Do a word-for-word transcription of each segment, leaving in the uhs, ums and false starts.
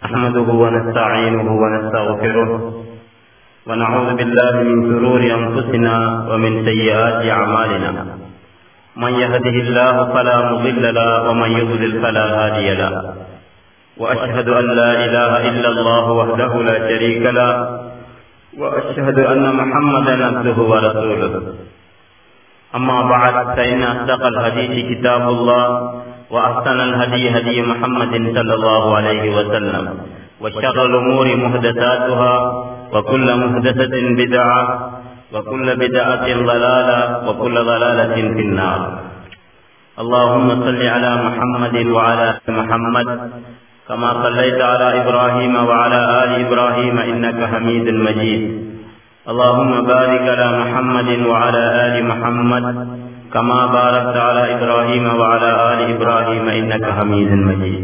نحمده ونستعينه ونستغفره ونعوذ بالله من شرور أنفسنا ومن سيئات أعمالنا من يهده الله فلا مضل له ومن يضلل فلا هادي له وأشهد أن لا إله إلا الله وحده لا شريك له وأشهد أن محمدا عبده ورسوله أما بعد فإن أصدق الحديث كتاب الله وأحسن الهدي هدي محمد صلى الله عليه وسلم وشر الأمور محدثاتها وكل محدثة بدعة وكل بدعة ضلالة وكل ضلالة في النار. اللهم صل على محمد وعلى آل محمد كما صليت على إبراهيم وعلى آل إبراهيم إنك حميد مجيد. اللهم بارك على محمد وعلى آل محمد كما باركت على إبراهيم وعلى آل إبراهيم إنك حميد مجيد.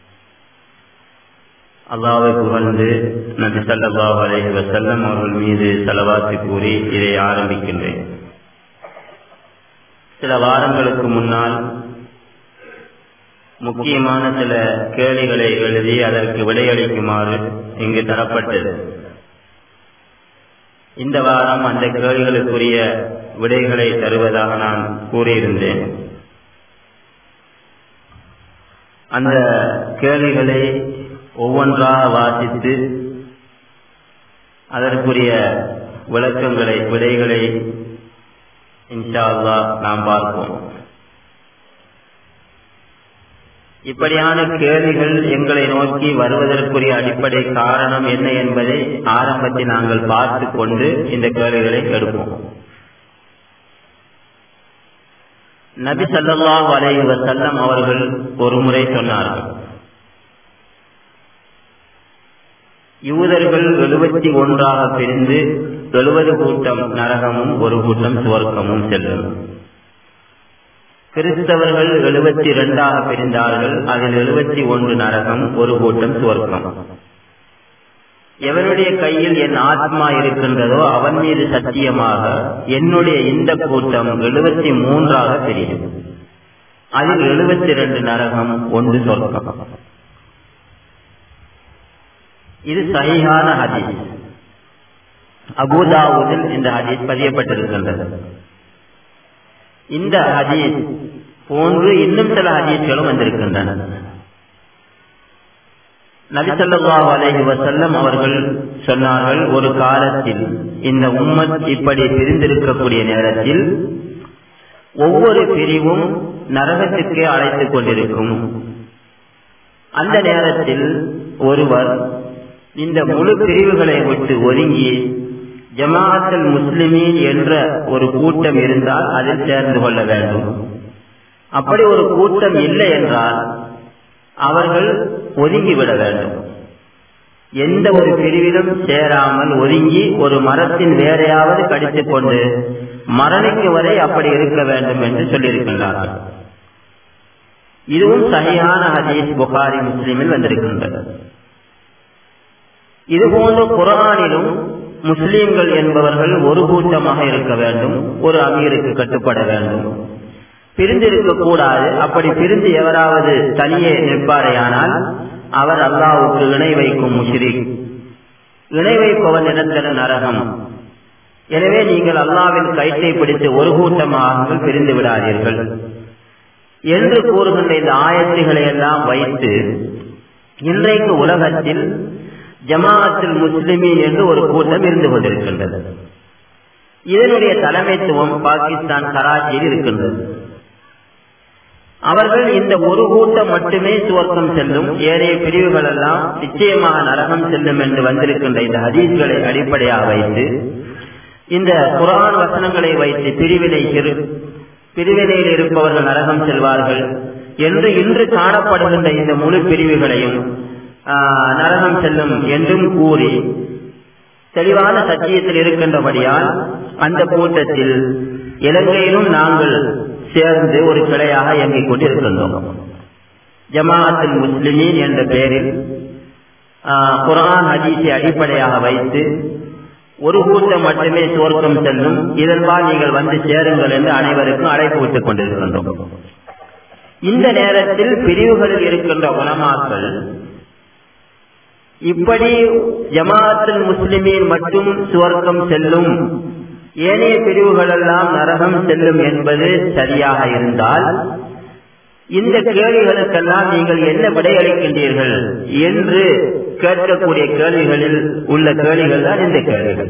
அல்லாஹ்வை புகழ்ந்து நபி ஸல்லல்லாஹு அலைஹி வஸல்லம் அவர்கள் மீது ஸலவாத் கூறி இதை ஆரம்பிக்கின்றேன். சில வாரங்களுக்கு முன்னால் முக்கியமான சில கேள்விகளை எழுதி அதற்கு விடையளிக்குமாறு இங்கு தரப்பட்டது. இந்த வாரம் அந்த கேள்விகளுக்குரிய விடைகளை தருவதாக நான் கூறியிருந்தேன். அந்த கேள்விகளை ஒவ்வொன்றாக வாசித்து அதற்குரிய விளக்கங்களை விடைகளை இன்ஷா அல்லாஹ் நாம் பார்ப்போம். இப்படியான கேள்விகள் எங்களை நோக்கி வருவதற்குரிய அடிப்படை காரணம் என்ன என்பதை ஆரம்பத்தில் நாங்கள் பார்த்து கொண்டு இந்த கேள்விகளை எடுப்போம். நபி ஸல்லல்லாஹு அலைஹி வஸல்லம் அவர்கள் ஒரு முறை சொன்னார்கள், யூதர்கள் எழுபத்தி ஒன்றாக பிரிந்து எழுபது கூட்டம் நரகமும் ஒரு கூட்டம் சுவர்க்கமும் செல்லும். கிறிஸ்தவர்கள் எழுபத்தி இரண்டாக பிரிந்தார்கள், அதில் எழுபத்தி ஒன்று நரகம் ஒரு கூட்டம் சுவர்க்கம். எவனுடைய கையில் என் ஆத்மா இருக்கின்றதோ அவன் மீது சத்தியமாக என்னுடைய இந்த கூட்டம் எழுபத்தி மூன்றாக பிரியும், அதில் எழுபத்தி இரண்டு நரகம் ஒன்று சொர்க்கம். இது சஹீஹான ஹதீஸ். அபூ தாவூதில் இந்த ஹதீஸ் பதியப்பட்டிருக்கின்றது. இந்த ஹதீஸ் போன்று இன்னும் சில ஹதீஸ்களும் வந்திருக்கின்றன. நபி ஸல்லல்லாஹு அலைஹி வஸல்லம் அவர்கள் சொன்னார்கள், ஒரு காலத்தில் இந்த உம்மத் இப்படி பிரிந்திருக்கக்கூடிய நேரத்தில் ஒவ்வொரு பிரிவும் நரகத்திற்கே அழைத்துக் கொண்டிருக்கும். அந்த நேரத்தில் ஒருவர் இந்த முழு பிரிவுகளை விட்டு ஒதுங்கி ஜமாஅத்துல் முஸ்லிமீன் என்ற ஒரு கூட்டம் இருந்தால் அதில் சேர்ந்து கொள்ள வேண்டும். அப்படி ஒரு கூட்டம் இல்லை என்றால் அவர்கள் ஒதுங்கிவிட வேண்டும். எந்த ஒரு பிரிவிலும் சேராமல் ஒதுங்கி ஒரு மரத்தின் வேறையாவது கடித்துக் கொண்டு மரணிக்கு வரை அப்படி இருக்க வேண்டும் என்று சொல்லியிருக்கின்றார்கள். இதுவும் சஹீஹான ஹதீஸ், புகாரி முஸ்லிமில் வந்திருக்கின்றது. இதுபோன்று குர்ஆனிலும் முஸ்லிம்கள் என்பவர்கள் ஒரு கூட்டமாக இருக்க வேண்டும், ஒரு அமீருக்கு கட்டுப்பட வேண்டும், பிரிந்திருக்க கூடாது. அப்படி பிரிந்து எவராவது தனியே நிற்பாரையானால் அவர் அல்லாஹ்வுக்கு இணை வைக்கும் முஷ்ரிக், இணை வைப்பவன் நிரந்தர நரகம். எனவே நீங்கள் அல்லாஹ்வின் கயிற்றை பிடித்து ஒரு கூட்டமாக பிரிந்து விடாதீர்கள் என்று கூறுகின்ற இந்த ஆயத்துகளை எல்லாம் வைத்து இன்றைக்கு உலகத்தில் ஜமாஅத்துல் முஸ்லிமீன் என்று ஒரு கூட்டம் இருந்து கொண்டிருக்கின்றது. இதனுடைய தலைமைத்துவம் பாகிஸ்தான் கராச்சியில் இருக்கின்றது. அவர்கள் இந்த ஒரு கூட்டம் மட்டுமே சுவர்க்கம் செல்லும், ஏனைய பிரிவுகள் எல்லாம் நிச்சயமாக நரகம் செல்லும் என்று வந்திருக்கின்ற இந்த ஹதீஸ்களை அடிப்படையாக வைத்து இந்த குர்ஆன் வசனங்களை வைத்து பிரிவினை பிரிவினையில் இருப்பவர்கள் நரகம் செல்வார்கள் என்று இன்று காணப்படுகின்ற இந்த முழு பிரிவுகளையும் நரகம் செல்லும் என்றும் கூறி தெளிவான சத்தியத்தில் இருக்கின்றபடியால் அந்த கூட்டத்தில் இலங்கையிலும் நாங்கள் சேர்ந்து ஒரு கிளையாக இயங்கிக் கொண்டிருக்கின்றோம். ஜமாஅத்துல் முஸ்லிமீன் என்ற பெயரில் குர்ஆன் ஹதீஸை அடிப்படையாக வைத்து ஒரு கூட்டம் மட்டுமே சுவர்க்கம் செல்லும், இதன்பால் நீங்கள் வந்து சேருங்கள் என்று அனைவருக்கும் அழைப்பு விட்டுக் கொண்டிருக்கின்றோம். இந்த நேரத்தில் பிரிவுகளில் இருக்கின்ற உலமாக்கள் இப்படி ஜமாஅத்துல் முஸ்லிமீன் மட்டும் சுவர்க்கம் செல்லும், ஏனைய பிரிவுகள் எல்லாம் நரகம் செல்லும் என்பது சரியாக இருந்தால் இந்த கேள்விகளுக்கெல்லாம் நீங்கள் என்ன விடையளிக்கின்றீர்கள் என்று கேட்கக்கூடிய கேள்விகளில் உள்ள கேள்விகள் தான் இந்த கேள்விகள்.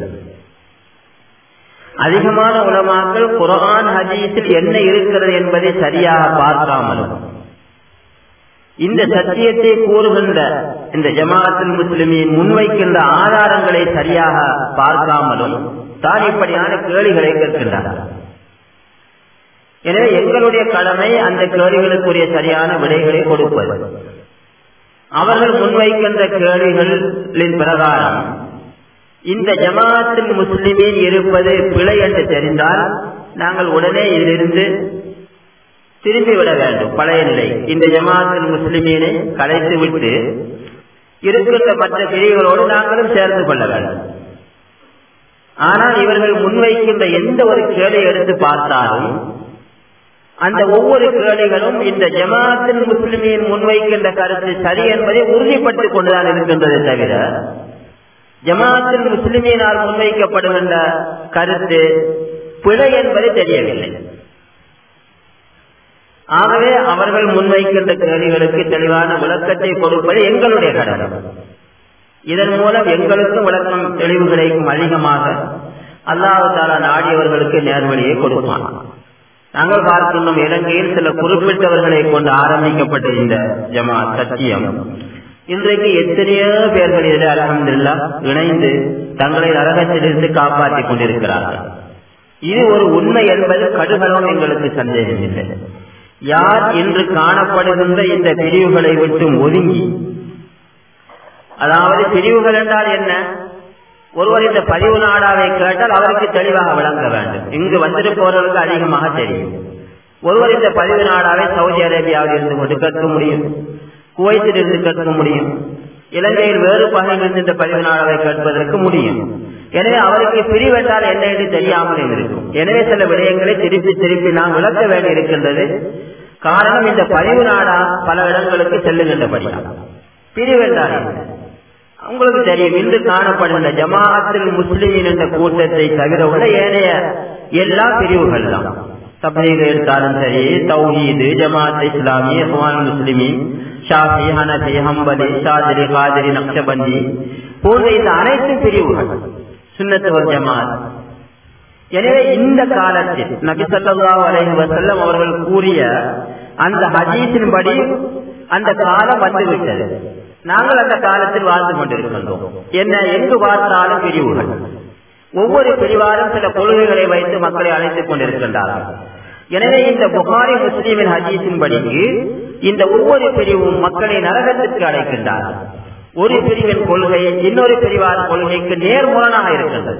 அதிகமான உலமாக்கள் குர்ஆன் ஹதீஸில் என்ன இருக்கிறது என்பதை சரியாக பார்க்காமலும், இந்த சத்தியத்தை கூறுகின்ற இந்த ஜமாஅத்துல் முஸ்லிமீன் முன்வைக்கின்ற ஆதாரங்களை சரியாக பார்க்காமலும் தான் இப்படியான கேள்விகளை கேட்கின்றார்கள். எனவே எங்களுடைய கடமை அந்த கேள்விகளுக்குரிய சரியான விடைகளை கொடுப்பது. அவர்கள் முன்வைக்கின்ற கேள்விகளின் பிரகாரம் இந்த ஜமாஅத்துல் முஸ்லிமீன் இருப்பது பிழை என்று தெரிந்தால் நாங்கள் உடனே இதிலிருந்து திரும்பிவிட வேண்டும். பழைய நிலை இந்த ஜமாஅத்துல் முஸ்லிமீனை கலைத்து விட்டு இருக்கின்ற மற்ற பிரிவுகளோடு நாங்களும் சேர்ந்து கொள்ள வேண்டும். ஆனால் இவர்கள் முன்வைக்கின்ற எந்த ஒரு கேள்வி எடுத்து பார்த்தாலும் அந்த ஒவ்வொரு கேள்விகளும் இந்த ஜமாஅத்துல் முஸ்லிமீன் முன்வைக்கின்ற கருத்து சரி என்பதை உறுதிப்படுத்திக் கொண்டுதான் இருக்கின்றதை தவிர ஜமாஅத்துல் முஸ்லிமீனால் முன்வைக்கப்படுகின்ற கருத்து பிழை என்பதை தெரியவில்லை. ஆகவே அவர்கள் முன்வைக்கின்ற கேள்விகளுக்கு தெளிவான விளக்கத்தை கொடுப்பது எங்களுடைய கடமை. இதன் மூலம் எங்களுக்கும் விளக்கம் தெளிவு கிடைக்கும். அதிகமாக அல்லாஹ் தஆலா நாடியவர்களுக்கு நேர்வழியை கொடுப்பான். நாங்கள் பார்க்கின்றோம், இலங்கையில் சில குறிப்பிட்டவர்களை கொண்டு ஆரம்பிக்கப்பட்ட இந்த ஜமாஅத் சத்தியம் இன்றைக்கு எத்தனையோ பேர்கள் இதில் அல்ஹம்துலில்லாஹ் இணைந்து தங்களை நரகத்திலிருந்து காப்பாற்றிக் கொண்டிருக்கிறார்கள். இது ஒரு உண்மை என்பது கடுகளவும் எங்களுக்கு சந்தேகம் இல்லை. யார் இன்று காணப்படுகின்ற இந்த பிரிவுகளை விட்டு ஒதுங்கி, அதாவது பிரிவுகள் என்றால் என்ன, ஒருவர் இந்த பதிவு நாடாவை கேட்டால் அவருக்கு தெளிவாக விளங்க வேண்டும். இங்கு வந்திருப்பவர்களுக்கு அதிகமாக தெரியும். ஒருவர் இந்த பதிவு நாடாவை சவுதி அரேபியாவில் இருந்து கொண்டு கேட்க முடியும், குவைத்தில் இருந்து கேட்க முடியும், இலங்கையில் வேறு பகுதியிலிருந்து இந்த பதிவு நாடாவை கேட்பதற்கு முடியும். எனவே அவருக்கு பிரிவென்றால் என்ன என்று தெரியாமல் இருக்கும். எனவே சில விடயங்களை திருப்பி திருப்பி நாம் விளக்க வேண்டி இருக்கின்றது. காரணம், இந்த பதிவு நாடா பல இடங்களுக்கு செல்லுகின்றபடியா. பிரிவென்றால் உங்களுக்கு தெரியும், இன்று காணப்படுகின்ற ஜமாஅத்துல் முஸ்லிமீன் என்ற கூட்டத்தை தவிர உள்ள ஏனைய எல்லா பிரிவுகள் தான், தப்லீக் எடுத்தாலும் சரி, தௌஹீது, ஜமாஅத் இஸ்லாமி, இஹ்வான் முஸ்லிமீன், ஷாஃபி, ஹனஃபி, ஹம்பலி, ஷாதிரி, காதிரி, நக்ஷபந்தி போன்ற இந்த அனைத்து பிரிவுகள் சுன்னத் வல் ஜமாஅத். எனவே இந்த காலத்தில் நபி ஸல்லல்லாஹு அலைஹி வஸல்லம் அவர்கள் கூறிய அந்த ஹதீஸின்படி அந்த காலம் வந்துவிட்டது. நாங்கள் அந்த காலத்தில் வாழ்ந்து கொண்டிருக்கின்றோம். என்ன, எங்கு பார்த்தாலும் பிரிவுகள், ஒவ்வொரு பிரிவாரும் சில கொள்கைகளை வைத்து மக்களை அழைத்துக் கொண்டிருக்கின்றார்கள். எனவே இந்த புகாரி முஸ்லிமின் ஹதீஸின்படி இந்த ஒவ்வொரு பிரிவும் மக்களை நரகத்திற்கு அழைக்கின்றார்கள். ஒரு பிரிவின் கொள்கை இன்னொரு பிரிவார் கொள்கைக்கு நேர்முரணாக இருக்கின்றது.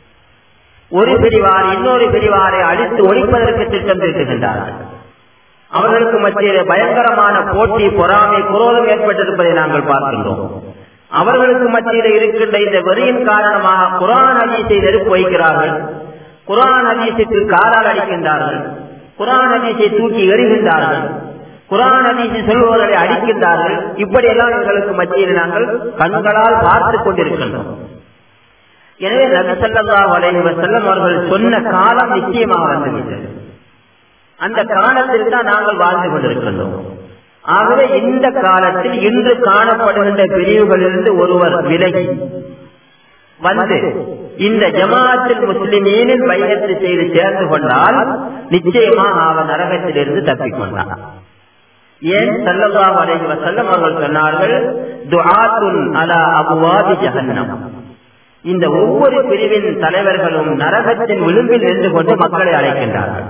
ஒரு பிரிவார் இன்னொரு பிரிவாரை அழித்து ஒழிப்பதற்கு திட்டம் தீட்டுகின்றார்கள். அவர்களுக்கு மத்தியில் பயங்கரமான போட்டி, பொறாமை, குரோதம் ஏற்பட்டிருப்பதை நாங்கள் பார்க்கின்றோம். அவர்களுக்கு மத்தியில் இருக்கின்ற இந்த வெறியின் காரணமாக குர்ஆன் ஹதீஸை நெருப்பு வைக்கிறார்கள், குர்ஆன் ஹதீஸுக்கு காலால் அடிக்கின்றார்கள், குர்ஆன் ஹதீஸை தூக்கி எறிகின்றார்கள், குர்ஆன் ஹதீஸை சொல்பவர்களை அடிக்கின்றார்கள். இப்படியெல்லாம் எங்களுக்கு மத்தியில் நாங்கள் கண்களால் பார்த்துக் கொண்டிருக்கின்றோம். எனவே நபி ஸல்லல்லாஹு அலைஹி வஸல்லம் அவர்கள் சொன்ன காலம் நிச்சயமாக வந்துவிட்டது. அந்த காலத்தில் தான் நாங்கள் வாழ்ந்து கொண்டிருக்கின்றோம். ஆகவே இந்த காலத்தில் இன்று காணப்படுகின்ற பிரிவுகளிலிருந்து ஒருவர் விலகி வந்து இந்த ஜமாஅத்துல் முஸ்லிமீனில் பைஅத் செய்து சேர்ந்து கொண்டால் நிச்சயமாக அவன் நரகத்திலிருந்து தப்பிக்கொண்டான். ஏன் ஸல்லல்லாஹு அலைஹி வஸல்லம் அவர்கள் சொன்னார்கள், துஆத்துன் அலா அப்வாபி ஜஹன்னம். இந்த ஒவ்வொரு பிரிவின் தலைவர்களும் நரகத்தின் விளிம்பில் இருந்து கொண்டு மக்களை அழைக்கின்றார்கள்.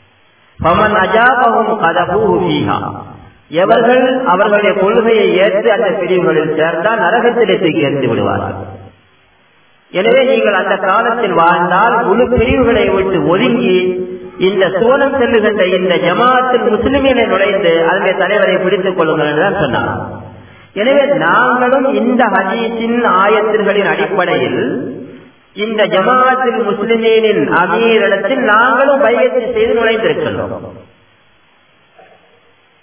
ஃபமன் அஜாபஹும் கதபூஹு ஃபீஹா. எவர்கள் அவர்களுடைய கொள்கையை ஏற்று அந்த பிரிவுகளில் சேர்ந்தால் நரகத்திலே தூக்கி எறிந்து விடுவார்கள். எனவே நீங்கள் அந்த காலத்தில் வாழ்ந்தால் முழு பிரிவுகளை விட்டு ஒதுங்கி இந்த சோழம் செல்லுகின்ற இந்த ஜமாஅத்துல் முஸ்லிமீனை நுழைந்து அதனுடைய தலைவரை பிடித்துக் கொள்ளுங்கள் என்றுதான் சொன்னார். எனவே நாங்களும் இந்த ஹதீஸின் ஆயத்துகளின் அடிப்படையில் இந்த ஜமாஅத்துல் முஸ்லிமீனின் அமீரிடத்தில் நாங்களும் பைஅத் செய்து நுழைந்திருக்கின்றோம்.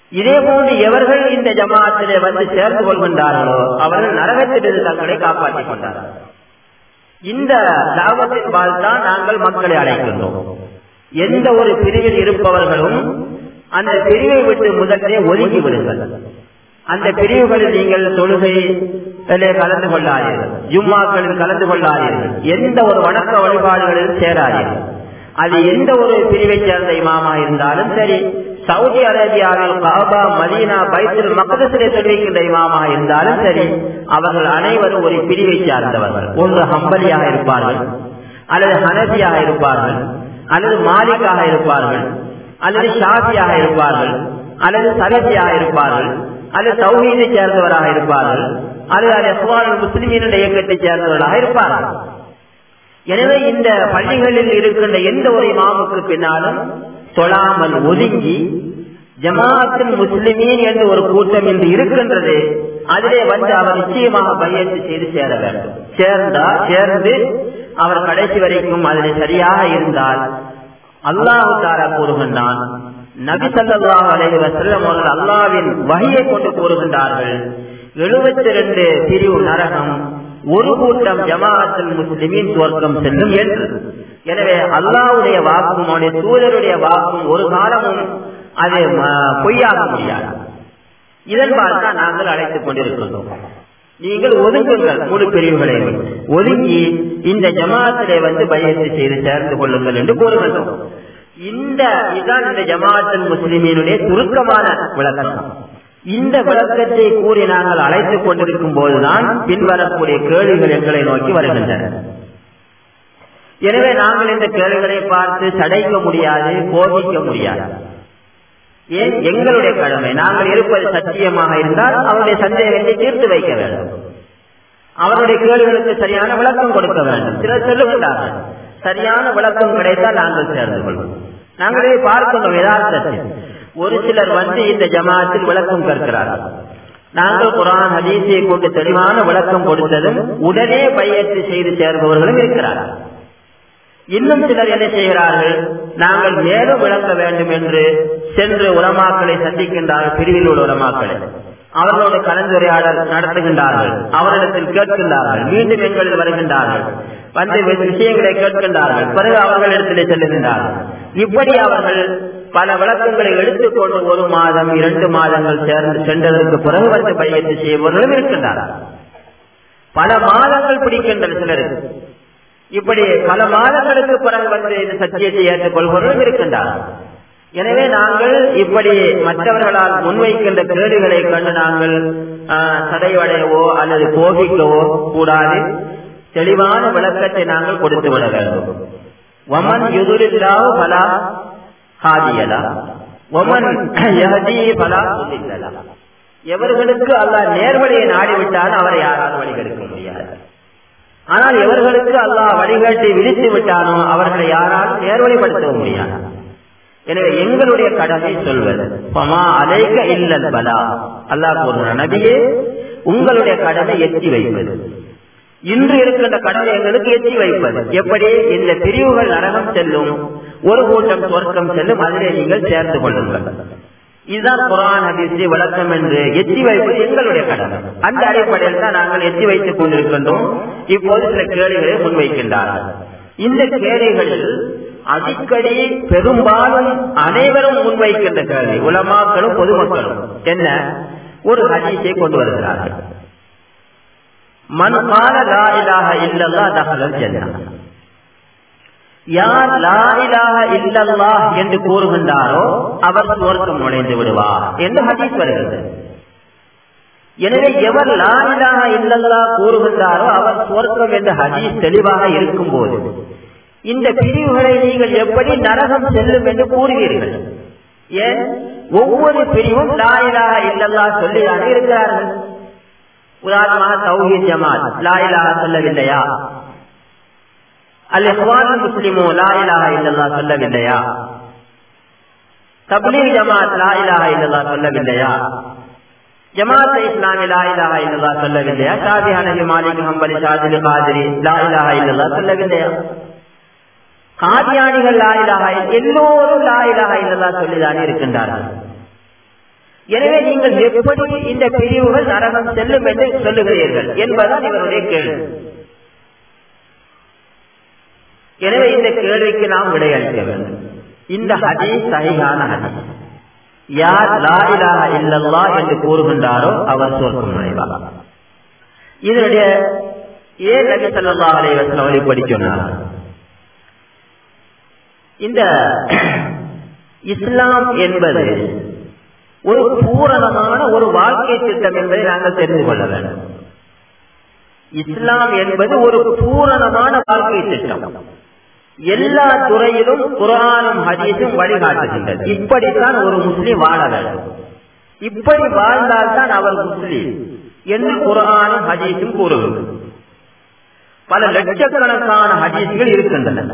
இதே போன்று எவர்கள் இந்த ஜமாத்திலே வந்து சேர்ந்து கொள்கின்றார்களோ அவர்கள் நரகத்திலிருந்து தங்களை காப்பாற்றிக் கொண்டார்கள். இந்த தாவத்தின் வாழ்தான் நாங்கள் மக்களை அழைக்கின்றோம். எந்த ஒரு பிரிவில் இருப்பவர்களும் அந்த பிரிவை விட்டு முதலே ஒதுங்கி விடுங்கள். அந்த பிரிவுகளில் நீங்கள் தொழுகையிலே கலந்து கொள்ளாதீர்கள், ஜும்மாக்களில் கலந்து கொள்ளாதீர்கள், எந்த ஒரு வணக்க வழிபாடுகளில் சேராதீர்கள். அது எந்த ஒரு பிரிவை சேர்ந்த இமாமா இருந்தாலும் சரி, சவுதி அரேபியாவில் காபா, மதீனா, பைத்துல் மக்தஸிலே தொழுகின்ற இமாமா இருந்தாலும் சரி, அவர்கள் அனைவரும் ஒரு பிரிவை சார்ந்தவர்கள். ஒன்று ஹம்பலியாக இருப்பார்கள், அல்லது ஹனபியாக இருப்பார்கள், அல்லது மாலிக்காக இருப்பார்கள், அல்லது ஷாஃபியாக இருப்பார்கள், அல்லது சலஃபியாக இருப்பார்கள், அல்லது தௌஹீதை சேர்ந்தவராக இருப்பார்கள், அல்லது அது இஹ்வானுல் முஸ்லிமீனுடைய இயக்கத்தை சேர்ந்தவர்களாக இருப்பார்கள். எனவே இந்த பள்ளிகளில் இருக்கின்ற எந்த ஒரு இமாமுக்கு பின்னாலும் தொழாமல் ஒதுங்கி ஜமாஅத்துல் முஸ்லிமீன் என்று ஒரு கூட்டம் இன்று இருக்கின்றது, அதிலே வந்து அவர் நிச்சயமாக பையத்து செய்து சேர வேண்டும். சேர்ந்தா சேர்ந்து அவர் கடைசி வரைக்கும் அதிலே சரியாக இருந்தால் அல்லாஹ் தஆலா கூறுகின்றான், நபி ஸல்லல்லாஹு அலைஹி வஸல்லம் அவர்கள் அல்லாஹ்வின் வஹியை கொண்டு கூறுகின்றார்கள், எழுபத்தி இரண்டு பிரிவு நரகம், ஒரு கூட்டம் ஜமாஅத்துல் முஸ்லிமீன் சுவர்க்கம் செல்லும் என்று. எனவே அல்லாஹ்வுடைய வாக்கும் அவருடைய தூதருடைய வாக்கும் ஒரு காலமும் அது பொய்யாக முடியாது. இதன்பால் தான் நாங்கள் அழைத்துக் கொண்டிருக்கின்றோம். நீங்கள் ஒதுங்குங்கள், முழு பிரிவுகளை ஒதுங்கி இந்த ஜமாஅத்திலே வந்து பையத்து செய்து சேர்ந்து கொள்ளுங்கள் என்று கூறுகின்றோம். இந்த இதுதான் இந்த ஜமாஅத்துல் முஸ்லிமீனுடைய சுருக்கமான விளக்கம். இந்த விளக்கத்தை கூறி நாங்கள் அழைத்துக் கொண்டிருக்கும் போதுதான் பின்வரக்கூடிய கேள்விகள் எங்களை நோக்கி வருகின்றன. எனவே நாங்கள் இந்த கேள்விகளை பார்த்து சடைக்க முடியாது, கோபிக்க முடியாது. ஏன்? எங்களுடைய கடமை. நாங்கள் இருப்பது சத்தியமாக இருந்தால் அவருடைய சந்தேகத்தை தீர்த்து வைக்க வேண்டும், அவருடைய கேள்விகளுக்கு சரியான விளக்கம் கொடுக்க வேண்டும். சிலர் சொல்லுகின்றார்கள், சரியான விளக்கம் கிடைத்தால் நாங்கள் சேர்ந்து கொள்வோம். நாங்களே பார்க்கணும் யதார்த்தத்தில். ஒரு சிலர் வந்து இந்த ஜமாஅத்தில் விளக்கம் கேட்கிறார்கள். நாங்கள் குர்ஆன் ஹதீஸை கொண்டு தெளிவான விளக்கம் கொடுத்ததும் உடனே பையத்து செய்து சேர்பவர்களும் இருக்கிறார்கள். இன்னும் சிலர் என்ன செய்கிறார்கள், நாங்கள் மேலும் விளக்க வேண்டும் என்று சென்று உலமாக்களை சந்திக்கின்றார்கள், பிரிவில் உள்ள உலமாக்களை அவர்களோடு கலந்துரையாடல் நடத்துகின்றார்கள், அவரிடத்தில் கேட்கின்றார்கள், மீண்டும் எங்களில் வருகின்றார்கள், வந்து விஷயங்களை கேட்கின்றார்கள், பிறகு அவர்களிடத்திலே செல்லுகின்றார்கள். இப்படி அவர்கள் பல விளக்கங்களை எடுத்துக்கொண்டு ஒரு மாதம் இரண்டு மாதங்கள் சேர்ந்து சென்றதற்கு பிறகு வந்து பையத்து செய்பவர்களும் இருக்கின்றார்கள். பல மாதங்கள் பிடிக்கின்ற சிலருக்கு. இப்படி பல மாதங்களுக்கு பிறகு வந்து இந்த சத்தியத்தை ஏற்றுக்கொள்பவர்களும் இருக்கின்றார்கள். எனவே நாங்கள் இப்படி மற்றவர்களால் முன்வைக்கின்ற கேள்விகளை கண்டு நாங்கள் சடைவடையவோ அல்லது கோபிக்கவோ கூடாது. தெளிவான விளக்கத்தை நாங்கள் கொடுத்து விட வேண்டும். வமன் யுதுரில்லாஹு ஃபலா ஹாதியலா வமன் யஹ்தி ஃபலா முதில்லலா. எவர்களுக்கு அல்லாஹ் நேர்வழியை நாடிவிட்டால் அவரை யாராலும் வழிகெடுக்க முடியாது. ஆனால் எவர்களுக்கு அல்லாஹ் வழிகாட்டி விதித்து விட்டானோ அவர்களை யாராலும் நேர்வழிப்படுத்த முடியாது. எனவே எங்களுடைய கடமை சொல்வது பமா அலைக இல்லல் பலா. அல்லாஹ் கூறுகிற நபியே, உங்களுடைய கடமை எத்தி வைப்பது. இன்று இருக்கின்ற கடமை எங்களுக்கு எத்தி வைப்பது. எப்படி? இந்த பிரிவுகள் நரகம் செல்லும், ஒரு கூட்டம் சொர்க்கம் செல்லும், அதிலே நீங்கள் சேர்ந்து கொள்ளுங்கள். இதுதான் குர்ஆன் ஹதீஸை விளக்கம் என்று எத்தி வைப்பது எங்களுடைய கடமை. அந்த அடிப்படையில் தான் நாங்கள் எத்தி வைத்துக் கொண்டிருக்கின்றோம். இப்போது சில கேள்விகளை முன்வைக்கின்றார்கள். இந்த கேள்விகளில் அடிக்கடி பெரும்பாலும் அனைவரும் முன்வைக்கின்ற கேள்வி, உலமாக்களும் பொதுமக்களும் என்ன? ஒரு ஹதீஸை கொண்டு வருகிறார்கள். மன் கால லா இலாஹ இல்லல்லாஹ் தஹலல் ஜன்னah. யார் லா இலாஹ இல்லல்லாஹ் என்று கூறுகின்றாரோ அவர் சுவர்க்கம் நுழைந்து விடுவார் என்று ஹதீஸ் வருகிறது. எனவே எவர் லா இலாஹ இல்லல்லாஹ் கூறுகின்றாரோ அவர் சுவர்க்கம் என்ற ஹதீஸ் தெளிவாக இருக்கும் போது இந்த பிரிவுகளை நீங்கள் எப்படி நரகம் செல்லும் என்று கூறுவீர்கள்? ஏன்? ஒவ்வொரு பிரிவும் லா இலாஹ இல்லல்லாஹ் சொல்லிதான் இருக்கிறார்கள். உதாரணமாக தௌஹீத் ஜமாத் லா இலாஹ சொல்லவில்லையா? அல் இஹ்வானுல் முஸ்லிமூன் லா இலாஹ இல்லல்லாஹ் சொல்லவில்லையா? தப்லீக் ஜமாத் லா இலாஹ இல்லல்லாஹ் சொல்லவில்லையா? ஜமாத் இஸ்லாமி லா இலாஹ இல்லல்லாஹ் சொல்லவில்லையா? ஷாஃபி, ஹனஃபி, மாலிக், ஹம்பலி, ஷாதிலி, காதிரி லா இலாஹ இல்லல்லாஹ் சொல்லவில்லையா? காதியானிகள் லா இலாஹ, எல்லோரும் லா இலாஹ இல்லல்லாஹ் சொல்லிதான் இருக்கின்றார்கள். எனவே நீங்கள் எப்படி இந்த பிரிவுகள் நரகம் செல்லும் என்று சொல்லுகிறீர்கள் என்பதுதான் இவருடைய கேள்வி. எனவே இந்த கேள்விக்கு நாம் விடையளிக்க வேண்டும். இந்த ஹதீஸ் சஹீஹான ஹதீஸ். யார் லா இலாஹ இல்லல்லாஹ் என்று கூறுகின்றாரோ அவர் சொர்க்கம் நுழைவார். இதனுடைய ஏன் நபி ஸல்லல்லாஹு அலைஹி வஸல்லம் இப்படி சொன்னார்? இந்த இஸ்லாம் என்பது ஒரு பூரணமான ஒரு வாழ்க்கை திட்டம் என்பதை நாங்கள் தெரிந்து கொள்ள வேண்டும். இஸ்லாம் என்பது ஒரு பூரணமான வாழ்க்கை திட்டம். எல்லா துறையிலும் குர்ஆனும் ஹதீஸும் வழிகாட்டுகின்றது. இப்படித்தான் ஒரு முஸ்லிம் வாழ வேண்டும். இப்படி வாழ்ந்தால்தான் அவர் முஸ்லிம் என்று குர்ஆனும் ஹதீஸும் கூறுகின்றன. பல லட்சக்கணக்கான ஹதீஸ்கள் இருக்கின்றன.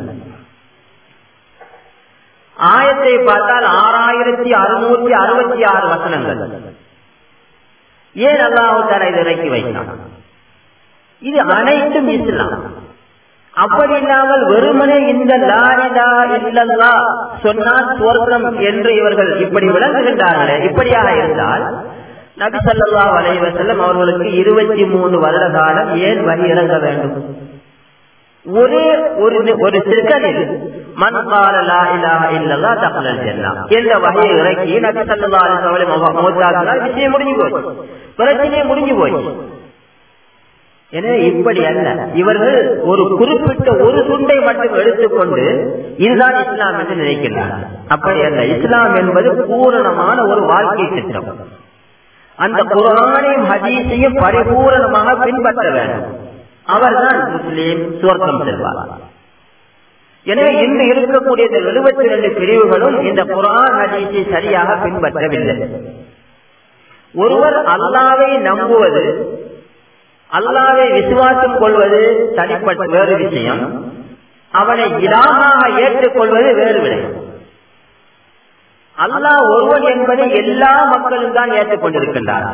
ஆயத்தை பார்த்தால் ஆறாயிரத்தி அறுநூற்றி அறுபத்தி ஆறு வசனங்கள். ஏன் அல்லாஹ் தஆலா இதை இறக்கி வைத்தார்? இது அனைத்தும் இஸ்லாம். அப்படி இல்லாமல் வெறுமனே இந்த லா இலாஹ இல்லல்லாஹ் சொன்னால் சுவர்க்கம் என்று இவர்கள் இப்படி விளங்குகின்றார்களே, இப்படியாக இருந்தால் நபி ஸல்லல்லாஹு அலைஹி வஸல்லம் அவர்களுக்கு இருபத்தி மூன்று வருட காலம் ஏன் வஹி இறங்க வேண்டும்? ஒரே ஒரு ஒரு செகண்டில் மன் கால லா இலாஹ இல்லல்லாஹ் தഖலல் ஜன்னah என்ற வஹியை இறக்கி நபி ஸல்லல்லாஹு அலைஹி வஸல்லம் மௌத்தாக்கினால் விஷயம் முடிஞ்சு போச்சு, பிரச்சனையே முடிஞ்சு போச்சு. எனவே இப்படி அல்ல, இவர்கள் ஒரு குறிப்பிட்ட ஒரு துண்டை மட்டும் எடுத்துக்கொண்டு இதுதான் இஸ்லாம் என்று நினைக்கிறார்கள். அப்படி அல்ல. இஸ்லாம் என்பது பூரணமான ஒரு வாழ்க்கை திட்டம். அந்த குர்ஆனையும் ஹதீஸையும் பரிபூரணமாக பின்பற்ற வேண்டும். அவர்தான் முஸ்லீம், சுவர்க்கம் செல்வார். எனவே இன்று இருக்கக்கூடிய இந்த எழுபத்தி இரண்டு பிரிவுகளும் இந்த குர்ஆன் ஹதீஸை சரியாக பின்பற்றவில்லை. ஒருவர் அல்லாஹ்வை நம்புவது, அல்லாஹ்வை விசுவாசம் கொள்வது தனிப்பட்ட வேறு விஷயம். அவனை இலாஹாக ஏற்றுக்கொள்வது வேறு விஷயம். அல்லாஹ் ஒருவன் என்பதை எல்லா மக்களும் தான் ஏற்றுக்கொண்டிருக்கின்றார்.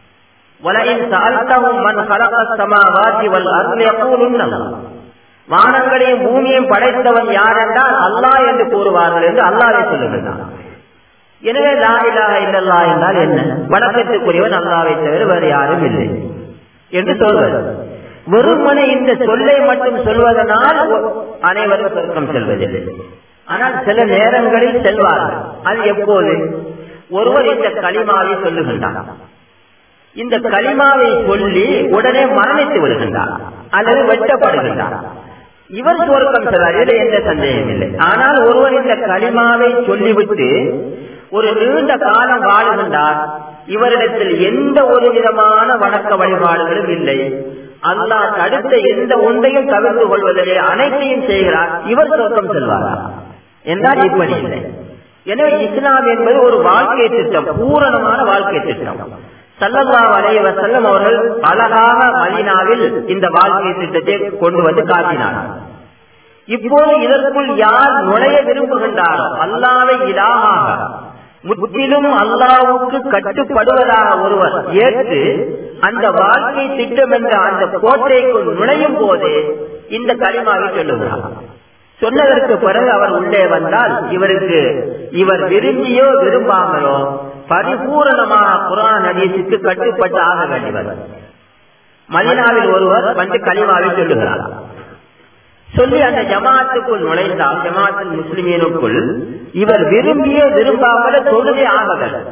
வானங்களையும் பூமியையும் படைத்தவன் யார் என்றால் அல்லாஹ் என்று கூறுவார்கள் என்று அல்லாஹ்வே சொல்லுகின்றான். எனவே லா இலாஹ இல்லல்லாஹ் என்றால் என்ன? வணக்கத்துக்குரியவன் அல்லாஹ்வை தவிர வேறு யாரும் இல்லை என்று சொல்வது. வெறுமனே இந்த சொல்லை மட்டும் சொல்வதனால் அனைவரும் சொர்க்கம் செல்வதில்லை. ஆனால் சில நேரங்களில் செல்வார்கள். அது எப்போது? ஒருவர் இந்த கலிமாவை சொல்லுகின்றார். இந்த கலிமாவை சொல்லி உடனே மரணித்து விடுகின்றார் அல்லது வெட்டப்படுகின்றார். இவர் சொர்க்கம் செல்வார், இதில் எந்த சந்தேகம் இல்லை. ஆனால் ஒருவர் இந்த கலிமாவை சொல்லிவிட்டு ஒரு நீண்ட காலம் வாழுகின்றார். இவரிடத்தில் எந்த ஒரு விதமான வணக்க வழிபாடுகளும் இல்லை. அல்லாஹ் தடுத்த எந்த ஒன்றையும் தவிர்த்து கொள்வதிலே அனைத்தையும் செய்கிறார். இவர் சொர்க்கம் செல்வாரா என்றால் இப்படி இல்லை. எனவே இஸ்லாம் என்பது ஒரு வாழ்க்கை திட்டம், பூரணமான வாழ்க்கை திட்டம். ஸல்லல்லாஹு அலைஹி வஸல்லம் அவர்கள் அழகாக மதீனாவில் இந்த வாழ்க்கை திட்டத்தை கொண்டு வந்து காட்டினார்கள். இப்போது இதற்குள் யார் நுழைய விரும்புகின்றாரோ, அல்லாஹ்வை இலாஹாக முற்றிலும் அல்லாஹ்வுக்கு கட்டுப்படுவதாக ஒருவர் ஏற்று அந்த வாழ்க்கை திட்டம் என்ற அந்த கோட்டைக்குள் நுழையும் போது இந்த கலிமாவை சொல்லுகிறார். சொன்னதற்கு பிறகு அவர் உள்ளே வந்தால் இவருக்கு இவர் விரும்பியோ விரும்பாமலோ பரிபூரணமான குர்ஆன் ஹதீஸுக்கு கட்டுப்பட்டு ஆக வேண்டியவர். மதீனாவில் ஒருவர் வந்து கலிமாவை சொல்லுகிறார். சொல்லி அந்த ஜமாத்துக்குள் நுழைந்தால், ஜமாத்துல் முஸ்லிமீனுக்குள் இவர் விரும்பியோ விரும்பாமல தொழுதே ஆக வேண்டும்.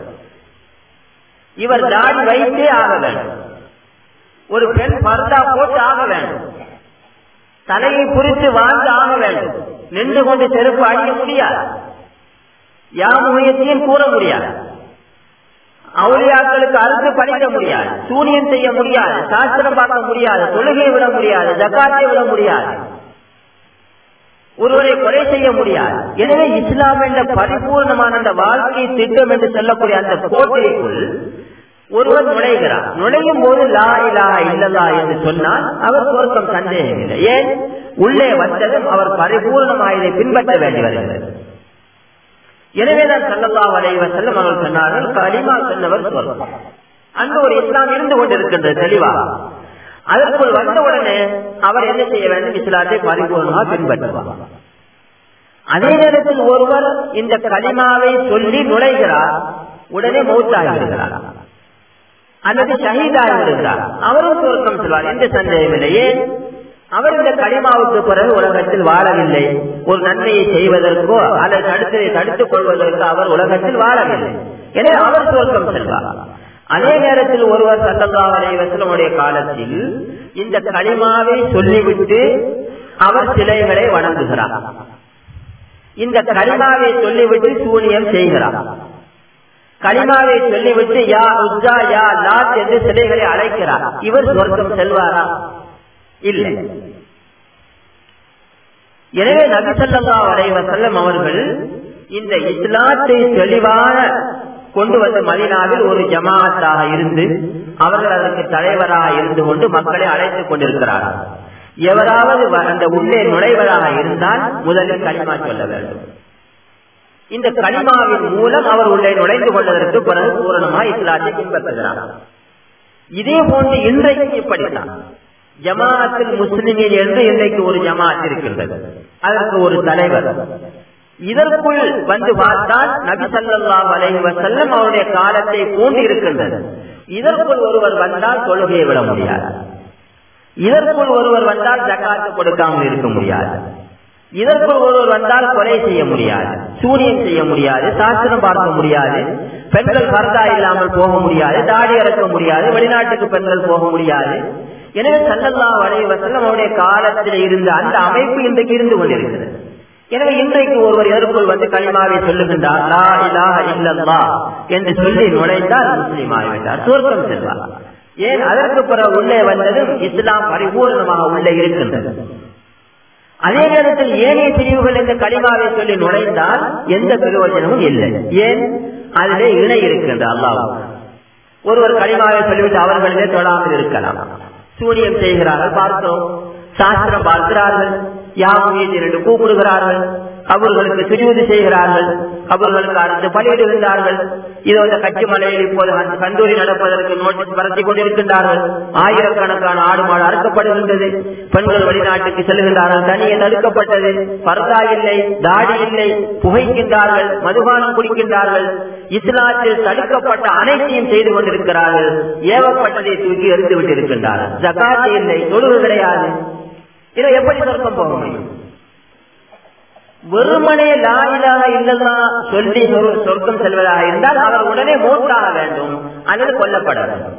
இவர் தாடி வைத்தே ஆக வேண்டும். ஒரு பெண் பர்தா போட்டு ஆக வேண்டும். தலையை குறித்து வாழ்ந்து ஆக வேண்டும். நின்று கொண்டு செருப்பு அடிக்க முடியாது. யாமுயத்தையும் கூற முடியாது. அவுலியாக்களுக்கு அறுத்து படிக்க முடியாது. சூனியம் செய்ய முடியாது. சாஸ்திரம் பார்க்க முடியாது. தொழுகை விட முடியாது. ஜகாத்தை விட முடியாது. ஒருவரை கொலை செய்ய முடியாது. எனவே இஸ்லாம் என்ற பரிபூர்ணமான அந்த வாழ்க்கை திட்டம் என்று சொல்லக்கூடிய அந்த கோட்டைக்குள் ஒருவர் நுழைகிறார். நுழையும் போது லா இலாஹ இல்லல்லாஹ் என்று சொன்னால் அவர் சொர்க்கம், சந்தேகம் இல்லை. ஏன்? உள்ளே வந்ததும் அவர் பரிபூர்ணமாக இதை பின்பற்ற வேண்டி வருகிறது. எனவேதான் ஸல்லல்லாஹு அலைஹி வஸல்லம் அவர்கள் சொன்னார்கள், கலிமா சொன்னவர் சொர்க்கம். அங்கு ஒரு இஸ்லாம் இருந்து கொண்டிருக்கின்றது தெளிவாக. அதற்குள் வந்தவுடனே அவர் என்ன செய்ய வேண்டும்? இஸ்லாத்தை பரிபூர்ணமாக பின்பற்றுவார். அதே நேரத்தில் ஒருவர் இந்த கலிமாவை சொல்லி நுழைகிறார். உடனே மௌத்தாகி விடுகிறார் அல்லது ஷஹீதாகி விடுகிறார், அவரும் சொர்க்கம் செல்வார், எந்த சந்தேகமில்லையே. அவர் இந்த கலிமாவுக்கு பிறகு உலகத்தில் வாழவில்லை, ஒரு நன்மையை செய்வதற்கோ அல்லது தடுத்ததை தடுத்துக் கொள்வதற்கோ அவர் உலகத்தில் வாழவில்லை, எனவே அவர் சொர்க்கம் செல்வார். அதே நேரத்தில் ஒருவர் ஸல்லல்லாஹு அலைஹி வஸல்லமுடைய காலத்தில் இந்த கலிமாவை சொல்லிவிட்டு அவர் சிலைகளை வணங்குகிறார், இந்த கலிமாவை சொல்லிவிட்டு சூனியம் செய்கிறார், கலிமாவை சொல்லிவிட்டு யா உஸ்ஸா யா லாத் என்று சிலைகளை அழைக்கிறார், இவர் சொர்க்கம் செல்வாரா? இல்லை. எனவே நபி ஸல்லல்லாஹு அலைஹி வஸல்லம் அவர்கள் இந்த இஸ்லாத்தை தெளிவான கொண்டு வந்த மதீனாவில் ஒரு ஜமாஅத்தாக இருந்து அவர்கள் அதற்கு தலைவராக இருந்து கொண்டு மக்களை அழைத்துக் கொண்டிருக்கிறார்கள். எவராவது அந்த உள்ளே நுழைவதாக இருந்தால் முதலில் கலிமா சொல்ல வேண்டும். இந்த கலிமாவின் மூலம் அவர் உள்ளே நுழைந்து கொள்வதற்கு பிறகு பூரணமாக இஸ்லாத்தை பின்பற்றுகிறார். இதே போன்று இன்றைக்கு இப்படித்தான் ஜமாஅத்துல் முஸ்லிமீன் என்று இன்றைக்கு ஒரு ஜமாஅத் இருக்கின்றது, அதற்கு ஒரு தலைவர். இதற்குள் வந்து பார்த்தால் நபி ஸல்லல்லாஹு அலைஹி வஸல்லம் அவருடைய காலத்தை போன்று இருக்கின்றது. இதற்குள் ஒருவர் வந்தால் தொழுகையை விட முடியாது, இதற்குள் ஒருவர் வந்தால் ஜகாத்து கொடுக்காமல் இருக்க முடியாது, இதற்குள் ஒருவர் வந்தால் கொலை செய்ய முடியாது, சூனியம் செய்ய முடியாது, சாஸ்திரம் பார்க்க முடியாது, பெண்கள் பர்தா இல்லாமல் போக முடியாது, தாடி இறக்க முடியாது, வெளிநாட்டுக்கு பெண்கள் போக முடியாது. எனவே ஸல்லல்லாஹு அலைஹி வஸல்லம் அவருடைய காலத்தில் இருந்த அந்த அமைப்பு இன்றைக்கு இருந்து கொண்டிருக்கிறது. எனவே இன்றைக்கு ஒருவர் எதற்குள் வந்து கலிமாவை சொல்லுகின்றார், லா இலாஹ இல்லல்லாஹ் என்று சொல்லி நுழைந்தால் முஸ்லிம் ஆகிவிட்டார், சொர்க்கம் செல்வார். ஏன்? அதற்கு பிறகு உள்ளே வந்ததும் இஸ்லாம் பரிபூர்ணமாக உள்ளே இருக்கின்றது. அதே நேரத்தில் ஏனைய பிரிவுகள் இந்த கலிமாவை சொல்லி நுழைந்தால் எந்த பிரயோஜனமும் இல்லை. ஏன்? அதிலே இணை இருக்கின்றது. அல்லாஹ் ஒருவர் கலிமாவை சொல்லிவிட்டு அவர்களிலே தொழாமல் இருக்கலாம், சூனியம் செய்கிறார்கள், பார்த்தோம், சாஸ்திரம் பார்க்கிறார்கள், யாமுயீன் என்று கூப்பிடுகிறார்கள், அவர்களுக்கு சுஜூது செய்கிறார்கள், அவர்களுக்கு அரசு பலியிடுகின்றார்கள். இதோ இந்த கட்சி மலையில் இப்போது கந்தூரி நடப்பதற்கு நோட்டீஸ் பரத்தி கொண்டிருக்கின்றார்கள், ஆயிரக்கணக்கான ஆடு மாடு அறுக்கப்படுகின்றது, பெண்கள் வெளிநாட்டுக்கு செல்கின்றார்கள், தனியே தடுக்கப்பட்டது, பர்தா இல்லை, தாடி இல்லை, புகைக்கின்றார்கள், மதுபானம் குடிக்கின்றார்கள், இஸ்லாத்தில் தடுக்கப்பட்ட அனைத்தையும் செய்து கொண்டிருக்கிறார்கள், ஏவப்பட்டதை தூக்கி எரிந்து விட்டிருக்கின்றார்கள், ஜகாத் இல்லை, தொழுகை கிடையாது. இதை எப்படி சொர்க்கம் போக முடியும்? வெறுமனே லா இலாஹ இல்லல்லாஹ் சொல்லி சொர்க்கம் செல்வதாக இருந்தால் அவர் உடனே மௌத்தாக வேண்டும் அல்லது கொல்லப்பட வேண்டும்.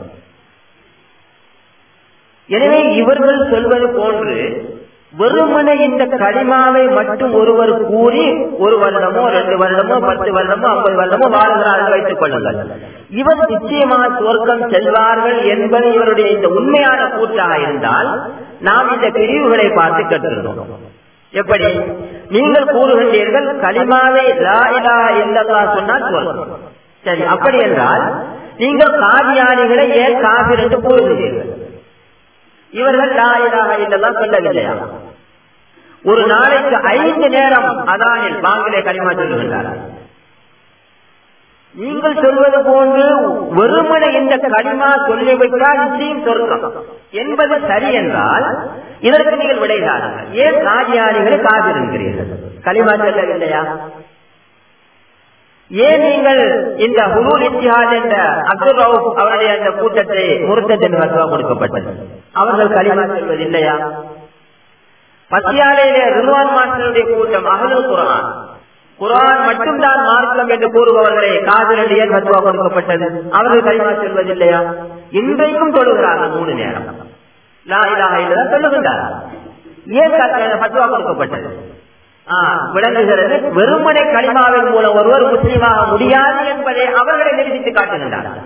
எனவே இவர்கள் சொல்வது போன்று வெறுமனே இந்த கலிமாவை மட்டும் ஒருவர் கூறி ஒரு வருடமோ ரெண்டு வருடமோ பத்து வருடமோ ஐம்பது வருடமோ வாழ்கிறார்கள் வைத்துக் கொள்ளுங்கள், இவர் நிச்சயமாக சொர்க்கம் செல்வார்கள் என்பது இவருடைய இந்த உண்மையான கூற்றாக இருந்தால் நாம் இந்த பிரிவுகளை பார்த்து கற்றுள்ளோம். எப்படி? நீங்கள் கூறுகின்றீர்கள் கலிமாவை லா இலாஹ இல்லல்லாஹ் சொன்னால் சொர்க்கம். சரி, அப்படி என்றால் நீங்கள் காதியானிகளை ஏன் காஃபிர் என்று கூறுகின்றீர்கள்? இவர்கள் லா இலாஹ இல்லல்லாஹ் சொல்லவில்லையா? ஒரு நாளைக்கு ஐந்து நேரம் அதானில் பாங்கிலே கலிமா சொல்லுகின்றார்கள். நீங்கள் சொல்வது போன்று வெறுமனை இந்த கலிமா சொல்லிவிட்டால் நிச்சயம் சொர்க்கம் என்பது சரி என்றால் இதற்கு நீங்கள் விடைதார்கள். ஏன் காதியானிகளை காதிருக்கிறீர்கள்? கலிமா சொல்லவில்லையா? ஏன் நீங்கள் இந்த ஹுலூல் இத்திஹாத் என்ற அப்துல் ரவுப் அவருடைய அந்த கூட்டத்தை முர்த்தத் என்று ஃபத்வா கொடுக்கப்பட்டது, அவர்கள் கலிமா சொல்வதில்லையா? பத்தியாலையிலே ரிதுவான் மாஸ்டருடைய கூட்டம் அஹ்லுல் குர்ஆன், குர்ஆன் மட்டும்தான் மார்க்கம் என்று கூறுபவர்களே காதிர் என்று ஏன் ஃபத்வா கொடுக்கப்பட்டது? அவர்கள் கலிமா சொல்வதில்லையா? இன்றைக்கும் தொழுகிறார்கள், மூணு நேரம் லா இலாஹ இல்லல்லாஹ் சொல்லுகின்றார்கள். ஏன் ஃபத்வா கொடுக்கப்பட்டது? விளங்குகிறது. வெறுமனை கலிமாவின் மூலம் ஒருவர் முஸ்லிமாக முடியாது என்பதை அவர்களை நிரூபித்து காட்டுகின்றார்கள்.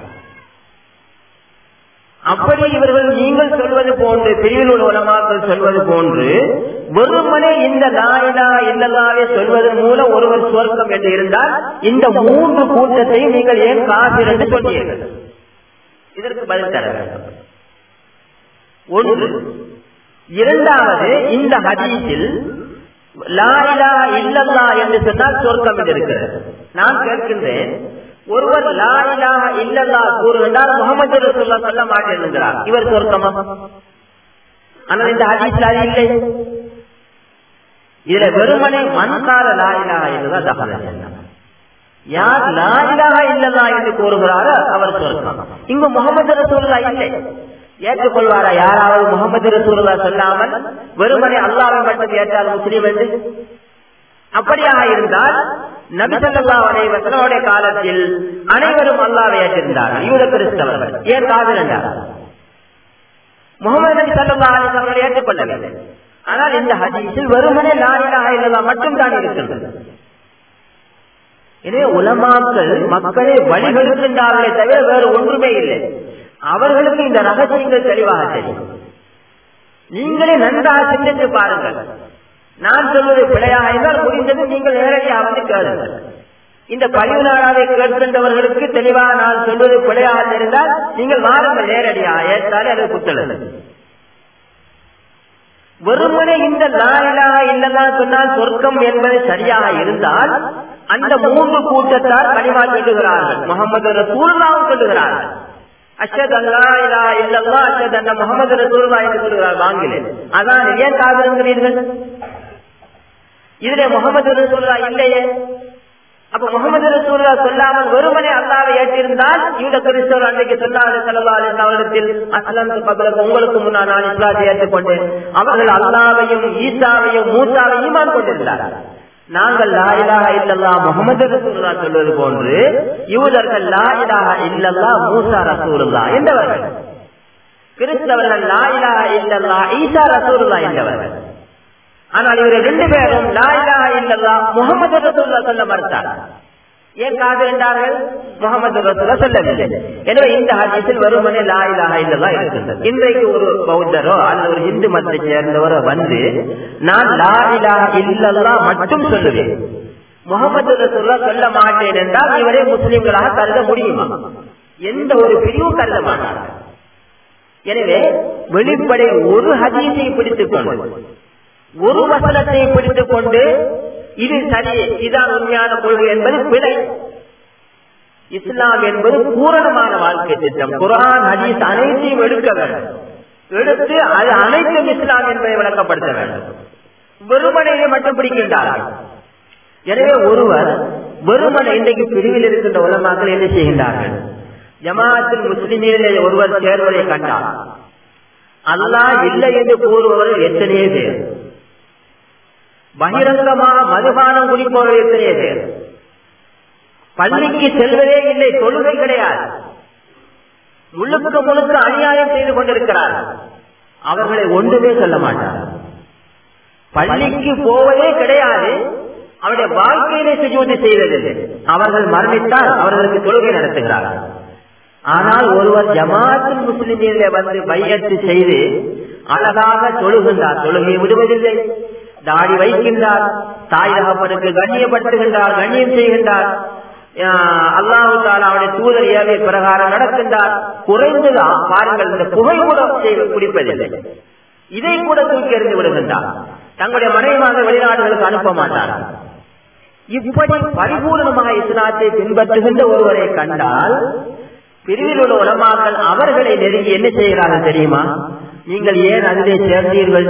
அப்படி இவர்கள் நீங்கள் சொல்வது போன்று, பிரிவில் உள்ள உலமாக்கள் சொல்வது போன்று வெறுமனே இந்த லா இலாஹ இல்லல்லாஹ்வை சொல்வதன் மூலம் ஒருவர் சொர்க்கம் என்று இருந்தால் இந்த மூன்று கூட்டத்தையும் நீங்கள் ஏன் காஃபிர் என்று சொன்னீர்கள்? இதற்கு பதில் தர வேண்டும். ஒன்று. இரண்டாவது, இந்த ஹதீஸில் லா இலாஹ இல்லல்லாஹ் என்று சொன்னால் சொர்க்கம் என்று இருக்கிறது. நான் கேட்கின்றேன், ஒருவர் லா இலாஹ இல்லல்லாஹ் கூறுகின்றால் முஹம்மது ரசூலுல்லாஹ் சொல்ல மாட்டேன் என்கிறார், இவர் சொர்க்கமா? ஆனால் இந்த ஹதீஸ்ல அது இல்லை. இதுல வெறுமனே மன்கால லா இலாஹ இல்லல்லாஹ் தஹல ஜன்னah, யார் லா இலாஹா இல்லல்லாஹ் என்று கூறுகிறாரோ அவர் சொர்க்கம். இங்கு முஹம்மது ரசூலுல்லாஹ் இல்லை. ஏற்றுக்கொள்வாரா யாராவது முஹம்மது ரசூலுல்லாஹ் சொல்லாமல் வெறுமனே அல்லாஹ்வை மட்டும் ஏற்றால் முஸ்லிம் என்று? அப்படியாக இருந்தால் நபி ஸல்லல்லாஹு அலைஹி வஸல்லம் காலத்தில் அனைவரும் அல்லாஹ்வை ஏற்றிருந்தார்கள், யூத கிறிஸ்தவர்கள். ஏன் காஃபிர் என்றார்? முஹம்மது நபி ஸல்லல்லாஹு அலைஹி வஸல்லம் ஏற்றுக்கொள்ளவில்லை. ஆனால் இந்த ஹதீஸில் வெறுமனே லா இலாஹா இல்லல்லாஹ் மட்டும் தான் இருக்கின்றது. எனவே உலமாக்கள் மக்களை வழிகெடுக்கின்றார்களே தவிர வேறு ஒன்றுமே இல்லை. அவர்களுக்கு இந்த ரகசியங்கள் தெளிவாக தெரியும். நீங்களே நன்றாக சிந்தித்து பாருங்கள். நான் சொல்வது பிழையாக இருந்தால் முடிந்தது நீங்கள் நேரடியாக வந்து கேளுங்கள். இந்த பதிவு நாளாவை கேட்கின்றவர்களுக்கு தெளிவாக நான் சொல்வது பிழையாக தெரிந்தால் நீங்கள் வாருங்கள், நேரடியாக ஏற்றாலே அது புத்தளது. வெறுமனே இந்த லா இலாஹா இல்லல்லாஹ் சொன்னால் சொர்க்கம் என்பது சரியாக இருந்தால் அந்த மூன்று கூட்டத்தார் கலிமா சொல்லுகிறார்கள், முஹம்மது ரசூலுல்லாஹ் சொல்லுகிறார்கள். அஷ்ஹது அல்லா இலாஹா இல்லல்லாஹ் அஷ்ஹது அன்ன முஹம்மது ரசூலுல்லாஹ் என்று சொல்லுகிறார்கள் வாங்கிலே. அதான் ஏன் காபிருங்கிறீர்கள்? இதிலே முஹம்மது ரசூலுல்லாஹ் இல்லையே. அப்ப முஹம்மது ரசூலுல்லாஹ் சொல்லாமல் வெறுமனே அல்லாஹ்வை ஏற்றிருந்தால் யூத கிறிஸ்தவர் அன்றைக்கு சொன்னார்கள் ஸல்லல்லாஹு அலைஹி வஸல்லம், அஸ்லம்து கப்லக, உங்களுக்கு முன்னால் நான் இஸ்லாத்தை ஏற்றுக்கொண்டேன். அவர்கள் அல்லாஹ்வையும் ஈசாவையும் மூசாவையும் ஈமான் கொண்டிருந்தார்கள். நாங்கள் லா இலாஹா இல்லல்லாஹ் முஹம்மது ரசூலுல்லாஹ் சொல்வது போன்று யூதர்கள் லா இலாஹா இல்லல்லாஹ் மூசா ரசூலுல்லாஹ் என்றவர்கள், கிறிஸ்தவர்கள் லா இலாஹா இல்லல்லாஹ் ஈசா ரசூலுல்லாஹ் என்றவர்கள். ஆனால் இவர்கள் ரெண்டு பேரும் லா இலாஹா இல்லல்லாஹ் முஹம்மது ரசூலுல்லாஹ் சொல்ல மறுத்தார். ஏன் காஃபிர் என்றார்கள்? முஹம்மது ரசூலுல்லாஹ் சொல்லவில்லை. எனவே இந்த ஹதீஸில் வெறுமனே லா இலாஹா இல்லல்லாஹ் இருக்கின்றது. இன்றைக்கு ஒரு பௌத்தரோ அல்லது ஒரு இந்து மதத்தை சேர்ந்தவரோ வந்து நான் லா இலாஹா இல்லல்லாஹ் மட்டும் சொல்லுவேன், முஹம்மது ரசூலுல்லாஹ் சொல்ல மாட்டேன் என்றால் இவரே முஸ்லிம்களாக கருத முடியுமா? எந்த ஒரு பிரிவும் கருத மாட்டார்கள். எனவே வெளிப்படை ஒரு ஹதீஸை பிடித்துக் கொண்டு ஒரு வசனத்தை பிடித்துக் கொண்டு இது சரி, இதுதான் உண்மையான கொள்கை என்பது பிழை. இஸ்லாம் என்பது பூரணமான வாழ்க்கை திட்டம். குர்ஆன் ஹதீஸ் அனைத்தையும் எடுக்க வேண்டும், எடுத்து அது அனைத்தும் இஸ்லாம் என்பதை விளக்கப்படுத்த வேண்டும். வெறுமனையை மட்டும் பிடிக்கின்றார்கள். எனவே ஒருவர் வெறுமனை இன்றைக்கு பிரிவில் இருக்கின்ற உலமாக்கள் என்ன செய்கின்றார்கள்? ஜமாஅத்துல் முஸ்லிமீனிலே ஒருவர் சேர்வதை கண்டால் அல்லாஹ் இல்லை என்று கூறுபவர்கள் எத்தனையோ பேர், பகிரங்கமாக மதுபானம் குடிப்பவர்கள் எத்தனையோ பேர், பள்ளிக்கு செல்வதே இல்லை, தொழுகை கிடையாது, முழுக்க முழுக்க அநியாயம் செய்து கொண்டிருக்கிறார்கள். அவர்களை ஒன்றுமே சொல்ல மாட்டார். பள்ளிக்கு போவதே கிடையாது, அவருடைய வாழ்க்கையிலே சுஜூது செய்வதில்லை. அவர்கள் மரணித்தால் அவர்களுக்கு தொழுகை நடத்துகிறார்கள். ஆனால் ஒருவர் ஜமாஅத்துல் முஸ்லிமீனிலே வந்து பைஅத் செய்து அழகாக தொழுகின்றார், தொழுகையை விடுவதில்லை, தாடி வைக்கின்றார், தாய் தகப்பனுக்கு கண்ணியப்படுத்துகின்றார், கண்ணியம் செய்கின்றார், அல்லாஹ் தஆலா அவருடைய தூதர் ஏவை பிரகாரம் நடக்கின்றார். குறைந்தது பாருங்கள், இந்த புகை கூட குடிப்பதில்லை, இதை கூட தூக்கி எறிந்து விடுகின்றார். தங்களுடைய மனைவியாக வெளிநாடுகளுக்கு அனுப்ப மாட்டார். இப்படி பரிபூர்ணமாக இஸ்லாத்தை பின்பற்றுகின்ற ஒருவரை கண்டால் பிரிவில் உள்ள உலமாக்கள் அவர்களை நெருங்கி என்ன செய்கிறார்கள் தெரியுமா? நீங்கள் ஏன் அதிலே சேர்ந்தீர்கள்?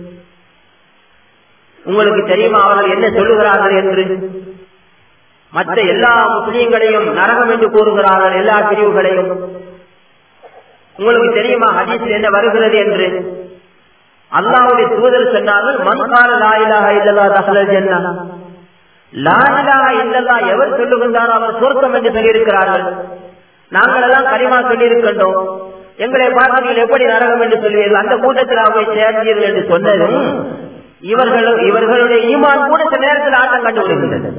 உங்களுக்கு தெரியுமா அவர்கள் என்ன சொல்லுகிறார்கள் என்று? மற்ற எல்லா முஸ்லீம்களையும் நரகம் என்று கூறுகிறார்கள், எல்லா பிரிவுகளையும். உங்களுக்கு தெரியுமா ஹதீஸில் என்ன வருகிறது என்று? அல்லாஹ்வுடைய தூதர் சொன்னார்கள், மன் கால லா இலாஹா இல்லல்லாஹ் தஹலல் ஜன்னah, லா இலாஹா இல்லல்லாஹ் எவர் சொல்லுகின்றாரோ அவர் சொர்க்கம் என்று சொல்லியிருக்கிறார்கள். நாங்கள் எல்லாம் கலிமா சொல்லியிருக்கின்றோம், எங்களை பார்த்து நீங்கள் எப்படி நரகம் என்று சொல்வீர்கள், அந்த கூட்டத்தில் போய் சேர்ந்தீர்கள் என்று சொன்னதும் இவர்களும் இவர்களுடைய ஈமான் கூட சில நேரத்தில் ஆட்டம் கண்டு விடுகின்றது.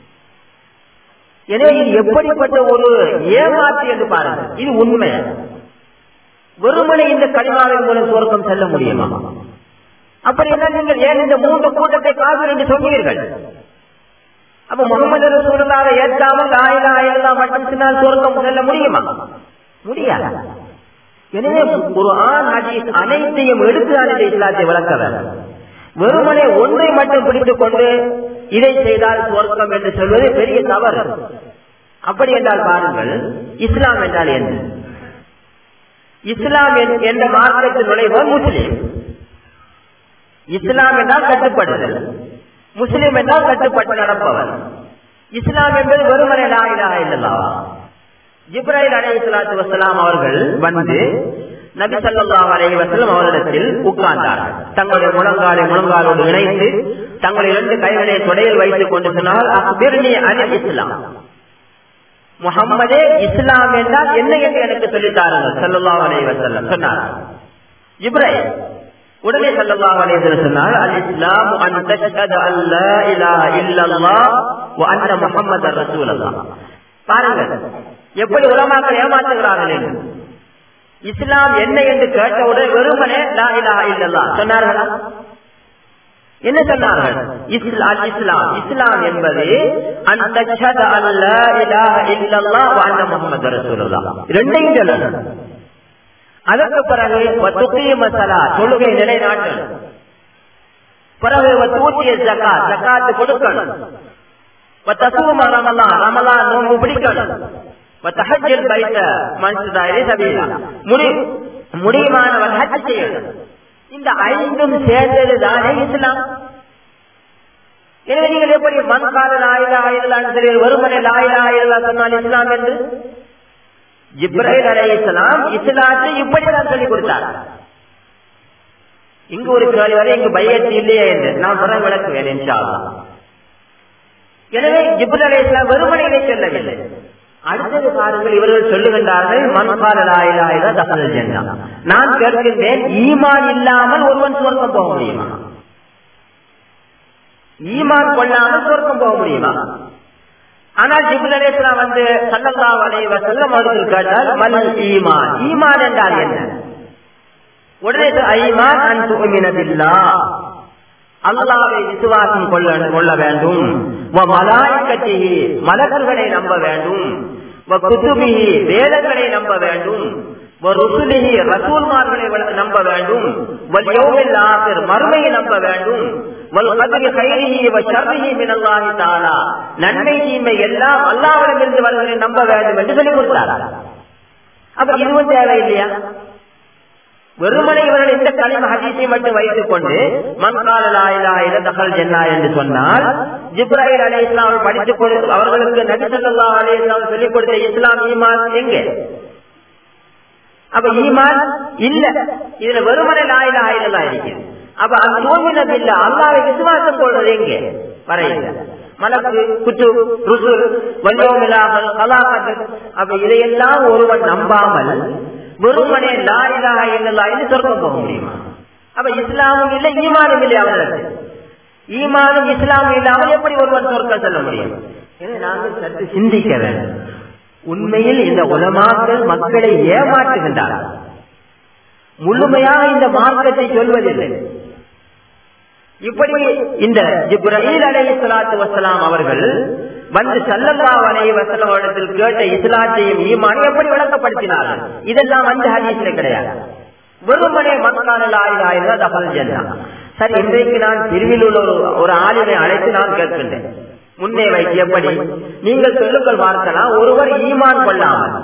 எனவே இது எப்படிப்பட்ட ஒரு ஏமாற்று என்று பாருங்கள். இது உண்மை. வெறுமனை இந்த கலிமாவின் மூலம் சொர்க்கம் செல்ல முடியுமா? அப்படி என்ன நீங்கள் ஏன் இந்த மூன்று கூட்டத்தை காஃபிர் என்று சொன்னீர்கள்? அப்ப முஹம்மது ரசூலுல்லாஹை ஏற்காமல் லா இலாஹா இல்லல்லாஹ் மட்டும் சொன்னால் சொர்க்கம் செல்ல முடியுமா? முடியாது. எனவே குர்ஆன் ஹதீஸ் அனைத்தையும் எடுத்து அந்த இஸ்லாத்தை வளர்க்க வேண்டும். வெறுமனே ஒன்றை மட்டும் பிடித்துக் கொண்டு இதை செய்தால் சொர்க்கம் என்று சொல்வது பெரிய தவறு. அப்படி என்றால் பாருங்கள், இஸ்லாம் என்றால் என்ன? இஸ்லாம் என்ற மார்க்கத்தில் நுழைவோர் முஸ்லிம். இஸ்லாம் என்றால் கட்டுப்படுதல், முஸ்லிம் என்றால் கட்டுப்பட்டு நடப்பவர். இஸ்லாம் என்பது வெறுமனே லா இலாஹா இல்லல்லாஹ். ஜிப்ராயில் அலைஹிஸ்ஸலாத்து வஸ்ஸலாம் அவர்கள் வந்து நபி ஸல்லல்லாஹு அலைஹி வஸல்லம் அவர்களிடத்தில் உட்கார்ந்தார்கள். தங்களுடைய முழங்காலை முழங்காலோடு இணைத்து தங்களுடைய இரண்டு கைகளை தொடையில் வைத்துக் கொண்டு சொன்னால், அக்பிர்னி அனில் இஸ்லாம், முஹம்மதே இஸ்லாம் என்றால் என்ன என்று எனக்கு சொல்லித்தார்கள் ஸல்லல்லாஹு அலைஹி வஸல்லம் சொன்னார். ஜிப்ராயில் உடனே ஸல்லல்லாஹு அலைஹி வஸல்லம் சொன்னார், அல் இஸ்லாம் அன் தஷ்ஹது அல்லா இலாஹா இல்லல்லாஹ் வ அன்ன முஹம்மதர் ரசூலுல்லாஹ். பாருங்கள் எப்படி உலமாக்கள் ஏமாற்றுகிறார்கள் என்று. இஸ்லாம் என்ன என்று கேட்டவுடன் வெறுமனே லா இலாஹா இல்லல்லாஹ் சொன்னார்களா? என்ன சொன்னார்கள்? இஸ்லாம் இஸ்லாம் இஸ்லாம் என்பது அன் தஷ்ஹது அல்லா இலாஹா இல்லல்லாஹ் வ அன்ன முஹம்மதர் ரசூலுல்லாஹ் இரண்டையும் சொல்லணும். அதற்கு பிறகு தொழுகை நிலைநாட்டணும். பிறகு ஜகாத் ஜகாத் கொடுக்கணும். ரமலான் ரமலான் நோன்பு பிடிக்கணும். முடியுமானவர் ஹஜ் செய்யணும். இந்த ஐந்தும் சேர்ந்தது தானே இஸ்லாம். எனவே நீங்கள் எப்படி மன்கால லாயிலா ஆயிரலான்னு சொல்லி ஒருமனை லாயிலா ஆயிரலா சொன்னால் இஸ்லாம் என்று? ஜிப்ராயில் அலைஹிஸ்ஸலாம் இஸ்லாத்தை இப்படிதான் சொல்லிக் கொடுத்தார். இங்கு ஒரு கேள்வி வரை இங்கு பையத்து இல்லையே என்று நான் புறம் விளக்குவேன் இன்ஷா அல்லாஹ். எனவே ஜிப்ராயில் அலைஹிஸ்ஸலாம் வெறுமனையிலே சொல்லவில்லை. அடுத்தது பாருங்கள், இவர்கள் சொல்லுகின்றார்கள் மன்கால லா இலாஹா இல்லல்லாஹ் தஹலல் ஜன்னah. நான் கேட்கின்றேன், ஈமான் இல்லாமல் ஒருவன் சொர்க்கம் போக முடியுமா? ஈமான் கொள்ளாமல் சொர்க்கம் போக முடியுமா? ஆனால் ஜிப்ரீல் அலைஹிஸ்ஸலாம் வந்து ஸல்லல்லாஹு அலைஹி வஸல்லம் அவர்கள் கேட்டால், மல் ஈமான், ஈமான் என்றால் என்ன? உடனே ஈமான் அன் துஅமின பில்லாஹ், அல்லாஹ்வை விசுவாசம் கொள்ள கொள்ள வேண்டும். வ மலாயிகத்திஹி, மலக்குகளை நம்ப வேண்டும். வ குதுபிஹி, வேதங்களை நம்ப வேண்டும். வ ருசுலிஹி, ரசூல்மார்களை நம்ப வேண்டும். வல் யௌமில் ஆகிர், மறுமையை நம்ப வேண்டும். வல் கத்ரி கைரிஹி வ ஷர்ரிஹி மினல்லாஹி தஆலா, நன்மை தீமை எல்லாம் அல்லாஹ்விடமிருந்து வருவதை நம்ப வேண்டும் என்று சொல்லிக் கொடுத்தார். அப்ப இதுவும் தேவை இல்லையா? வெறுமனை இவர்கள் இந்த கலிமா ஹதீஸை மட்டும் வைத்துக் கொண்டு மன் கால லா இலாஹா இல்லல்லாஹ் தஹல் ஜன்னah என்று சொன்னால், ஜிப்ராயில் அலைஹிஸ்ஸலாம் படித்துக் கொடுத்து அவர்களுக்கு நபி ஸல்லல்லாஹு அலைஹி வஸல்லம் சொல்லிக் கொடுத்த இஸ்லாம் ஈமான் எங்கே? அப்ப ஈமான் இல்ல, இதுல வெறுமனை லா இலாஹா இல்லல்லாஹ் இருக்கிறது. அப்ப அன்துமின பில்லாஹ், அல்லாஹ்வை விசுவாசம் கொள்வது எங்கே? வரையில்லை. மலக்கு, குத்துப், ருசுல், வல் யௌமில் ஆகிர், கலாகத், அப்ப இதையெல்லாம் ஒருவன் நம்பாமல் வெறுமனே லா இலாஹா இல்லல்லாஹ் என்று சொர்க்கம் போக முடியுமா? அப்ப இஸ்லாமும் இல்லை ஈமானும் இல்லை அவர்களுக்கு. ஈமானும் இஸ்லாமும் இல்லாமல் எப்படி ஒருவன் சொர்க்கம் செல்ல முடியும்? எனவே நாங்கள் சற்று சிந்திக்க வேண்டும். உண்மையில் இந்த உலமாக்கள் மக்களை ஏமாற்றுகின்றார்கள். முழுமையாக இந்த மார்க்கத்தை சொல்வதில்லை. இப்படி இந்த ஜிப்ராயில் அலைஹிஸ்ஸலாத்து வஸ்ஸலாம் அவர்கள் வந்து ஸல்லல்லாஹு அலைஹி வஸல்லம் அவரிடத்தில் கேட்ட இஸ்லாத்தையும் ஈமானையும் எப்படி விளக்கப்படுத்தினார்கள்? இதெல்லாம் வந்து ஹதீஸ்ல கிடையாது. வெறுமனே மன்கால லா இலாஹா இல்லல்லாஹ் தஹல் ஜன்னah. சரி, இன்றைக்கு நான் பிரிவில் உள்ள ஒரு ஆலிமை அழைத்து நான் கேட்கின்றேன், முன்னே வைத்து எப்படி நீங்கள் சொல்லுங்கள் பார்க்கலாம், ஒருவர் ஈமான் கொள்ளாமல்,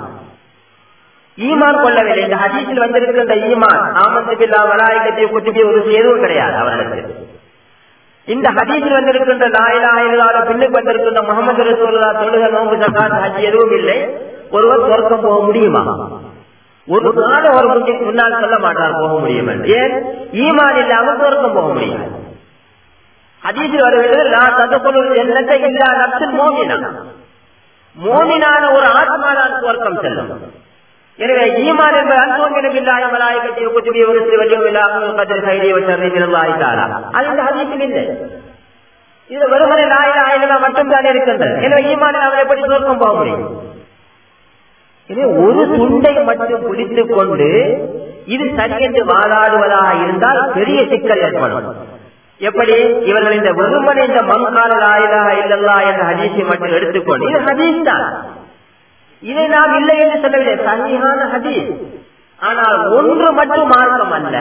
ஈமான் கொள்ளவில்லை, இந்த ஹதீஸில் வந்திருக்கின்ற ஈமான் ஆமன்து பில்லாஹ் வ மலாயிகத்திஹி வ குதுபிஹி வ ருசுலிஹி எதுவும் கிடையாது அவர்களுக்கு. இந்த ஹதீஸில் வந்திருக்கின்ற லா இலாஹா இல்லல்லாஹ் பின்னுக்கு வந்திருக்கின்ற முஹம்மது ரசூலுல்லாஹ் தொழுகை நோன்பு ஸகாத் ஹஜ் எதுவும் இல்லை. ஒருவர் சொர்க்கம் போக முடியுமா? ஒரு நாள் ஒரு முன்னால் சொல்ல மாட்டார் போக முடியும் என்று. ஏன்? ஈமான் இல்லாமல் சொர்க்கம் போக முடியாது. ஹதீஸில் வருகிறது, லா ததுகுலுல் ஜன்னத இல்லா நஃப்ஸுல் மூமினா, மூமினான ஒரு ஆத்மாதான் சொர்க்கம் செல்லும். எனவே ஈமான் என்பது அன்துமின பில்லாஹி வ மலாயிகத்திஹி வ குதுபிஹி வ ருசுலிஹி வல் யௌமில் ஆகிர் வல் கத்ரி கைரிஹி வ ஷர்ரிஹி மினல்லாஹி தஆலா. அது இந்த ஹதீஸில் இல்லை. இது வெறுமனே லா இலாஹா இல்லல்லாஹ் மட்டும்தான் இருக்கின்றது. எனவே ஈமானில் அவர் எப்படி சொர்க்கம் போக முடியும்? எனவே ஒரு துண்டை மட்டும் பிடித்துக் கொண்டு இது சரி என்று வாதாடுவதாக இருந்தால் பெரிய சிக்கல் ஏற்படும். எப்படி? இவர்கள் இந்த வெறுமனே இந்த மன்கால லா இலாஹா இல்லல்லாஹ் என்ற ஹதீஸை மட்டும் எடுத்துக்கொண்டு, இது ஹதீஸ் தான், இதை நாம் இல்லை என்று சொல்லவில்லை, சஹீஹான ஹதீஸ். ஆனால் ஒன்று மட்டும் மார்க்கம் அல்ல,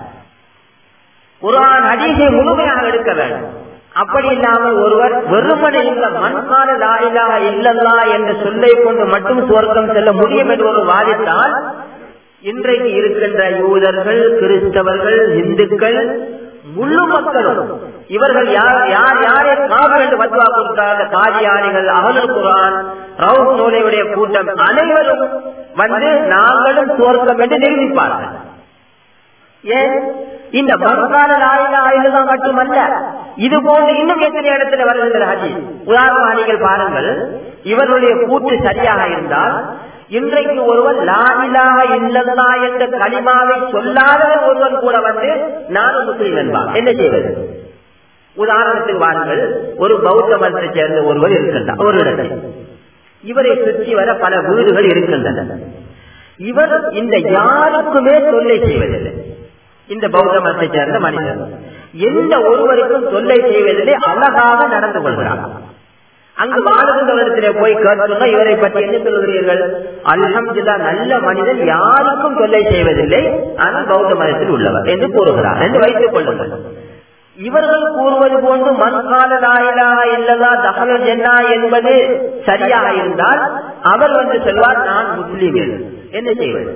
குர்ஆன் ஹதீஸை முழுமையாக எடுக்க வேண்டும். அப்படி இல்லாமல் ஒருவர் வெறுமனே இந்த மன்கால லா இலாஹா இல்லல்லாஹ் என்ற சொல்லை கொண்டு மட்டும் சுவர்க்கம் செல்ல முடியும் என்று ஒரு வாதித்தால், இன்றைக்கு இருக்கின்ற யூதர்கள், கிறிஸ்தவர்கள், இந்துக்கள் முழு மக்களும் இவர்கள் யார் யார் யாரை காவல் என்று பத்வா கொடுத்தாங்க, காதியானிகள், அஹ்லுல் குர்ஆன், ரவுஃப் நூலையுடைய கூட்டம் அனைவரும் வந்து நாங்களும் சுவர்க்கம் என்று நிரூபிப்பார்கள். ஏன் இந்த மறுகால ஆயுதம் மட்டுமல்ல, இது போன்று இன்னும் எத்தனை இடத்துல வருகின்ற ஹதீஸ். உதாரணமாக நீங்கள் பாருங்கள், இவருடைய கூற்று சரியாக இருந்தால் இன்றைக்கு ஒருவன் லா இலாஹ இல்லல்லாஹ் என்ற கலிமாவை சொல்லாத ஒருவன் கூட வந்து நானும் முஸ்லிம் என்பான். என்ன செய்வது? உதாரணத்துக்கு வாருங்கள், ஒரு பௌத்த மதத்தை சேர்ந்த ஒருவர் இருக்கின்றார் ஒரு இடத்தில். இவரை சுற்றி வர பல வீடுகள் இருக்கின்றன. இவர் இந்த யாருக்குமே தொல்லை செய்வதில்லை. இந்த பௌத்த மதத்தை சேர்ந்த மனிதர் எந்த ஒருவருக்கும் தொல்லை செய்வதிலே அழகாக நடந்து கொள்கிறார். அங்கு வாழ்கின்றவரிடத்திலே போய் கேட்க இவரை பற்றி என்ன சொல்கிறீர்கள்? அல்ஹம்துலில்லாஹ், நல்ல மனிதன், யாருக்கும் தொல்லை செய்வதில்லை, ஆனால் பௌத்த மதத்தில் உள்ளவர் என்று கூறுகிறார் என்று வைத்துக் கொள்ளுங்கள். இவர்கள் கூறுவது போன்று மன்கால லா இலாஹ இல்லல்லாஹ் தஹலுல் ஜன்னா என்பது சரியாக இருந்தால் அவர் வந்து சொல்வார் நான் முஸ்லீம். என்ன செய்வது?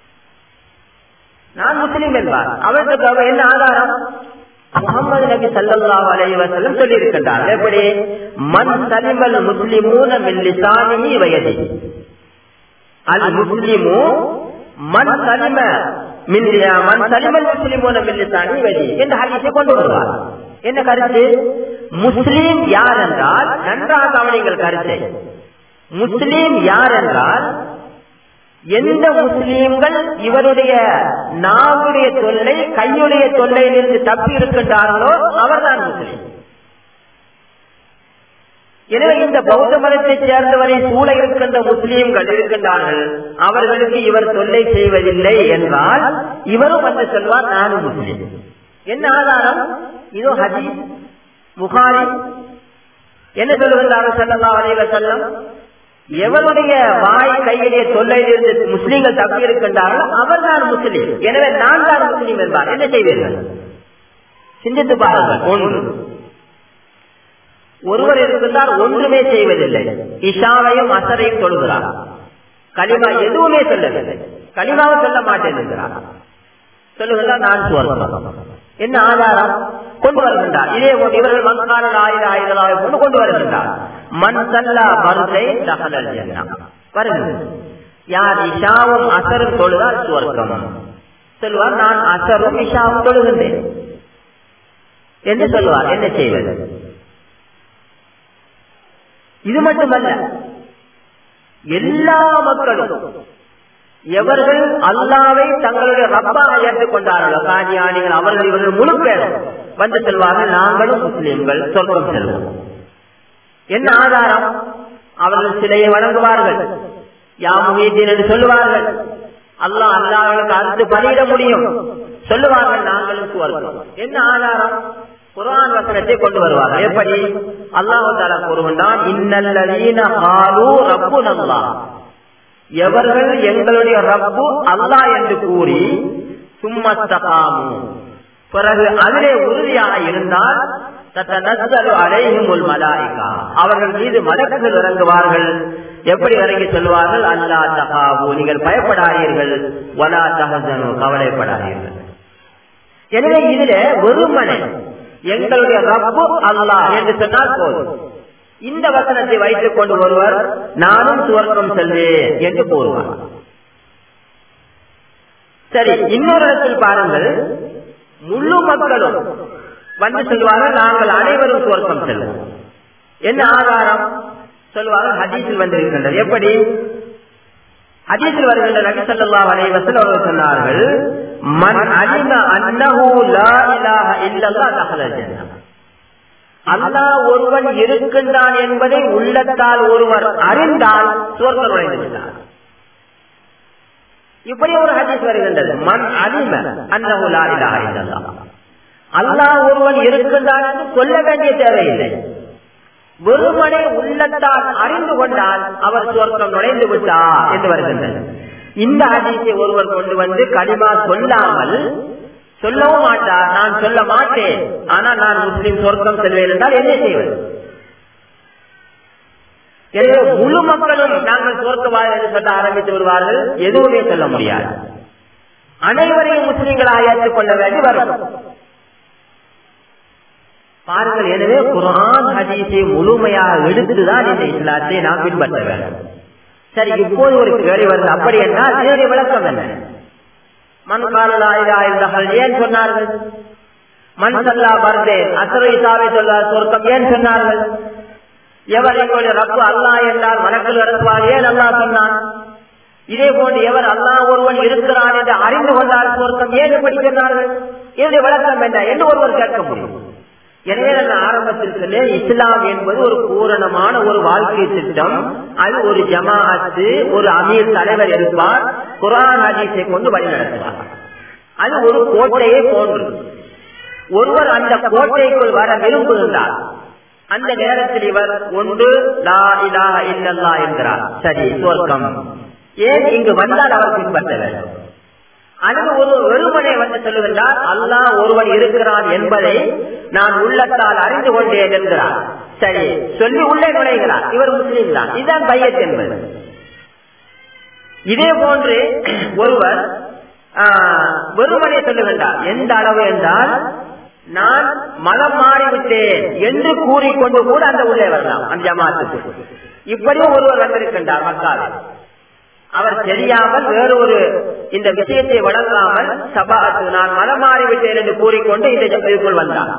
நான் முஸ்லீம் என்பார். அவருக்கு என்ன ஆதாரம்? முஹம்மது நபி ஸல்லல்லாஹு அலைஹி வஸல்லம் சொல்லி இருக்கின்றார். எப்படி? மன் சலிமல் முஸ்லிமூன மின் லிசானிஹி வ யதிஹி. அல் முஸ்லிமு மன் சலிம மின் மன் சலிமல் முஸ்லிமூன மின் லிசானிஹி வ யதிஹி என்ற ஹதீஸை கொண்டு வருவார். என்ன கருத்து? முஸ்லீம் யார் என்றால், நன்றாக கவனிங்கள் கருத்தை, முஸ்லீம் யார் என்றால் எந்த முஸ்லீம்கள் இவருடைய நாவுடைய தொல்லை, கையுடைய தொல்லையிலிருந்து தப்பி இருக்கின்றார்களோ அவர்தான் முஸ்லீம். எனவே இந்த பௌத்த மதத்தை சேர்ந்தவரை சூழ இருக்கின்ற முஸ்லீம்கள் இருக்கின்றார்கள், அவர்களுக்கு இவர் தொல்லை செய்வதில்லை என்றால் இவரும் வந்து சொல்வார் நானும் முஸ்லீம். என்ன ஆதாரம்? இதோ ஹதீஸ் புகாரி. என்ன சொல்லுகின்றார்கள் ஸல்லல்லாஹு அலைஹி வஸல்லம்? எவருடைய வாய் கையிலே தொல்லையிலிருந்து முஸ்லீம்கள் தப்பி இருக்கின்றார்களோ அவர் தான் முஸ்லீம். எனவே நான் தான் முஸ்லீம் என்பார். என்ன செய்வீர்கள்? சிந்தித்து பாருங்கள். ஒன்று, ஒருவர் இருக்கின்றார் ஒன்றுமே செய்வதில்லை, இஷாவையும் அசரையும் தொழுகிறார், கலிமா எதுவுமே சொல்லவில்லை, கலிமாவை சொல்ல மாட்டேன் என்கிறார், சொல்லுகிறார் நான் சுவர்க்கம். என்ன ஆதாரம்? கொண்டு வருகின்றார். இதே போன்று இவர்கள் மன்கால லா இலாஹ இல்லல்லாஹ் கொண்டு கொண்டு வருகின்றார். மன் ஸல்லா ஃபர்தை தஹலல் ஜன்னா. வருகிறது, யார் இஷாவும் அசரும் தொழுதால் சுவர்க்கம். சொல்வார் நான் அசரும் இஷாவும் தொழுகின்றேன் என்று சொல்வார். என்ன செய்வது? இது மட்டுமல்ல, எல்லா மக்களும் எவர்கள் அல்லாவை தங்களுடைய ரப்பாக ஏற்றுக் கொண்டார்களோ, காதியானிகள், அவர்கள் இவர்கள் முழு பேரும் வந்து செல்வார்கள் நாங்களும் முஸ்லிம்கள் சொர்க்கம் செல்வோம். என்ன ஆதாரம்? அவர்கள் சிலையை வணங்குவார்கள், யா முஹீதீன் என்று சொல்லுவார்கள், அல்லாஹ் அல்லாஹ்வுக்கு அடுத்து பலியிட முடியும் சொல்லுவார்கள், நாங்களும் சுவர்க்கம். என்ன ஆதாரம்? குர்ஆன் வசனத்தை கொண்டு வருவார்கள். எப்படி? அல்லாஹ் தஆலா கூறுகின்றான், இன்னல்லதீன காலூ ரப்புனல்லாஹ், எவர்கள் எங்களுடைய ரப்பு அல்லாஹ் என்று கூறி சும்மஸ்தகாமு, பிறகு அதிலே உறுதியாக இருந்தால் தத்தனஸ்ஸலு அலைஹிமுல் மலாயிகா, அவர்கள் மீது மலக்குகள் இறங்குவார்கள். எப்படி இறங்கி சொல்வார்கள்? அல்லா தகாவு, நீங்கள் பயப்படாதீர்கள், வலா தஹஸனு, கவலைப்படாதீர்கள். எனவே இதிலே வெறுமனே எங்களுடைய ரப்பு அல்லாஹ் என்று சொன்னால் போதும். இந்த வசனத்தை வைத்துக் கொண்டு ஒருவர் நானும் சுவர்க்கம் செல்வேன் என்று கூறுவார். சரி, இன்னொரு இடத்தில் பாருங்கள், முழு மக்களும் வந்து சொல்வார்கள் நாங்கள் அனைவரும் சுவர்க்கம் செல்வோம். என்ன ஆதாரம்? சொல்வார்கள் ஹதீஸில் வந்திருக்கின்றது. எப்படி? ஹதீஸில் வருகின்ற நபி ஸல்லல்லாஹு அலைஹி வஸல்லம் அவர்கள் சொன்னார்கள், மன் அலிம அன்னஹு லா இலாஹ இல்லல்லாஹ் தஹலல் ஜன்னah. அல்லாஹ் ஒருவன் இருக்கின்றான் என்பதை உள்ளத்தால் ஒருவர் அறிந்தால் சுவர்க்கம் நுழைந்து விட்டார். இப்படி ஒரு ஹதீஸ் வருகின்றது, மன் அலிம அன்னஹு லா இலாஹ இல்லல்லாஹ், அல்லாஹ் ஒருவன் இருக்கின்றான் என்று சொல்ல வேண்டிய தேவையில்லை, வெறுமனே உள்ளத்தால் அறிந்து கொண்டால் அவர் சுவர்க்கம் நுழைந்து விட்டார் என்று வருகின்றது. இந்த ஹதீஸை ஒருவர் கொண்டு வந்து கலிமா சொல்லாமல் சொல்லவும் மாட்டார், நான் சொல்ல மாட்டேன் ஆனால் நான் முஸ்லிம் சொர்க்கம் செல்வேன் என்றால் என்ன செய்வது? எனவே முழு மக்களும் நாங்கள் சொர்க்கவாதி என்று சொல்ல ஆரம்பித்து வருவார்கள், எதுவுமே சொல்ல முடியாது. அனைவரையும் முஸ்லிம்களாக ஏற்றுக் கொள்ள வேண்டி வரும். பாருங்கள், எனவே குர்ஆன் ஹதீஸை முழுமையாக எடுத்துதான் இந்த இஸ்லாத்தை நாம் பின்பற்ற வேண்டும். சரி, இப்போது ஒரு கேள்வி வருது, அப்படி என்றால் இதனுடைய விளக்கம் என்ன? மன் கால லா இலாஹா இல்லல்லாஹ் ஏன் சொன்னார்கள்? மன் ஸல்லா பர்தேன் அஸ்ரு இசாவை சொல்லார் சொர்க்கம் ஏன் சொன்னார்கள்? எவர் எங்களுடைய ரப்பு அல்லாஹ் என்றால் மலக்குள் இறங்குவார் ஏன் அல்லாஹ் சொன்னான்? இதே போன்று எவர் அல்லாஹ் ஒருவன் இருக்கிறான் என்று அறிந்து கொண்டால் சொர்க்கம் ஏன் இப்படி சொன்னார்கள்? இதனுடைய விளக்கம் என்ன என்று ஒருவர் கேட்க முடியும். எனவே நான் ஆரம்பத்தில் சொன்னேன், இஸ்லாம் என்பது ஒரு பூரணமான ஒரு வாழ்க்கை திட்டம். அது ஒரு ஜமாஅத்து, ஒரு அமீர் தலைவர் இருப்பார், குர்ஆன் ஹதீஸை கொண்டு வழிநடத்துவார். அது ஒரு கோட்டையை போன்று. ஒருவர் அந்த கோட்டைக்குள் வர விரும்புகின்றார். அந்த நேரத்தில் இவர் ஒன்று லா இலாஹா இல்லல்லாஹ் என்கிறார், சரி சொர்க்கம். ஏன் இங்கு வந்தால் அவர் பின்பற்ற வேண்டும். அல்லது ஒரு வெறுமனை வந்து சொல்லுகின்றார், அல்லாஹ் ஒருவன் இருக்கிறான் என்பதை நான் உள்ளத்தால் அறிந்து கொண்டேன் என்கிறார், சரி சொல்லி உள்ளே நுழைகிறார், இவர் முஸ்லீம் தான். இதுதான் பையத் என்பது. இதே போன்று ஒருவர் வெறுமனை சொல்லுகின்றார், எந்த அளவு என்றால் நான் மதம் மாறிவிட்டேன் என்று கூறிக்கொண்டு கூட அந்த உள்ளே வரலாம் அந்த ஜமாத்துக்கு. இப்படியும் ஒருவர் வந்திருக்கின்றார் மக்காவில். அவர் தெரியாமல் வேறொரு இந்த விஷயத்தை வழங்காமல் சபாத்து நான் மதம் மாறிவிட்டேன் என்று கூறிக்கொண்டு இந்த இதுக்குள் வந்தார்.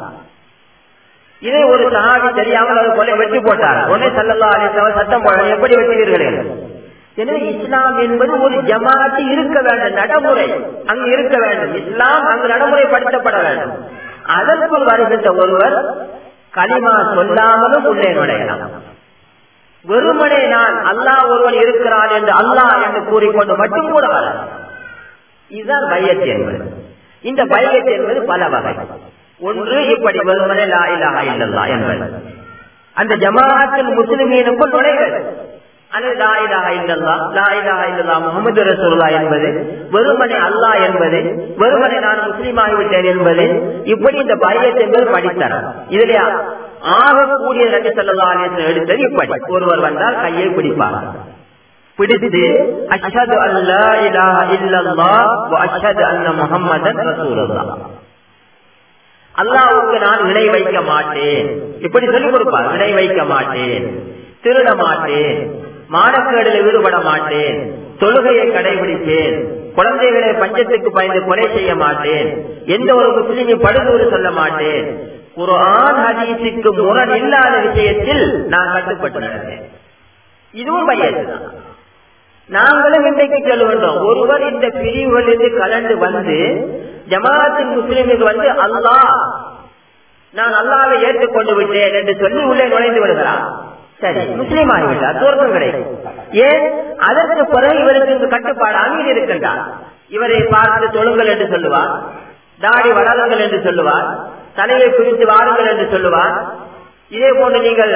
இதை ஒரு சஹாபி தெரியாமல் அவர் கொலை வெற்றி போட்டார். உடனே ஸல்லல்லாஹு அலைஹி வஸல்லம் சட்டம் போட, எப்படி வெட்டுவீர்கள்? எனவே இஸ்லாம் என்பது ஒரு ஜமாஅத்து இருக்க வேண்டும், நடைமுறை அங்கு இருக்க வேண்டும், இஸ்லாம் அங்கு நடைமுறைப்படுத்தப்பட வேண்டும். அதற்குள் வருகின்ற ஒருவர் கலிமா சொல்லாமலும் உள்ளே நுழையலாம். வெறுமனே நான் அல்லாஹ் ஒருவன் இருக்கிறான் என்று அல்லாஹ் என்று கூறிக்கொண்டு மட்டும் கூட வரலாம். இதுதான் பையத் என்பது. இந்த பையத் என்பது பல வகை. ஒன்று இப்படி வெறுமனே லா இலாஹா இல்லல்லாஹ் என்பது அந்த ஜமாஅத்துல் முஸ்லிமீனுக்குள் நுழைகிறது. அல்லது லா இலாஹா இல்லல்லாஹ் லா இலாஹா இல்லல்லாஹ் முஹம்மது ரசூலுல்லாஹ் என்பது, வெறுமனே அல்லாஹ் என்பது, வெறுமனே நான் முஸ்லீம் ஆகிவிட்டேன் என்பது, இப்படி இந்த பையத் என்பது படித்தரம். இதுல ஆகக்கூடிய நபி ஸல்லல்லாஹு அலைஹி வஸல்லம் எடுத்தது இப்படி. ஒருவர் வந்தால் கையை பிடிப்பார், பிடித்து அஷ்ஹது அல்லா இலாஹா இல்லல்லாஹ் வ அஷ்ஹது அன்ன முஹம்மதன் ரசூலுல்லாஹ், அல்லாஹ்வுக்கு நான் இணை வைக்க மாட்டேன் இப்படி சொல்லிக் கொடுப்பார். இணை வைக்க மாட்டேன், திருட மாட்டேன், மானக்கேடில் ஈடுபட மாட்டேன், தொழுகையை கடைபிடிப்பேன், குழந்தைகளை பஞ்சத்துக்கு பயந்து கொலை செய்ய மாட்டேன், எந்த ஒரு முஸ்லிமை படுதூறு சொல்ல மாட்டேன், குர்ஆன் ஹதீஸுக்கு முரண் இல்லாத விஷயத்தில் நான் கட்டுப்பட்டு நடந்தேன். இதுவும் பையத் தான். நாங்களும் இன்றைக்கு சொல்லுகின்றோம், ஒருவர் இந்த பிரிவுகளிலிருந்து கலந்து வந்து ஜமாஅத்துல் முஸ்லிமுக்கு வந்து அல்லாஹ் நான் அல்லாஹ்வை ஏற்றுக்கொண்டு விட்டேன் என்று சொல்லி உள்ளே நுழைந்து விடுகிறார், சரி முஸ்லீம் ஆகிவிட்டார், சொர்க்கம் கிடைக்கும். ஏன்? அதற்கு பிறகு இவருக்கு கட்டுப்பாடு அமீர் இருக்கின்றார். இவரை பார்த்து தொழுங்கள் என்று சொல்லுவார், தாடி வளருங்கள் என்று சொல்லுவார், தலையை குறித்து வாருங்கள் என்று சொல்லுவார். இதே போன்று நீங்கள்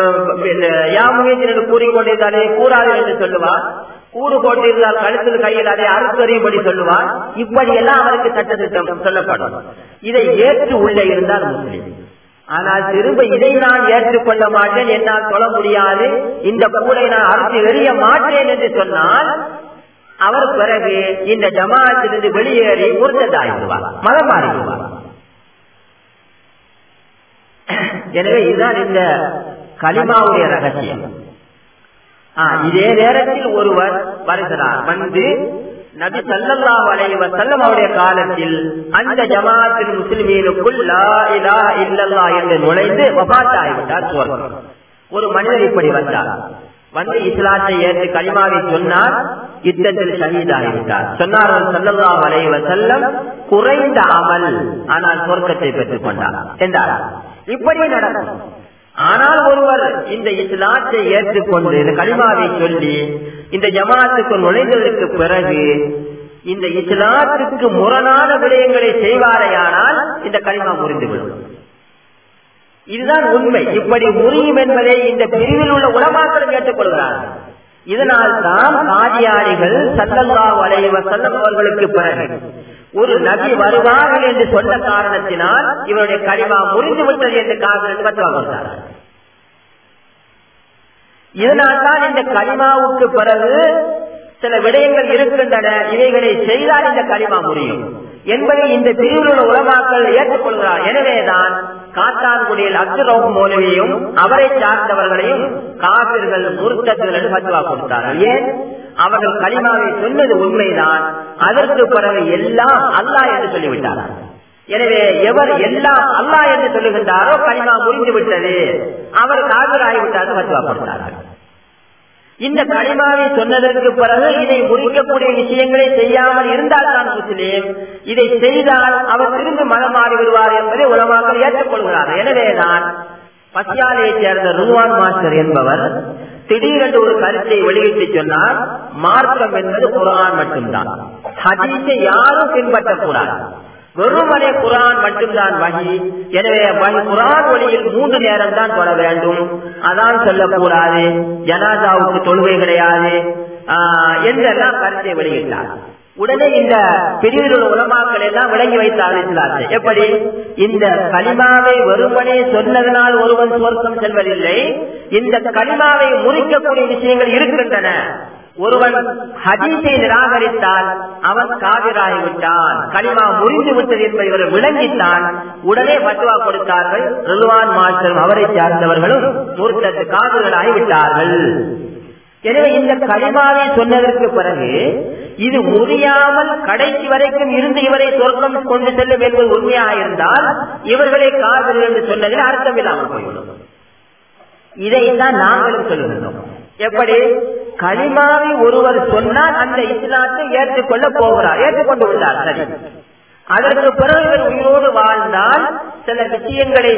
யாமுகேஜ் கூறிக்கொண்டிருந்தாலே கூறாது என்று சொல்லுவார், கூறு போட்டிருந்தால் கழுத்தில் கையில் அதை அறுத்தறியும்படி சொல்லுவார். இப்படி எல்லாம் அவருக்கு சட்டத்திட்டம் சொல்லப்படும். இதை ஏற்று உள்ளே இருந்தால் முஸ்லீம். ஆனால் திரும்ப இதை நான் ஏற்றுக்கொள்ள மாட்டேன், என்னால் சொல்ல முடியாது, இந்த கூடை நான் அறுத்து எறிய மாட்டேன் என்று சொன்னால் அவர் பிறகு இந்த ஜமாஅத்திலிருந்து வெளியேறி முர்த்ததாகிடுவார், மதம் மாறிடுவார். எனவே இதுதான் இந்த கலிமாவுடைய ரகசியம். இதே நேரத்தில் ஒருவர் வருகிறார், வந்து நபி ஸல்லல்லாஹு அலைஹி வஸல்லம் அவருடைய காலத்தில் அந்த ஜமாஅத்துல் முஸ்லிமீனுக்குள் லா இலாஹா இல்லல்லாஹ் என்று நுழைந்து வஃபாத் ஆகிவிட்டார், சொர்க்கம். ஒரு மனிதர் இப்படி வந்தார், வந்து இஸ்லாத்தை ஏற்று கலிமாவை சொன்னார், யுத்தத்தில் ஷஹீதாகிவிட்டார். சொன்னார்கள் ஸல்லல்லாஹு அலைஹி வஸல்லம், குறைந்த அமல் ஆனால் சொர்க்கத்தை பெற்றுக் கொண்டார் என்றார். இப்படி நடக்கும். ஆனால் ஒருவர் இந்த இஸ்லாத்தை ஏற்றுக்கொண்டு இந்த கலிமாவை சொல்லி இந்த ஜமாஅத்துக்கு நுழைந்ததற்கு பிறகு இந்த இஸ்லாத்துக்கு முரணான விடயங்களை செய்வாரையானால் இந்த கலிமா முறிந்துவிடும். இதுதான் உண்மை. இப்படி முறியும் என்பதை இந்த பிரிவில் உள்ள உலமாக்களும் ஏற்றுக்கொள்கிறார்கள். இதனால் தான் காதியானிகள் ஸல்லல்லாஹு அலைஹி வஸல்லம் அவர்களுக்கு பிறகு ஒரு நபி வருவார்கள் என்று சொன்ன காரணத்தினால் இவருடைய கலிமா முறிந்து விட்டது என்று காரணம். இதனால் தான் இந்த கலிமாவுக்கு பிறகு சில விடயங்கள் இருக்கின்றன, இவைகளை செய்தால் இந்த கலிமா முறியும் என்பதை இந்த பிரிவில் உள்ள உலமாக்கள் ஏற்றுக்கொள்கிறார். எனவேதான் காத்தான்குடியில் அப்துல் ரவுப் மௌலவியையும் அவரை சார்ந்தவர்களையும் காபிர்கள் முர்த்தத்துகள் என்று ஃபத்வா கொடுத்தார்கள். ஏன்? அவர்கள் கலிமாவை சொன்னது உண்மைதான், அதற்கு பிறகு எல்லாம் அல்லாஹ் என்று சொல்லிவிட்டார்கள். எனவே எவர் எல்லாம் அல்லாஹ் என்று சொல்லுகின்றாரோ கலிமா முறிந்து விட்டது, அவர் காபிராகிவிட்டார்கள் ஃபத்வா கொடுத்தார்கள். இந்த கலிமாவை சொன்னதற்கு பிறகு இதை முறிக்கக்கூடிய விஷயங்களை செய்யாமல் இருந்தால் தான் முஸ்லீம், இதை செய்தால் அவர் திரும்பி மனம் மாறி விடுவார் என்பதை உலமாக்கள் ஏற்றுக்கொள்கிறார்கள். எனவேதான் பத்தியாலையை சேர்ந்த ருவான் மாஸ்டர் என்பவர் திடீரென்று ஒரு கருத்தை வெளியிட்டு சொன்னார், மார்க்கம் என்பது குர்ஆன் மட்டும்தான், ஹதீஸை யாரும் பின்பற்றக்கூடாது, வெறுமனே குர்ஆன் மட்டும்தான் வஹி. எனவே குர்ஆன் வழியில் மூன்று நேரம் தான் தொழ வேண்டும், அதான் சொல்லக்கூடாது, ஜனாசாவுக்கு தொழுகை கிடையாது என்றெல்லாம் கருத்தை வெளியிட்டார். உடனே இந்த பிரிவில் உலமாக்கள் எல்லாம் விளங்கி வைத்தார்கள். எப்படி? இந்த கலிமாவை வெறுமனே சொன்னதனால் ஒருவன் சுவர்க்கம் செல்வதில்லை, இந்த கலிமாவை முறிக்கக்கூடிய விஷயங்கள் இருக்கின்றன. ஒருவன் ஹதீஸை நிராகரித்தால் அவன் காபிராகிவிட்டான், கலிமா முறிந்து விட்டது என்பதை இவர்கள் விளங்கித்தான் உடனே ஃபத்வா கொடுத்தார்கள். ரிதுவான் மாஸ்டர் அவரை சார்ந்தவர்களும் முர்த்தத் காபிர்களாகிவிட்டார்கள். எனவே இந்த கலிமாவை சொன்னதற்கு பிறகு இது முறியாமல் கடைசி வரைக்கும் இருந்து இவரை சொர்க்கம் கொண்டு செல்லும் என்பது உண்மையாக இருந்தால் இவர்களை காபிர்கள் என்று சொன்னதில் அர்த்தம் இல்லாமல் போய்விடும். இதைத்தான் நாங்களும் சொல்லுகின்றோம். எப்படி? கலிமாவை ஒருவர் சொன்னால் அந்த இஸ்லாத்தை ஏற்றுக்கொள்ள போகிறார், ஏற்றுக்கொண்டு விட்டார், சரி. அதற்கு பிறகு இவர் உயிரோடு வாழ்ந்தால் சில விஷயங்களை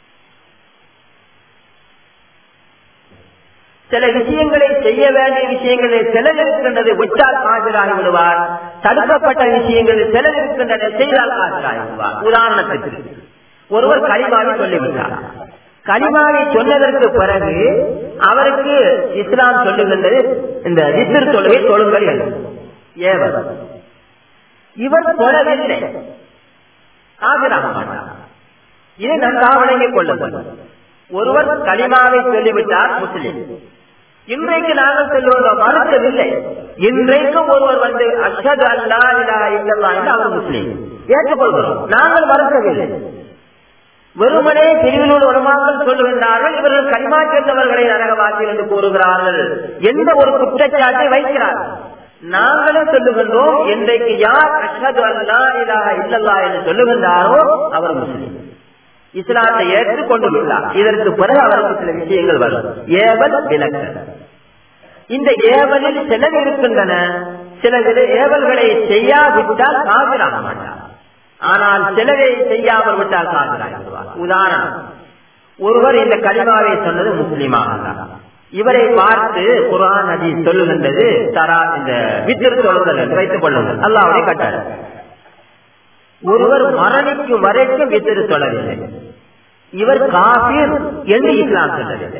சில விஷயங்களை செய்ய வேண்டிய விஷயங்களில் செலவு இருக்கின்றது, விட்டால் ஆஜராகி விடுவார். தடுக்கப்பட்ட விஷயங்களில் செலவு இருக்கின்றன, செய்தால் ஆஜராகி விடுவார். உதாரணத்திற்கு ஒருவர் கலிமாவை சொல்லிவிட்டார். கலிமாவை சொன்னதற்கு பிறகு அவருக்கு இஸ்லாம் சொல்லுகின்றது இந்த வித்ர் தொழுகை தொழுங்கள் என்று. ஏவர் இவர் தொழவில்லை, ஆஜராக மாட்டார். இதை நன்றாக விளங்கிக் கொள்ளுங்கள். ஒருவர் கலிமாவை சொல்லிவிட்டார் முஸ்லிம். இன்றைக்கு நாங்கள் சொல்லுவோம் மறுக்கவில்லை. இன்றைக்கும் ஒருவர் வந்து அஷ்ஹது அல்லா இலாஹா இல்லல்லாஹ் என்று அவர் முஸ்லிம், ஏற்றுக்கொள்கிறோம், நாங்கள் மறுக்கவில்லை. வெறுமனே பிரிவில் உலமாக்கள் சொல்லுகின்றார்கள் இவர்கள் கலிமா சேர்ந்தவர்களை நரகவாசி என்று கூறுகிறார்கள் என்ற ஒரு குற்றச்சாட்டை வைக்கிறார்கள். நாங்களும் சொல்லுகின்றோம், இன்றைக்கு யார் அஷ்ஹது அல்லா இலாஹா இல்லல்லாஹ் என்று சொல்லுகின்றாரோ அவர் முஸ்லிம், இஸ்லாத்தை ஏற்றுக் கொண்டு விட்டார். இதற்கு பிறகு அவருக்கு சில விஷயங்கள் வரும். ஏவல் விலக்கு. இந்த ஏவலில் சிலர் இருக்கின்றன, சில ஏவல்களை செய்யாவிட்டால் காபிராக மாட்டார், ஆனால் சிலரை செய்யாமல் விட்டால் காபிராகிவிடுவார். உதாரணம், ஒருவர் இந்த கலிமாவை சொன்னது முஸ்லிமாக, இவரை பார்த்து குர்ஆன் ஹதீஸ் சொல்லுகின்றது தரா இந்த வித்ர் தொழுதல் என்று வைத்துக் கொள்ளுங்கள், அல்லாஹ்வுடைய கட்டளை. ஒருவர் மரணிக்கும் வரைக்கும் வித்ர் தொழவில்லை, இவர் காபிர் என்று இஸ்லாம் சொல்லவில்லை,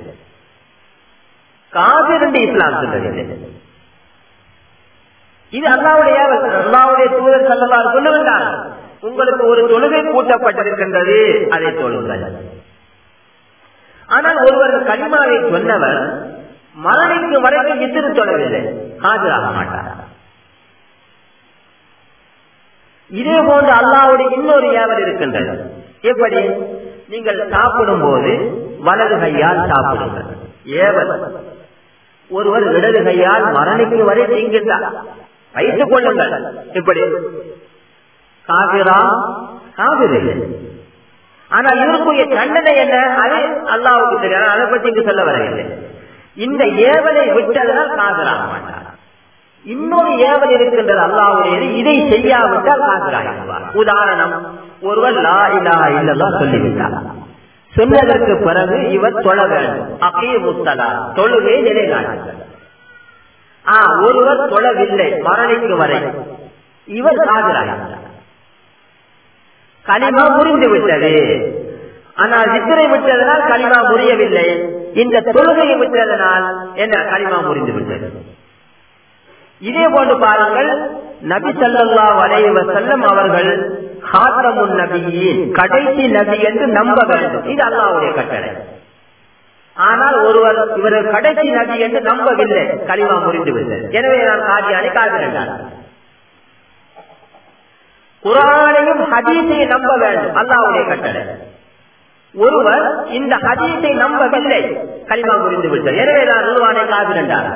காபிர் என்று இஸ்லாம் சொல்லவில்லை. இது அல்லாஹ்வுடைய அல்லாஹ்வுடைய தூதர் ஸல்லல்லாஹு அலைஹி வஸல்லம் சொல்லுகிறார், உங்களுக்கு ஒரு தொழுகை கூட்டப்பட்டிருக்கின்றது, அதை தொழுங்கள். ஆனால் ஒருவர் கலிமாவை சொன்னவர் மரணிக்கும் வரைக்கும் வித்ர் தொழவில்லை, ஆஜராக மாட்டார். இதே போன்று அல்லாஹ்வுடைய இன்னொரு ஏவல் இருக்கின்றது. எப்படி? நீங்கள் சாப்பிடும் போது வலது கையால் சாப்பிடுங்கள், ஏவல். ஒருவர் இடது கையால் மரணிக்கும் வரை தீங்கின்றார், வைத்துக் கொள்ளுங்கள். இப்படி காபிரா? காபிரில்லை. ஆனால் இவருக்குரிய தண்டனை என்ன? அது அல்லாஹ்வுக்கு தெரியாது, அதை பற்றி இங்கு சொல்ல வரவில்லை. இந்த ஏவலை விட்டதனால் காபிராக மாட்டார். இன்னொரு ஏவல் இருக்கின்றது அல்லாஹ்வுடையது, இதை செய்யாவிட்டால் காபிராகிவிடுவார். உதாரணம், ஒருவர் லா இலாஹா இல்லல்லாஹ் சொல்லிவிட்டார், சொன்னதற்கு பிறகு இவர் தொழ வேண்டும், அகீமுஸ் ஸலாத், தொழுகை நிலைநாட்டுங்கள். ஆ ஒருவர் தொழவில்லை மரணிக்கும் வரை, இவர் காபிராகிவிட்டார். கலிமா முறிந்து விட்டது, ஆனால் வித்ரை விட்டதனால் கலிமா முறியவில்லை. இந்த தொழுகையை விட்டதனால் என்ன? கலிமா முறிந்து விட்டது. இதே போன்று பாருங்கள், நபி ஸல்லல்லாஹு அலைஹி வஸல்லம் அவர்கள் ஹாத்தமுன் நபியீன், கடைசி நபி என்று நம்ப வேண்டும், இது அல்லாஹ்வுடைய கட்டளை. ஆனால் ஒருவர் இவர் கடைசி நபி என்று நம்பவில்லை, கலிமா முறிந்து விட்டது. எனவே நான் காதியானி காதிரண்டார். குர்ஆனையும் ஹதீஸையும் நம்ப வேண்டும், அல்லாஹ்வுடைய கட்டளை. ஒருவர் இந்த ஹதீஸை நம்பவில்லை, கலிமா புரிந்து விட்டார், எனவே நான் நிறுவானை காஃபிர் என்றார்.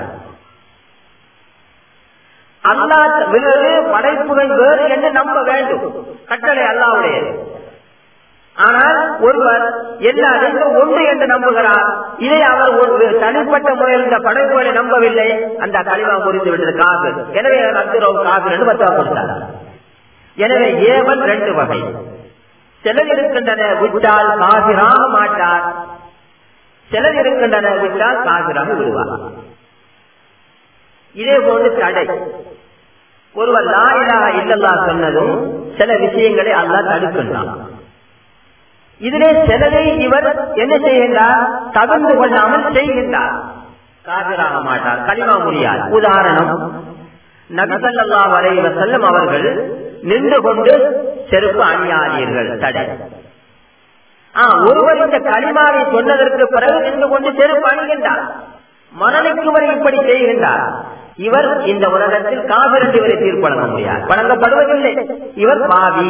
அல்லாஹ் வேறு, படைப்புகள் வேறு என்று நம்ப வேண்டும், கட்டளை அல்லாஹ்வுடைய. ஆனால் ஒருவர் எல்லா தெய்வம் ஒன்று என்று நம்புகிறார், இதை அவர் ஒரு தனிப்பட்ட முறையில் இந்த படைப்புகளை நம்பவில்லை, அந்த கலிமா புரிந்து விட்டது காஃபிர். எனவே அத்துரோம் காஃபிர் என்று பத்தா கொடுத்தார். எனவே ஏவல் ரெண்டு வகை. சிலர் இருக்கின்றன விட்டால் காஃபிராக மாட்டார், சிலர் இருக்கின்றன விட்டால் காஃபிராக விடுவார். இதே போன்று தடை. ஒருவர் லா இலாஹா இல்லல்லாஹ் சொன்னதும் சில விஷயங்களை அல்லாஹ் தடுக்கின்றான். இதிலே சிலரை இவர் என்ன செய்கின்றார், தவிர்த்து கொள்ளாமல் செய்கின்றார், காஃபிராக மாட்டார், கலிமா முடியாது. உதாரணம், நபி ஸல்லல்லாஹு அலைஹி வஸல்லம் அவர்கள் நின்று கொண்டு செருப்பு அணியாதீர்கள், தடை. ஒருவர் இந்த கலிமாவை சொன்னதற்கு பிறகு நின்று கொண்டு செருப்பு அணிகின்றார், மரணிக்கு வரை இப்படி செய்கின்றார், இவர் இந்த உலகத்தில் காஃபிர் என்று இவரை தீர்ப்பு வழங்க முடியாது, வழங்கப்படுவதில்லை, இவர் பாவி.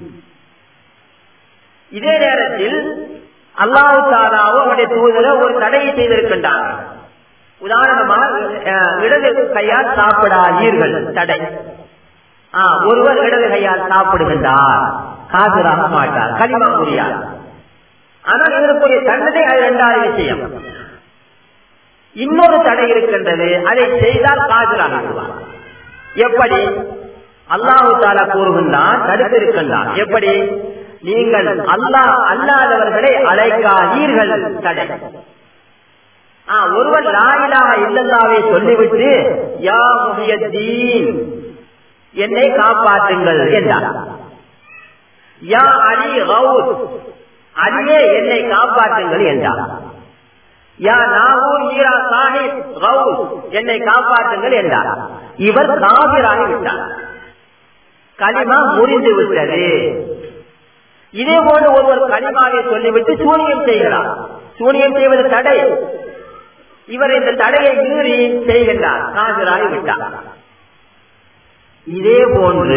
இதே நேரத்தில் அல்லாஹ் தஆலாவோ அவருடைய தூதரோ ஒரு தடையை செய்திருக்கின்றார். உதாரணமாக, இடது கையால் சாப்பிடாதீர்கள், தடை. ஒருவர் இடது கையால் சாப்பிடுகின்றார், காஃபிராக மாட்டார், கலிமா புரியாது. ஆனால் இதற்குரிய தண்டனை அது இரண்டாவது விஷயம். இன்னொரு தடை இருக்கின்றது, அதை செய்தால் காஃபிராக விடுவார். எப்படி? அல்லாஹ் தஆலா கூறுகின்றான், தடுத்திருக்கின்றான். எப்படி? நீங்கள் அல்லாஹ் அல்லாதவர்களை அழைக்காதீர்கள், தடை. ஒருவர் லா இலாஹா இல்லல்லாஹ்வை சொல்லிவிட்டு யா முஹியத்தீன் என்னை காப்பாற்றுங்கள் என்றார். யா அலி கவுஸ் அலியே என்னை காப்பாற்றுங்கள் என்றார். யா நாகூர் ஈரா சாஹிப் கவுஸ் என்னை காப்பாற்றுங்கள் என்றார். இவர் காஃபிராகி விட்டார், கலிமா முறிந்து விட்டது. இதே போன்று ஒருவர் கலிமாவை சொல்லிவிட்டு சூனியம் செய்கிறார். சூனியம் செய்வது தடை, இவர் இந்த தடையை மீறி செய்கின்றார், காஃபிராகி விட்டார். இதே போன்று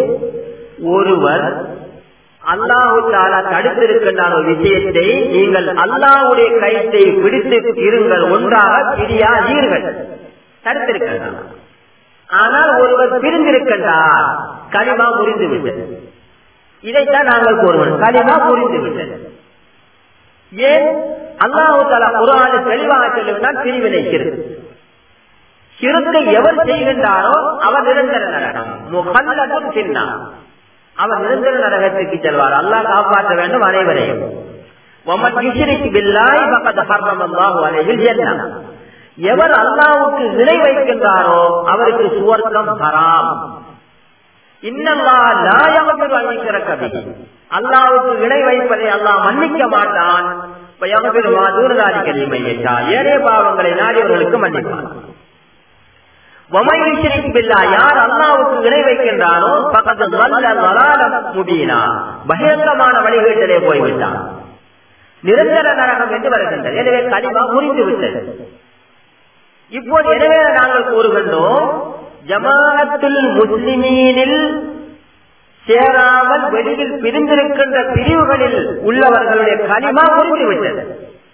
ஒருவர் அல்லாஹ் தஆலா தடுத்திருக்கின்ற ஒரு விஷயத்தை நீங்கள் அல்லாஹ்வுடைய கைத்தை பிடித்து இருங்கள், ஒன்றாக பிரியாதீர்கள், தடுத்திருக்கின்றார். ஆனால் ஒருவர் பிரிந்திருக்கின்றார், கலிமா புரிந்து விட்டது. இதைத்தான் நாங்கள் கூறுவோம், கலிமா புரிந்து விட்டது. ஏன்? அல்லாஹ் தஆலா குர்ஆனில் தெளிவாக சொல்லுகிறார், பிரிவினை ஷிர்க். ஷிர்க்கை எவர் செய்கின்றாரோ அவர் நிரந்தர நரகம், முஹல்லதுன் ஃபின்னார், அவர் நிரந்தர நரகத்துக்கு செல்வார். அல்லாஹ் காப்பாற்ற வேண்டும் அனைவரையும். வமன் யுஷ்ரிக் பில்லாஹி ஃபகத் ஹர்ரமல்லாஹு அலைஹில் ஜன்னah, எவர் அல்லாஹ்வுக்கு இணை வைக்கின்றாரோ அவருக்கு சுவர்க்கம் ஹராம். இன்னல்லாஹ் லா யக்ஃபிரு அன் யுஷ்ரக பிஹி, அல்லாஹ்வுக்கு இணை வைப்பதை அல்லாஹ் மன்னிக்க மாட்டான். வயக்ஃபிரு மா தூன ஸாலிக லிமன் யஷா, ஏனைய பாவங்களை நாடியவர்களுக்கு மன்னிப்பான். வமன் யுஷ்ரிக் பில்லாஹ், யார் அல்லாஹ்வுக்கு இணை வைக்கின்றானோ ஃபகத் ضل ضلالا முபீனா, பகிரங்கமான வழிகேட்டிலே போய்விட்டான், நிரந்தர நரகம் என்று வருகின்றது. எனவே கலிமா முறிந்து விட்டது. இப்போது எனவே நாங்கள் கூறுகின்றோம், ஜமாஅத்துல் முஸ்லிமீனில் சேராமல் வெளியில் பிரிந்திருக்கின்ற பிரிவுகளில் உள்ளவர்களுடைய கலிமா முறிந்து விட்டது.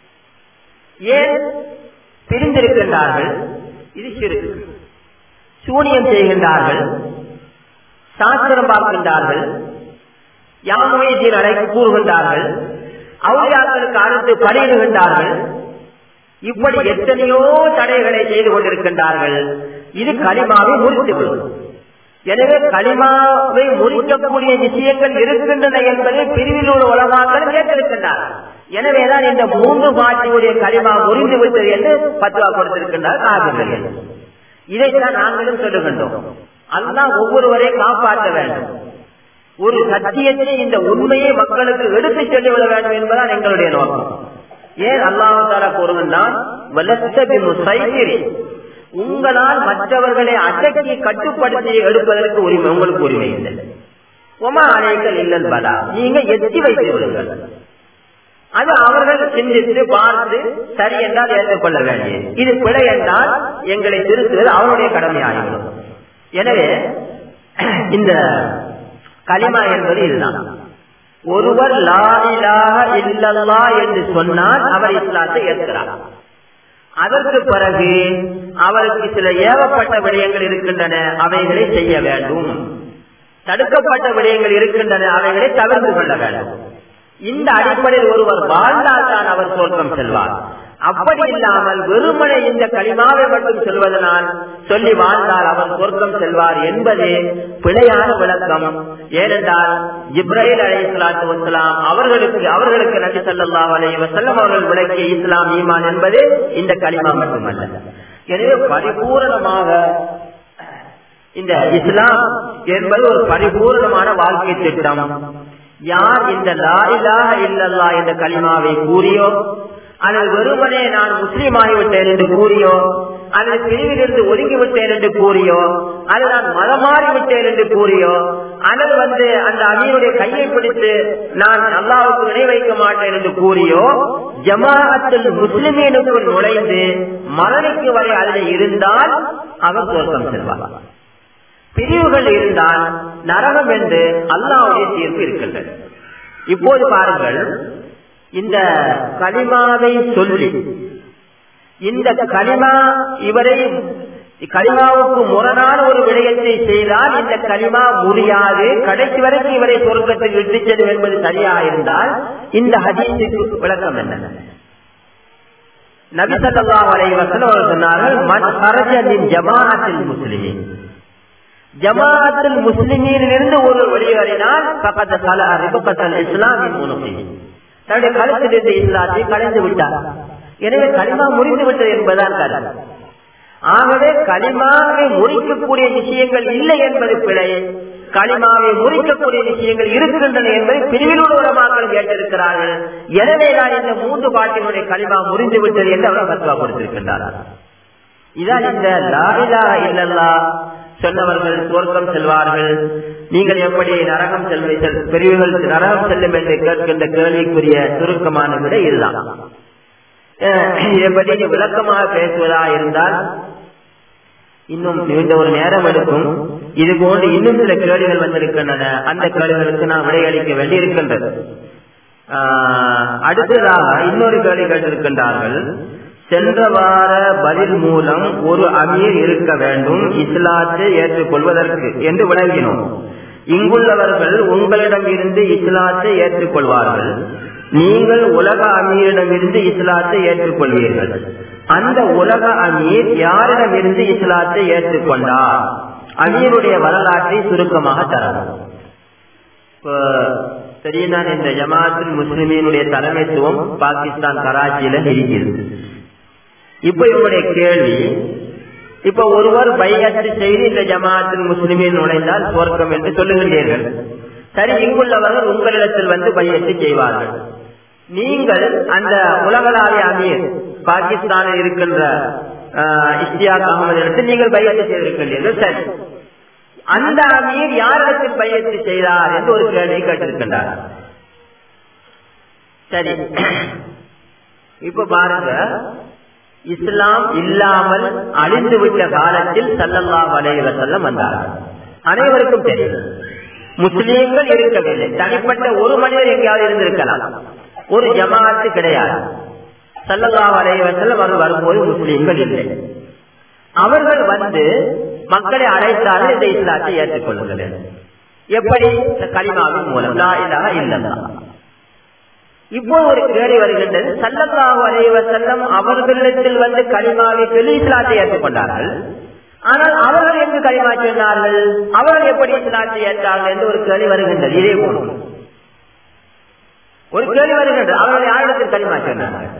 ஏன் பிரிந்திருக்கின்றார்கள்? இது ஷிர்க். சூனியம் செய்கின்றார்கள், சாஸ்திரம் பார்க்கின்றார்கள், யாமுயதீன் அழைத்து கூறுகின்றார்கள், அவுலியாக்களுக்கு அடுத்து படையிடுகின்றார்கள். இப்படி எத்தனையோ தடைகளை செய்து கொண்டிருக்கின்றார்கள். இது கலிமாவை முறித்துவிடும். எனவே கலிமாவை முறிக்கக்கூடிய விஷயங்கள் இருக்கின்றன என்பதை பிரிவில் உள்ள உலமாக்கள் கேட்டிருக்கின்றார். எனவேதான் இந்த மூன்று பாட்டியுடைய கலிமா முறிந்து விட்டது என்று பத்துவா கொடுத்திருக்கின்றார் காவிர்கள். இதைத்தான் நாங்களும் சொல்லுகின்றோம். அல்லாஹ் ஒவ்வொருவரை காப்பாற்ற வேண்டும். ஒரு சத்தியத்தை, இந்த உண்மையை மக்களுக்கு எடுத்து சொல்லிவிட வேண்டும் என்பதுதான் எங்களுடைய நோக்கம். ஏன் அல்லாஹ் தஆலா கூறுகின்றான், உங்களால் மற்றவர்களை அடக்கி கட்டுப்படுத்தி எடுப்பதற்கு உரிமை உங்களுக்கு உரிமை இல்லை. ஒமா அலைகள் இல்லல் பலா, நீங்க எத்தி வைத்து விடுங்கள். அது அவர்கள் சிந்தித்து பார்த்து சரி என்றால் ஏற்றுக்கொள்ள வேண்டியது, இது பிழை என்றால் எங்களை திருத்துவது அவருடைய கடமையாகும். எனவே இந்த கலிமா என்பது இதுதான். ஒருவர் லா இலாஹ இல்லல்லாஹ் என்று சொன்னால் அவர் இஸ்லாத்தை ஏற்கிறார். அதற்கு பிறகு அவருக்கு சில ஏவப்பட்ட விடயங்கள் இருக்கின்றன, அவைகளை செய்ய வேண்டும். தடுக்கப்பட்ட விடயங்கள் இருக்கின்றன, அவைகளை தவிர்த்து கொள்ள வேண்டும். இந்த அடிப்படையில் ஒருவர் வாழ்ந்தால் தான் அவர் சொர்க்கம் செல்வார். அப்படி இல்லாமல் வெறுமனே இந்த கலிமாவை மட்டும் சொல்வதனால் சொல்லி வாழ்ந்தால் அவர் சொர்க்கம் செல்வார் என்பது பிழையான விளக்கம். ஏனென்றால் ஜிப்ரீல் அலைஹிஸ்ஸலாத்து வஸ்ஸலாம் அவர்களுக்கு அவர்களுக்கு நபி ஸல்லல்லாஹு அலைஹி வஸல்லம் அவர்கள் விளக்கிய இஸ்லாம் ஈமான் என்பது இந்த கலிமா மட்டுமல்ல. எனவே பரிபூரணமாக இந்த இஸ்லாம் என்பது ஒரு பரிபூரணமான வாழ்க்கை திட்டம். யார் இந்த லா இலாஹ இல்லல்லாஹ் என்ற கலிமாவை கூறியோ, அல்லது வெறுமனே நான் முஸ்லீம் ஆகிவிட்டேன் என்று கூறியோ, அல்லது பிரிவிலிருந்து ஒதுங்கிவிட்டேன் என்று கூறியோ, அல்லது நான் மதம் மாறிவிட்டேன் என்று கூறியோ, அல்லது வந்து அந்த அமீருடைய கையை பிடித்து நான் அல்லாஹ்வுக்கு இணை வைக்க மாட்டேன் என்று கூறியோ, ஜமாஅத்துல் முஸ்லிமீனுக்குள் நுழைந்து மரணிக்கு வரை அதில் இருந்தால் அவர் சொர்க்கம் செல்வார். பிரிவுகள் இருந்தால் நரகம் என்று அல்லாஹ்வுடைய தீர்ப்பு இருக்கின்றது. இப்போது பாருங்கள், இந்த கலிமாவை சொல்லி இந்த கலிமா இவரை கலிமாவுக்கு முரணான ஒரு விடயத்தை செய்தால் இந்த கலிமா முடியாது, கடைசி வரைக்கும் இவரை சொர்க்கத்தில் விட்டு செல்லும் என்பது சரியாக இருந்தால் இந்த ஹதீஸுக்கு விளக்கம் என்ன? நபி ஸல்லல்லாஹு அலைஹி வஸல்லம் அவர்கள் சொன்னார்கள், மன் ஹரஜ மின் ஜமாஅத்தில் முஸ்லிமீன், ஜமாஅத்துல் முஸ்லிமீனிலிருந்து ஒரு வெளியேறினால் ஃபகத் ஸலஅ ரிபகத்தல் இஸ்லாமின் முனஃபிஹி, தன்னுடைய கழுத்திலிருந்து இஸ்லாத்தை கலைந்து விட்டார். எனவே கலிமா முறிந்து விட்டது என்பதால் கருத்து. ஆகவே கலிமாவை முறிக்கக்கூடிய விஷயங்கள் இல்லை என்பது பிழை, கலிமாவை முறிக்கக்கூடிய விஷயங்கள் இருக்கின்றன என்பதை பிரிவில் உள்ள உலமாக்கள் கேட்டிருக்கிறார்கள். எனவேதான் இந்த மூன்று பாட்டினுடைய கலிமா முறிந்து விட்டது என்று அவர் ஃபத்வா கொடுத்திருக்கின்றார். இதான் இந்த லா இலாஹ இல்லல்லாஹ் சொன்னவர்கள் சொர்க்கம் செல்வார்கள், நீங்கள் எப்படி நரகம் செல்வீர்கள், பிரிவுகள் நரகம் செல்லும் என்று கேட்கின்ற கேள்விக்குரிய சுருக்கமான விட இதுதான். எப்படி விளக்கமாக பேசுவதா இருந்தால் இன்னும் நீண்ட ஒரு நேரம் எடுக்கும். இது போன்று இன்னும் சில கேள்விகள் வந்திருக்கின்றன, அந்த கேள்விகளுக்கு நாம் விடையளிக்க வேண்டியிருக்கின்றது. அடுத்ததாக இன்னொரு கேள்வி கேட்டிருக்கின்றார்கள். சென்ற வார பதில் மூலம் ஒரு அமீர் இருக்க வேண்டும் இஸ்லாத்தை ஏற்றுக்கொள்வதற்கு என்று விளங்கினோம். இங்குள்ளவர்கள் உங்களிடம் இருந்து இஸ்லாத்தை ஏற்றுக்கொள்வார்கள், நீங்கள் உலக அமீரிடம் இருந்து இஸ்லாத்தை ஏற்றுக்கொள்வீர்கள். அந்த உலக அமீர் யாரிடம் இருந்து இஸ்லாத்தை ஏற்றுக்கொண்டார்? அமீருடைய வரலாற்றை சுருக்கமாக தரணும். சரியான இந்த ஜமாஅத்துல் முஸ்லிமீனுடைய தலைமைத்துவம் பாகிஸ்தான் கராச்சியில இருக்கிறது. இப்ப இவருடைய கேள்வி, இப்ப ஒருவர் பைஅத் செய்து இந்த ஜமாஅத்துல் முஸ்லிமீன் நுழைந்தால் சொர்க்கம் என்று சொல்லுகின்றீர்கள். சரி, இங்குள்ளவர்கள் உங்களிடத்தில் வந்து பைஅத் செய்வார்கள். நீங்கள் அந்த உலகளாவிய அமீர் பாகிஸ்தானில் இருக்கின்ற இஸ்தியாக் அகமது இடத்தில் நீங்கள் பைஅத் செய்திருக்கின்றீர்கள். சரி, அந்த அமீர் யாரிடத்தில் பைஅத் செய்தார் என்று ஒரு கேள்வி கேட்டிருக்கின்றார். சரி, இப்ப பாருங்க, இஸ்லாம் இல்லாமல் அழிந்துவிட்ட காலத்தில் ஸல்லல்லாஹு அலைஹி வஸல்லம் வந்தார்கள். அனைவருக்கும் தெரியும், முஸ்லீம்கள் இருக்கவில்லை. தனிப்பட்ட ஒரு மனிதர் எங்கேயாவது இருந்திருக்கலாம், ஒரு ஜமாஅத்து கிடையாது. ஸல்லல்லாஹு அலைஹி வஸல்லம் அவர்கள் வரும்போது முஸ்லீம்கள் இல்லை. அவர்கள் வந்து மக்களை அழைத்தார்கள், இந்த இஸ்லாத்தை ஏற்றுக்கொள்ளுங்கள். எப்படி? கலிமாவின் மூலம், லா இலாஹ இல்லல்லாஹ். இப்போ ஒரு கேள்வி வருகின்றது, ஸல்லல்லாஹு அலைஹி வஸல்லம் அவர்களிடத்தில் வந்து கலிமாவை சொல்லி இஸ்லாத்தை ஏற்றுக்கொண்டார்கள். ஆனால் அவர்கள் எங்கு கலிமா சொன்னார்கள், அவர்கள் எப்படி இஸ்லாத்தை ஏற்றார்கள் என்று ஒரு கேள்வி வருகின்றது. இதே போல ஒரு கேள்வி வருகின்றது, அவர்கள் யாரிடத்தில் கலிமா சொன்னார்கள்?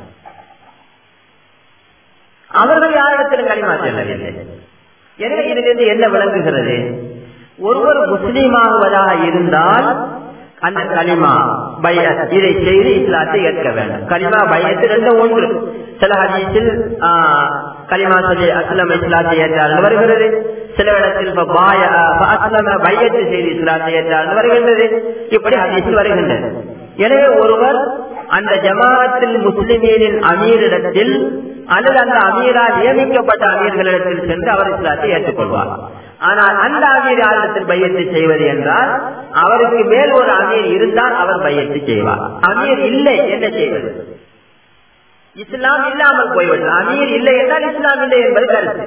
அவர்கள் யாரிடத்தில் கலிமா சொல்லவில்லை. எனவே இதிலிருந்து என்ன விளங்குகிறது? ஒருவர் முஸ்லீமாகுவதாக இருந்தால் அந்த கலிமா பைஅத் இதை செய்து இஸ்லாத்தை ஏற்க வேண்டும். கலிமா பைஅத் ரெண்டு ஒன்று. சில ஹதீஸில் கலிமா சொல்லி அஸ்லம இஸ்லாத்தை ஏற்றார்கள் வருகிறது, சில இடத்தில் பைஅத் செய்து இஸ்லாத்தை ஏற்றார்கள் வருகின்றது. இப்படி ஹதீஸில் வருகின்றது. எனவே ஒருவர் அந்த ஜமாஅத்துல் முஸ்லிமீனின் அமீரிடத்தில் அல்லது அந்த அமீரா நியமிக்கப்பட்ட அமீர்களிடத்தில் சென்று அவர் இஸ்லாத்தை ஏற்றுக்கொள்வார். ஆனால் அந்த அமீர் யாரிடத்தில் பையத்து செய்வது என்றால் அவருக்கு மேல் ஒரு அமீர் இருந்தால் அவர் பையத்து செய்வார். அமீர் இல்லை என்ன செய்வது? இஸ்லாம் இல்லாமல் போய்விடும். அமீர் இல்லை என்றால் இஸ்லாம் இல்லை என்பது கருத்து.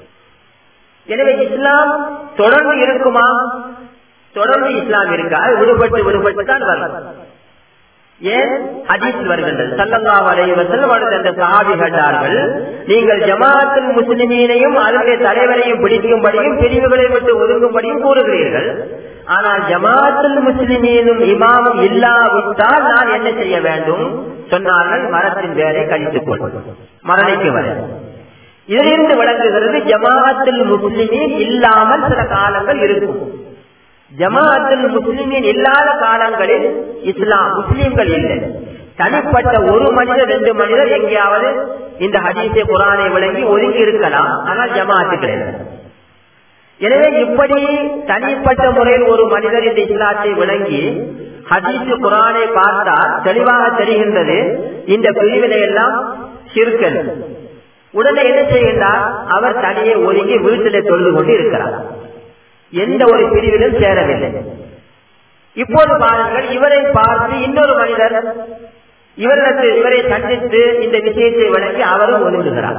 எனவே இஸ்லாம் தொடர்ந்து இருக்குமா? தொடர்ந்து இஸ்லாம் இருக்காது, விடுபட்டு விடுபட்டு தான் வரும். ஏன் ஹதீஸ் வருகின்றது, ஸல்லல்லாஹு அலைஹி வஸல்லம் அந்த சஹாபி கேட்டார்கள், நீங்கள் ஜமாஅத்துல் முஸ்லிமீனையும் அதனுடைய தலைவரையும் பிடிக்கும்படியும் பிரிவுகளை விட்டு ஒதுங்கும்படியும் கூறுகிறீர்கள். ஆனால் ஜமாஅத்துல் முஸ்லிமீனும் இமாமும் இல்லாவிட்டால் நான் என்ன செய்ய வேண்டும் சொன்னார்கள், மரத்தின் வேரை கழித்துக் கொள்வது, மரணிக்கு வரை. இதிலிருந்து விளங்குகிறது ஜமாஅத்துல் முஸ்லிமீன் இல்லாமல் சில காலங்கள் இருக்கும். ஜமாஅத்துல் முஸ்லிமீன் இல்லாத காலங்களில் இஸ்லாம் முஸ்லிம்கள் இல்லை. தனிப்பட்ட ஒரு மனிதர் ரெண்டு மனிதர் எங்கேயாவது இந்த ஹதீஸை குர்ஆனை விளங்கி ஒதுங்கி இருக்கலாம், ஆனால் ஜமாஅத்து கிடையாது. எனவே இப்படி தனிப்பட்ட முறையில் ஒரு மனிதர் இந்த இஸ்லாத்தை விளங்கி ஹதீஸ் குர்ஆனை பார்த்தால் தெளிவாக தெரிகின்றது இந்த பிரிவினை எல்லாம் ஷிர்க். உடனே என்ன செய்கின்றார், அவர் தனியே ஒதுங்கி வீட்டிலே தொழுது கொண்டு இருக்கிறார், எந்த ஒரு பிரிவிலும் சேரவில்லை. இப்போது பாருங்கள், இவரை பார்த்து இன்னொரு மனிதர் இவர்களுக்கு இவரை சந்தித்து இந்த விஷயத்தை விளக்கி அவரும் ஒதுங்குகிறார்.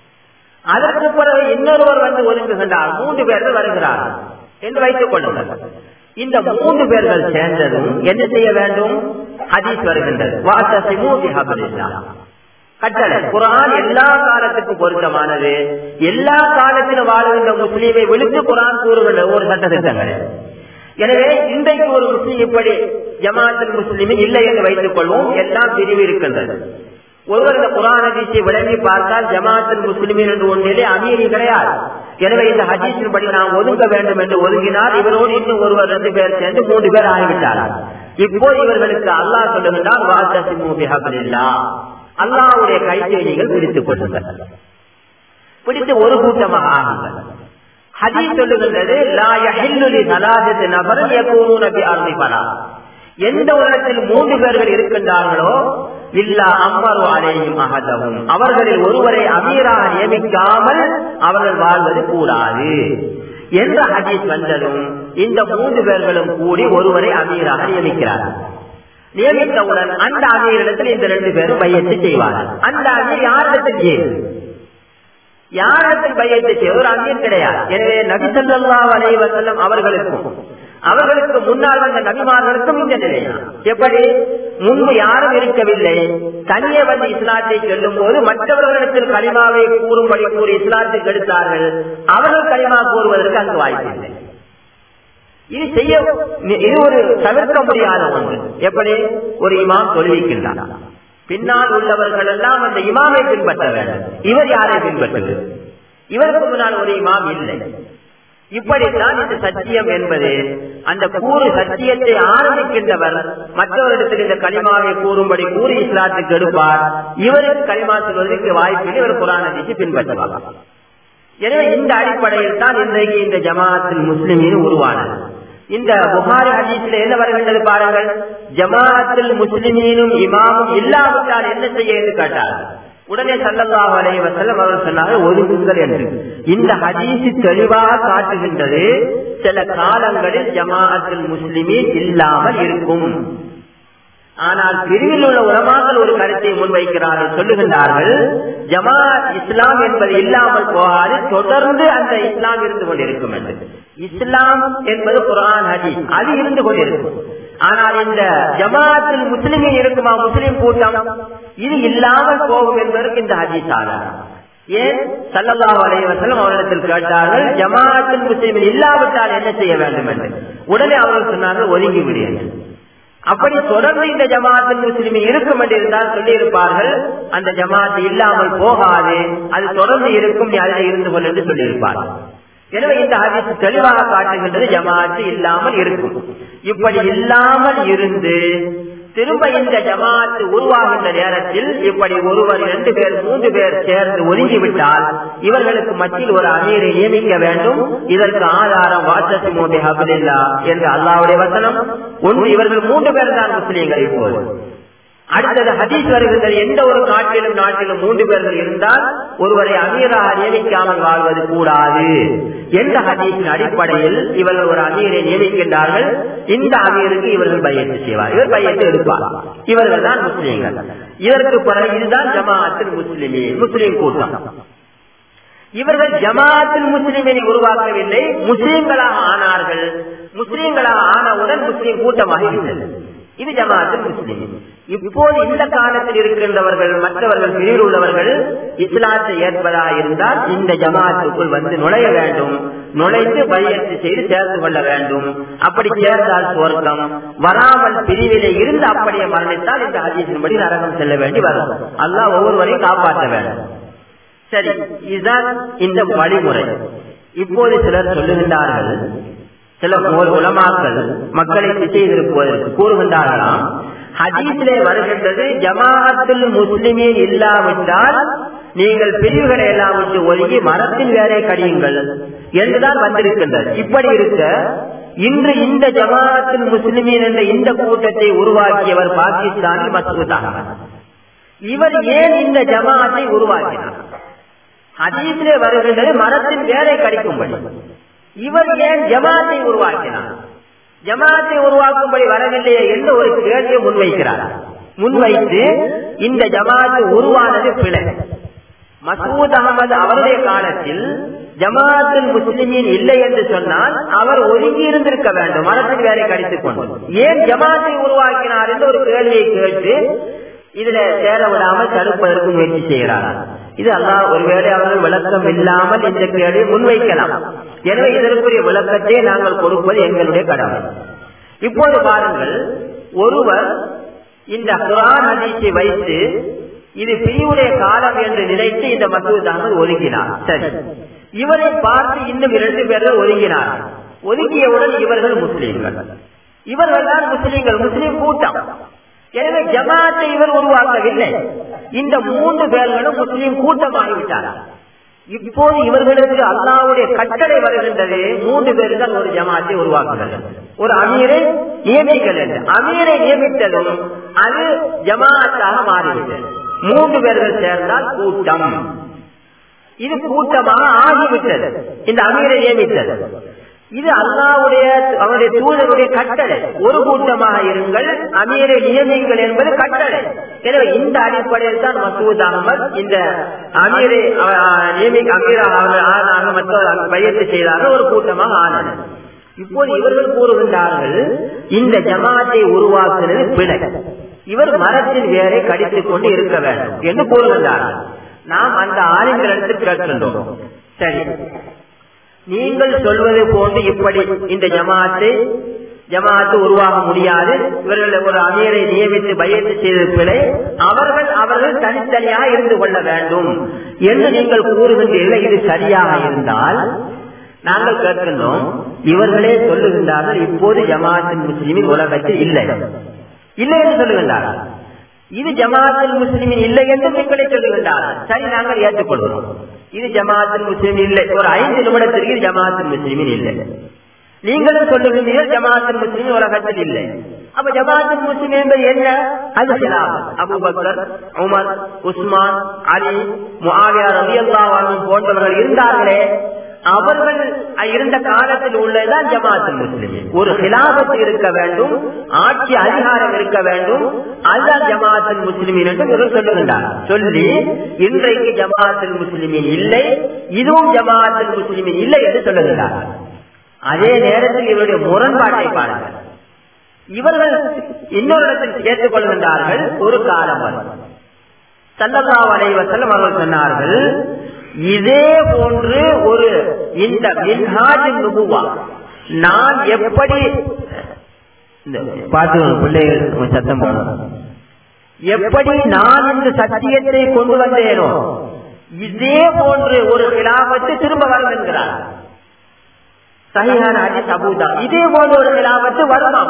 அதற்கு பிறகு இன்னொருவர் வந்து ஒதுங்குகின்றார், மூன்று பேர்கள் வருகிறார் என்று வைத்துக் கொள்ளுங்கள். இந்த மூன்று பேர்கள் சேர்ந்ததும் என்ன செய்ய வேண்டும்? ஹதீஸ் வருகின்றது, வஅத்தஸிமூ பிஹப்லில்லாஹ், கட்டளை. குர்ஆன் எல்லா காலத்துக்கும் பொருத்தமானது. எல்லா காலத்திலும் வாழுகின்ற முஸ்லீமை விழுத்து குர்ஆன் கூறுகின்ற ஒரு சட்ட திட்டங்கள். எனவே இன்றைக்கு ஒரு முஸ்லீம் இப்படி ஜமாஅத்துல் முஸ்லிமின் இல்லை என்று வைத்துக் கொள்வோம், எல்லாம் பிரிவு இருக்கின்றது. ஒருவர் இந்த குர்ஆன் ஹதீஸை விளங்கி பார்த்தால் ஜமாஅத்துல் முஸ்லிமின் என்று ஒன்றிலே அமீர் கிடையாது. எனவே இந்த ஹதீஸின் படி நாம் ஒதுங்க வேண்டும் என்று ஒதுங்கினால் இவரோடு இன்னும் ஒருவர் ரெண்டு பேர் சேர்ந்து மூன்று பேர் ஆகிவிட்டார்கள். இப்போது இவர்களுக்கு அல்லாஹ் சொல்லுகின்றான், வஅத்தஸிமூ பிஹப்லில்லாஹ், அல்லாஹ்வுடைய கையை நீங்கள் பிடித்துக் கொள்ளுங்கள், பிடித்து ஒரு கூட்டமாக ஆகுங்கள். ஹதீஸ் சொல்லுகின்றது, லா யஹில்லு லி ஸலாஸத்தி நஃபரின் யகூனூன பி அர்தி ஃபலா, எந்த ஒரு இடத்தில் மூன்று பேர்கள் இருக்கின்றார்களோ இல்லா அம்மரு அலைஹிம் அஹதஹும், அவர்களில் ஒருவரை அமீராக நியமிக்காமல் அவர்கள் வாழ்வது கூடாது என்ற ஹதீஸ் வந்ததும் இந்த மூன்று பேர்களும் கூடி ஒருவரை அமீராக நியமிக்கிறார்கள். நியமித்தவுடன் அந்த அமீரிடத்தில் இந்த ரெண்டு பேரும் பையத்து செய்வார்கள். அந்த அமீர் யாரிடத்தில் செய்வது? யாரிடத்தில் பையத்து செய்வது? ஒரு அமீர் கிடையாது. எனவே நபி ஸல்லல்லாஹு அலைஹி வஸல்லம் அவர்களுக்கும் அவர்களுக்கு முன்னால் வந்த நபிமார்களுக்கும் இந்த நிலை. எப்படி? முன்பு யாரும் இருக்கவில்லை, தனியே வந்து இஸ்லாத்தை சொல்லும் போது மற்றவர்களிடத்தில் கலிமாவை கூறும்படி கூறி இஸ்லாத்துக்கு எடுத்தார்கள். அவர்கள் கலிமா கூறுவதற்கு அங்கு வாய்ப்பில்லை. இது செய்ய இது ஒரு தவிர்க்க முடியாத ஒன்று. எப்படி? ஒரு இமாம் தொழுவிக்கின்றார், பின்னால் உள்ளவர்கள் எல்லாம் அந்த இமாமை பின்பற்ற வேண்டும். இவர் யாரை பின்பற்றுவது? இவருக்கு முன்னால் ஒரு இமாம் இல்லை. இப்படித்தான் இந்த சத்தியம் என்பது, அந்த கூறு சத்தியத்தை ஆரம்பிக்கின்றவர் மற்றவரிடத்தில் இந்த கலிமாவை கூறும்படி கூறி இஸ்லாத்துக்கு எடுப்பார். இவருக்கு கலிமா சொல்வதற்கு வாய்ப்பில் இவர் குர்ஆன் ஹதீஸை பின்பற்றுவார். எனவே இந்த அடிப்படையில் தான் இன்றைக்கு இந்த ஜமாஅத்துல் முஸ்லிமீன் உருவானது. இந்த புகாரி ஹதீஸில் என்ன வருகின்றது பாருங்கள், ஜமாஅத்துல் முஸ்லிமீனும் இமாமும் இல்லாவிட்டால் என்ன செய்ய என்று கேட்டார். உடனே ஸல்லல்லாஹு அலைஹி வஸல்லம் அவர்கள் சொன்னார்கள், ஒதுங்குங்கள் என்று. இந்த ஹதீஸ் தெளிவாக காட்டுகின்றது, சில காலங்களில் ஜமாஅத்துல் முஸ்லிமீன் இல்லாமல் இருக்கும். ஆனால் பிரிவில் உள்ள உலமாக்கள் ஒரு கருத்தை முன்வைக்கிறார்கள், சொல்லுகின்றார்கள், ஜமாஅத் இஸ்லாம் என்பது இல்லாமல் போகாது, தொடர்ந்து அந்த இஸ்லாம் இருந்து கொண்டிருக்கும் என்று. இஸ்லாம் என்பது குர்ஆன் ஹதீஸ், அது இருந்து கொண்டிருக்கும். ஆனால் இந்த ஜமாஅத்துல் முஸ்லிமீன் இருக்குமா, முஸ்லிம் கூட்டம், இது இல்லாமல் போகும் என்பதற்கு இந்த ஹதீஸ் ஆதாரம். ஏன்? ஸல்லல்லாஹு அலைஹி வஸல்லம் அவரிடத்தில் கேட்டார்கள், ஜமாஅத்துல் முஸ்லிமீன் இல்லாவிட்டால் என்ன செய்ய வேண்டும் என்று. உடனே அவர்கள் சொன்னார்கள், ஒதுங்கி விடுங்கள். அப்படி தொடர்ந்து இந்த ஜமாஅத்துல் முஸ்லிமீன் இருக்கும் என்று இருந்தால் சொல்லி இருப்பார்கள், அந்த ஜமாஅத் இல்லாமல் போகாது, அது தொடர்ந்து இருக்கும், நீ அதில் இருந்து கொள் என்று சொல்லி இருப்பார்கள். எனவே இந்த ஹதீஸ் தெளிவாக காட்டுகின்றது, ஜமாஅத் இல்லாமல் இருக்கும். இப்படி இல்லாமல் இருந்து திரும்ப இந்த ஜமாஅத் உருவாகின்ற நேரத்தில் இப்படி ஒருவர் ரெண்டு பேர் மூன்று பேர் சேர்ந்து ஒதுங்கிவிட்டால் இவர்களுக்கு மத்தியில் ஒரு அமீரை நியமிக்க வேண்டும். இதற்கு ஆதாரம் வஅத்தஸிமூ பிஹப்லில்லாஹ் என்ற அல்லாஹ்வுடைய வசனம். ஒன்று, இவர்கள் மூன்று பேர் தான் முஸ்லிம்கள். இப்போது அடுத்தது ஹதீஸ் வருகின்றது, எந்த ஒரு நாட்டிலும் நாட்டிலும் மூன்று பேர்கள் இருந்தால் ஒருவரை அமீராக நியமிக்காமல் வாழ்வது கூடாது என்ற ஹதீஸின் அடிப்படையில் இவர்கள் ஒரு அமீரை நியமிக்கின்றார்கள். இந்த அமீருக்கு இவர்கள் பையத்து செய்வார், இவர் பையத்து எடுப்பார். இவர்கள் தான் முஸ்லீம்கள். இதற்கு பிறகு இதுதான் ஜமாஅத்துல் முஸ்லிமீன், முஸ்லீம் கூட்டம். இவர்கள் ஜமாஅத்துல் முஸ்லிமீனை உருவாக்கவில்லை, முஸ்லீம்களாக ஆனார்கள். முஸ்லீம்களாக ஆனவுடன் முஸ்லீம் கூட்டமாக இருந்தது. இது ஜமாஅத்துல் முஸ்லிமீன். இப்போது இந்த காலத்தில் இருக்கின்றவர்கள், மற்றவர்கள் பிரிவில் உள்ளவர்கள் இஸ்லாத்தை ஏற்பதாக இருந்தால் இந்த ஜமாஅத்துக்குள் வந்து நுழைய வேண்டும், நுழைந்து பையத்து செய்து சேர்த்து கொள்ள வேண்டும். அப்படி சேர்ந்தால் சுவர்க்கம், வராமல் பிரிவிலே இருந்து அப்படியே மரணித்தால் இந்த ஹதீஸின்படி நரகம் செல்ல வேண்டி வரும். அல்லாஹ் ஒவ்வொருவரையும் காப்பாற்ற வேண்டும். சரி, இதுதான் இந்த வழிமுறை. இப்போது சிலர் சொல்லுகின்றார்கள், சில உலமாக்கள் மக்களை திசை திருப்புவதற்கு கூறுகின்றார்களாம், ஹதீஸிலே வருகின்றது ஜமாஅத்துல் முஸ்லிமீன் இல்லாவிட்டால் நீங்கள் பிரிவுகளை எல்லாம் விட்டு ஒதுங்கி மரத்தின் வேலை கடியுங்கள் என்றுதான் வந்திருக்கின்றது. இப்படி இருக்க இன்று இந்த ஜமாஅத்துல் முஸ்லிமீன் என்ற இந்த கூட்டத்தை உருவாக்கியவர் பாகிஸ்தானில் மசூத் அஹ்மத். இவர் ஏன் இந்த ஜமாஅத்தை உருவாக்கினார்? ஹதீஸிலே வருகின்றது மரத்தின் வேலை கடிக்கும்படி. இவர் ஏன் ஜமாஅத்தை உருவாக்கினார்? ஜமாஅத்தை உருவாக்கும்படி வரவில்லையே என்று ஒரு கேள்வியை முன்வைக்கிறார். முன்வைத்து இந்த ஜமாஅத்து உருவானது பிழை. மசூத் அஹ்மத் அவருடைய காலத்தில் ஜமாஅத்துல் முஸ்லிமீன் இல்லை என்று சொன்னால் அவர் ஒதுங்கி இருந்திருக்க வேண்டும், மரத்தின் வேலை கடித்துக் கொண்டு. ஏன் ஜமாஅத்தை உருவாக்கினார் என்று ஒரு கேள்வியை கேட்டு இதுல சேர விடாமல் தடுப்பதற்கு முயற்சி செய்கிறார். இது அல்லாஹ் ஒருவேளை அவர்கள் விளக்கம் இல்லாமல் இந்த கேள்வியை முன்வைக்கலாம். எனவே இதற்குரிய விளக்கத்தை நாங்கள் கொடுப்பது எங்களுடைய கடமை. இப்போது பாருங்கள், ஒருவர் இந்த குர்ஆன் ஹதீஸை வைத்து இது பிரிவுடைய காலம் என்று நினைத்து இந்த மசூத் அஹ்மத் ஒதுங்கினார். சரி, இவரை பார்த்து இன்னும் இரண்டு பேர்கள் ஒதுங்கினார். ஒதுங்கியவுடன் இவர்கள் முஸ்லீம்கள், இவர்கள் தான் முஸ்லீம்கள், முஸ்லீம் கூட்டம். எனவே ஜமாஅத்தை இவர் உருவாக்கவில்லை, இந்த மூன்று பேர்களும் முஸ்லீம் கூட்டமாகிவிட்டார்கள். இப்போது இவர்களுக்கு அல்லாஹ்வுடைய கட்டளை வருகின்றது, மூன்று பேர்கள் ஒரு ஜமாஅத்தை உருவாக்குங்கள், ஒரு அமீரை நியமிங்கள் என்று. அமீரை நியமித்ததும் அது ஜமாஅத்தாக மாறிவிட்டது. மூன்று பேர்கள் சேர்ந்தால் கூட்டம். இது கூட்டமாக ஆகிவிட்டது. இந்த அமீரை நியமித்தது இது அல்லாஹ்வுடைய அவருடைய தூதருடைய கட்டளை. ஒரு கூட்டமாக இருங்கள், அமீரை நியமிங்கள் என்பது கட்டளை. எனவே இந்த அடிப்படையில் தான் மசூத் அஹ்மத் இந்த அமீரை நியமிக்க அமீராக மற்ற பயிற்சி செய்தார்கள், ஒரு கூட்டமாக ஆனது. இப்போது இவர்கள் கூறுகின்றார்கள், இந்த ஜமாஅத்தை உருவாக்குவது பிழை, இவர் மரத்தின் வேரை கடித்துக் கொண்டு இருக்க வேண்டும் என்று கூறுகின்றார்கள். நாம் அந்த ஆளுங்களிடத்தில் கேட்கின்றோம், சரி நீங்கள் சொல்வது போன்று இப்படி இந்த ஜமாஅத்தை ஜமாஅத்து உருவாக முடியாது, இவர்கள் ஒரு அமீரை நியமித்து பையத்து செய்திருப்பதை அவர்கள் அவர்கள் தனித்தனியாக இருந்து கொள்ள வேண்டும் என்று நீங்கள் கூறுகின்றீர்கள். இது சரியாக இருந்தால் நாங்கள் கேட்கின்றோம், இவர்களே சொல்லுகின்றார்கள் இப்போது ஜமாஅத்துல் முஸ்லிமீன் உலகத்தில் இல்லை இல்லை என்று சொல்லுகின்றார்கள். இது ஜமாஅத்துல் முஸ்லிமீன் இல்லை என்று நீங்களே சொல்லுகின்றார்கள். சரி, நாங்கள் ஏற்றுக்கொள்கிறோம், இது ஜமாஅத்துல் முஸ்லிமீன் இல்லை. ஒரு ஐந்து நிமிடத்திற்கு இது ஜமாஅத்துல் முஸ்லிமீன் இல்லை. நீங்களும் சொல்லுகிறீர்கள் ஜமாஅத்துல் முஸ்லிமீன் உலகத்தில் இல்லை. அப்ப ஜமாஅத்துல் முஸ்லிமீன் என்பது என்ன? அது ஹிலாஃபத். Abu Bakr, Umar, Usman, Ali, Muawiya ரலியல்லாஹு அன்ஹு போன்றவர்கள் இருந்தார்களே, அவர்கள் இருந்த காலத்தில் உள்ளதுதான் ஜமாஅத்துல் முஸ்லிமீன். ஒரு ஹிலாஃபத் இருக்க வேண்டும், ஆட்சி அதிகாரம் இருக்க வேண்டும், அதுதான் ஜமாஅத்துல் முஸ்லிமீன் என்று இவர்கள் சொல்லுகின்றார். சொல்லி இன்றைக்கு ஜமாஅத்துல் முஸ்லிமீன் இல்லை, இதுவும் ஜமாஅத்துல் முஸ்லிமீன் இல்லை என்று சொல்லுகின்றார். அதே நேரத்தில் இவருடைய முரண்பாட்டை பாருங்கள். இவர்கள் இன்னொரு இடத்தில் சேர்த்துக் கொள்கின்றார்கள், ஒரு காலம் வரும் ஸல்லல்லாஹு அலைஹி வஸல்லம் அவர்கள் சொன்னார்கள், இதே போன்று ஒரு இந்த மின்ஹாஜுன் நுபுவா நான் எப்படி பார்த்து பிள்ளைகள் சத்தம் போனோம், எப்படி நான் இந்த சத்தியத்தை கொண்டு வந்தேனோ இதே போன்று ஒரு கிலாபத்து திரும்ப வரும் என்கிறார். சஹீஹான ஹதீஸ் அபூதா. இதே போன்ற ஒரு கிலாபத்து வருமா?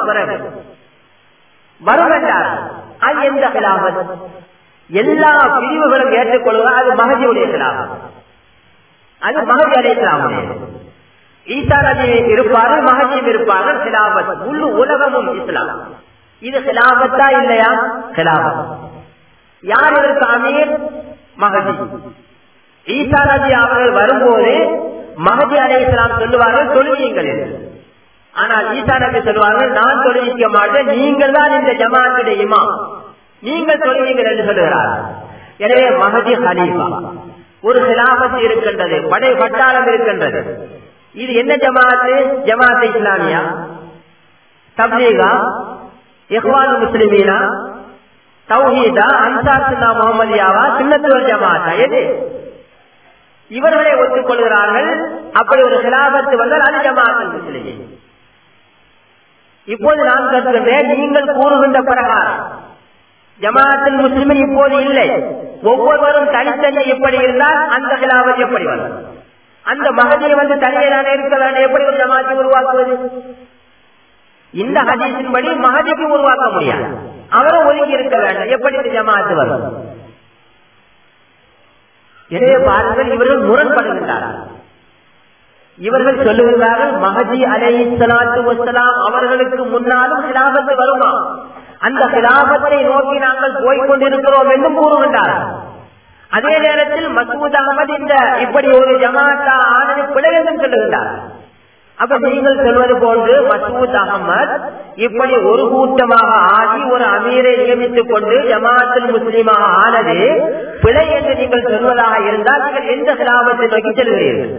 வரும் என்றார். அது எந்த கிலாபத்? எல்லா பிரிவுகளும் ஏற்றுக்கொள்வது அது மஹதியுடைய கிலாபத். அது மஹதி அலைஹிஸ்ஸலாமுடைய. ஈசா நபி இருப்பார்கள், மஹதியும் இருப்பார்கள். கிலாபத் முழு உலகமும் இஸ்லாம். இது ஹிலாபத்தா இல்லையா? ஹிலாபத். யார் இதற்கு அமீர்? மஹதி. ஈசா நபி அவர்கள் வரும்போது மஹதி அலைஹிஸ்ஸலாம் சொல்லுவார்கள் தொழுவீங்கள் என்று. ஆனால் ஈசா நபி சொல்லுவார்கள் நான் தொழுவிக்க மாட்டேன், நீங்கள் தான் இந்த ஜமாத்துடைய இமாம், நீங்கள் தொழுவீங்கள் என்று சொல்லுகிறார்கள். எனவே மஹதி ஹலீஃபா. ஒரு ஹிலாபத் இருக்கின்றது, படை பட்டாளம் இருக்கின்றது. இது என்ன ஜமாத்து? ஜமாத் இஸ்லாமியா, தப்லீகா, இஹ்வான் முஸ்லிமீனா, தௌஹீதா, அன்சார் சுன்னா முஹம்மதியாவா, சுன்னத்துல் வல் ஜமாஅத்தா? எது? இவர்களை ஒத்துக்கொள்கிறார்கள். அப்படி ஒரு ஹிலாபத்து வந்தால் அது ஜமாஅத்துல் முஸ்லிமீன். இப்போது நான் கருதுகிறேன், நீங்கள் கூறுகின்ற பிரகாரம் ஜமாஅத்துல் முஸ்லிமீன் இப்போது இல்லை. ஒவ்வொருவரும் தனித்தனி எப்படி இருந்தால் அந்த ஹிலாபத் எப்படி வரும்? அந்த மஹதியை வந்து தனியாக இருக்க வேண்டும். எப்படி ஒரு ஜமாத்தை உருவாக்குவது? இந்த ஹதீஸின் படி மஹதிக்கு உருவாக்க முடியாது, அவரும் ஒதுங்கி இருக்க வேண்டும். எப்படி ஜமாத்து வரும்? எனவே பாருங்கள், இவர்கள் முரண்படுகின்றார்கள். இவர்கள் சொல்லுகிறார்கள் மஹதி அலைஹிஸ்ஸலாத்து வஸ்ஸலாம் அவர்களுக்கு முன்னாலும் ஹிலாபத்து வருமா, அந்த ஹிலாபத்தை நோக்கி நாங்கள் போய்கொண்டிருக்கிறோம் என்றும் கூறுகின்றார்கள். அதே நேரத்தில் மசூத் அகமது இந்த இப்படி ஒரு ஜமாத்தா ஆனது பிழை என்றும் சொல்லுகின்றார். அப்ப நீங்கள் சொல்வது போன்று மசூத் அகமது இப்படி ஒரு கூட்டமாக ஆகி ஒரு அமீரை நியமித்துக் கொண்டு ஜமாஅத்துல் முஸ்லிமாக ஆனது பிழை என்று நீங்கள் சொல்வதாக இருந்தால் நீங்கள் எந்த ஹிலாபத்தை நோக்கி செல்கிறீர்கள்?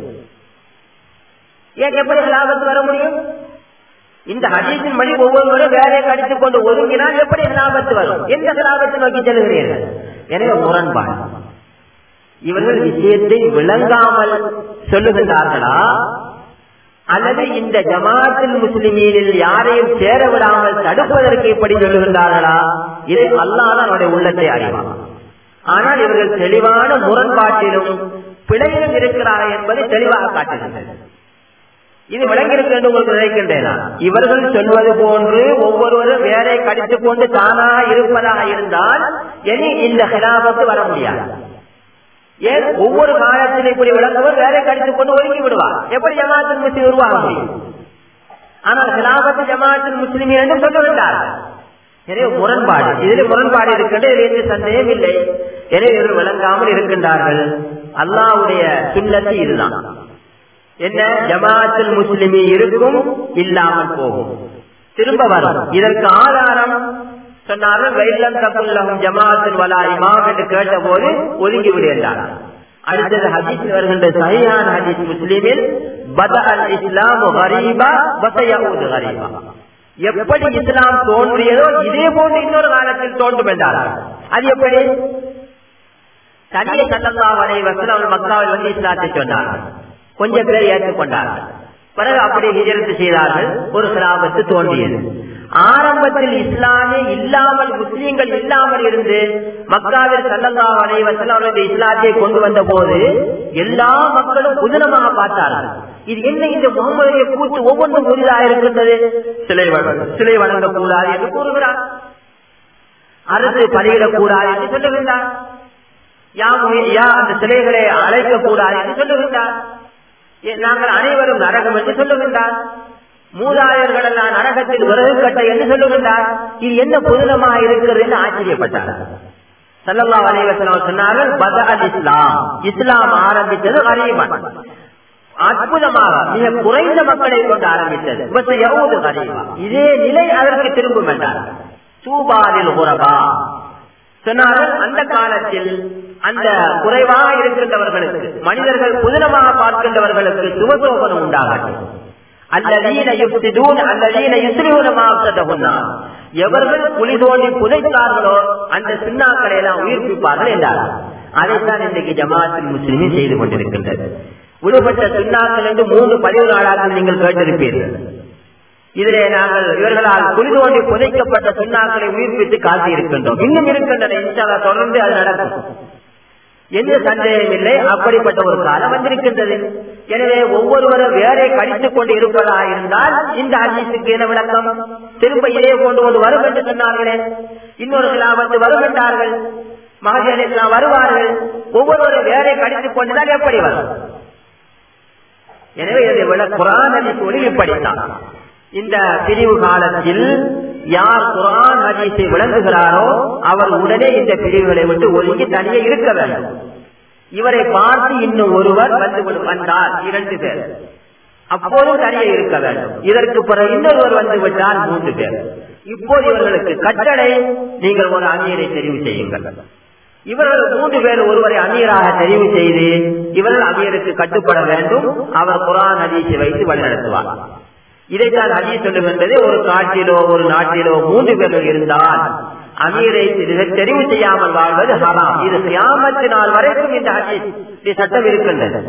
ஏன் எப்படி ஹிலாபத்து வர முடியும்? இந்த ஹதீஸின் படி ஒவ்வொருவரும் வேலையை கடித்துக் கொண்டு ஒதுங்கினால் எப்படி ஹிலாபத்து வரும்? எந்த ஹிலாபத்தை நோக்கி செல்கிறீர்கள்? எனவே முரண்பாடு. இவர்கள் விஷயத்தை விளங்காமல் சொல்லுகின்றார்களா, அல்லது இந்த ஜமாஅத்துல் முஸ்லிமீனில் யாரையும் சேர விடாமல் தடுப்பதற்கு இப்படி சொல்லுகின்றார்களா? இதை அல்லாஹ் அவருடைய உள்ளத்தை அறிவார். ஆனால் இவர்கள் தெளிவான முரண்பாட்டிலும் பிழையிலும் இருக்கிறார்கள் என்பதை தெளிவாக காட்டுகின்றனர். இது விளங்கியிருக்கிறது உங்களுக்கு நினைக்கின்றேனா? இவர்கள் சொல்வது போன்று ஒவ்வொருவரும் வேலை கடித்துக் கொண்டு தானாக இருப்பதாக இருந்தால் இனி இந்த ஹிலாபத்து வர முடியாது. ஏன் ஒவ்வொரு காலத்திலும் இப்படி விளங்குவர் வேலை கடித்துக் கொண்டு ஒதுங்கி விடுவார். எப்படி ஜமாஅத்துல் முஸ்லிம் உருவாக முடியும்? ஆனால் ஹிலாபத்து ஜமாஅத்துல் முஸ்லிம் என்று சொல்லுகின்றார். எனவே முரண்பாடு, இதில் முரண்பாடு இருக்கின்ற எந்த சந்தேகம் இல்லை. எனவே இவர்கள் விளங்காமல் இருக்கின்றார்கள். அல்லாஹ்வுடைய சுன்னத்து இதுதான். என்ன? ஜமாஅத்துல் முஸ்லிமி இருக்கும், இல்லாமல் போகும், திரும்ப வரும். இதற்கு ஆதாரம் சொன்னார்கள், வைலம் தகுல்லஹும் ஜமாஅத்துல் வலா இமாம் என்று கேட்ட போது ஒதுங்கி விடுகிறார். அடுத்தது ஹதீஸில் வருகின்ற சஹீஹான ஹதீஸ் முஸ்லிமில் பதஅல் இஸ்லாமு கரீபா வஸயஊது கரீபா, எப்படி இஸ்லாம் தோன்றியதோ இதே போன்று இன்னொரு காலத்தில் தோன்றும் என்றார்கள். அது எப்படி? தனியே ஸல்லல்லாஹு அலைஹி வஸல்லம் மக்காவில் வந்து இஸ்லாத்தை சொன்னார்கள். கொஞ்சம் பேர் ஏற்றுக்கொண்டார்கள். பிறகு அப்படி ஹிஜ்ரத் செய்தார்கள். ஒரு கிலாபத்து தோன்றியது. ஆரம்பத்தில் இஸ்லாமே இல்லாமல், முஸ்லீம்கள் இல்லாமல் இருந்து மக்காவில் ஸல்லல்லாஹு அலைஹி வஸல்லம் அவர்கள் இஸ்லாத்தை கொண்டு வந்த போது எல்லா மக்களும் புதினமாக பார்த்தார்கள். இது என்ன இந்த முகமதுடைய கூற்று ஒவ்வொன்றும் புதிதாக இருக்கின்றது. சிலை சிலை வணங்கக்கூடாது என்று கூறுகிறார், அரசு பலியிடக்கூடாது என்று சொல்லுகின்றார், யா அந்த சிலைகளை அழைக்கக்கூடாது என்று சொல்லுகின்றார், நாங்கள் அனைவரும் நரகம் என்று சொல்லுகின்றார், மூதாதையர்கள் எல்லாம் நரகத்தில் விறகு கட்டை என்று சொல்லுகின்றார். இது என்ன புதினமாக இருக்கிறது என்று ஆச்சரியப்பட்டார். ஸல்லல்லாஹு அலைஹி வஸல்லம் சொன்னார்கள், பதஅல் இஸ்லாம், இஸ்லாம் ஆரம்பித்தது கரீபன், அற்புதமாக மிக குறைந்த மக்களை கொண்டு ஆரம்பித்தது. வஸயஊது கரீபா, இதே நிலை அதற்கு திரும்பும் என்றார். தூபாலில் குரபா சொன்னார்கள், அந்த காலத்தில் அந்த குறைவாக இருக்கின்றவர்களுக்கு, மனிதர்கள் புதினமாக பார்க்கின்றவர்களுக்கு சுபசோபனம் உண்டாகட்டும். அல்லதீன யுஃப்ஸிதூன அல்லதீன யுஸ்லிஹூன மா அஃஸதஹுன்னா, எவர்கள் குழி தோண்டி புதைத்தார்களோ அந்த சுன்னாக்களை எல்லாம் உயிர்ப்பிப்பார்கள் என்றார். அதைத்தான் இன்றைக்கு ஜமாஅத்துல் முஸ்லிமீன் செய்து கொண்டிருக்கின்றது. விடுபட்ட சுன்னாக்கள் என்று மூன்று பதிவு நாளாக நீங்கள் கேட்டிருப்பீர்கள். இதிலே நாங்கள் இவர்களால் குழி தோண்டி புதைக்கப்பட்ட சுன்னாக்களை உயிர்ப்பித்து காட்டி இருக்கின்றோம். இன்னும் இருக்கின்றன, இன்ஷா அல்லாஹ் தொடர்ந்து அது நடக்கும், எந்த சந்தேகம் இல்லை. அப்படிப்பட்ட ஒரு காலம் வந்திருக்கின்றது. எனவே ஒவ்வொருவரும் வேலை கடித்துக் கொண்டு இருப்பதாக இருந்தால் இந்த ஹதீஸுக்கு என்ன விளக்கம்? திரும்ப இதே கொண்டு வந்து வரும் என்று சொன்னார்களே, இன்னொரு கிலாபத்து வரும் என்றார்கள், மஹதி அலைஹிஸ்ஸலாம் வருவார்கள், ஒவ்வொருவரும் வேலை கடித்துக் கொண்டுதான் எப்படி வரும்? எனவே இதை விட குர்ஆன் ஹதீஸ் இப்படித்தான். இந்த பிரிவு காலத்தில் யார் குர்ஆன் ஹதீஸை விளங்குகிறாரோ அவர் உடனே இந்த பிரிவுகளை விட்டு ஒதுங்கி தனியே இருக்க வேண்டும். இவரை பார்த்து இன்னும் ஒருவர் வந்து வந்தால் இரண்டு பேர், அப்போதும் தனியே இருக்க வேண்டும். இதற்கு பிறகு இன்னொருவர் வந்து விட்டால் மூன்று பேர். இப்போது இவர்களுக்கு கட்டளை, நீங்கள் ஒரு அமீரை தெரிவு செய்யுங்கள். இவர்கள் மூன்று பேர் ஒருவரை அமீராக தெரிவு செய்து இவர்கள் அமீருக்கு கட்டுப்பட வேண்டும். அவர் குர்ஆன் ஹதீஸை வைத்து வழிநடத்துவார். இதைத்தான் ஹதீஸ் சொல்லுகின்றது. ஒரு காட்டிலோ ஒரு நாட்டிலோ மூன்று பேர்கள் இருந்தால் அமீரை தெரிவு செய்யாமல் வாழ்வது ஹராம். இது கியாமத் நாள் வரைக்கும் இந்த ஹதீஸ் சட்டம் இருக்கின்றது.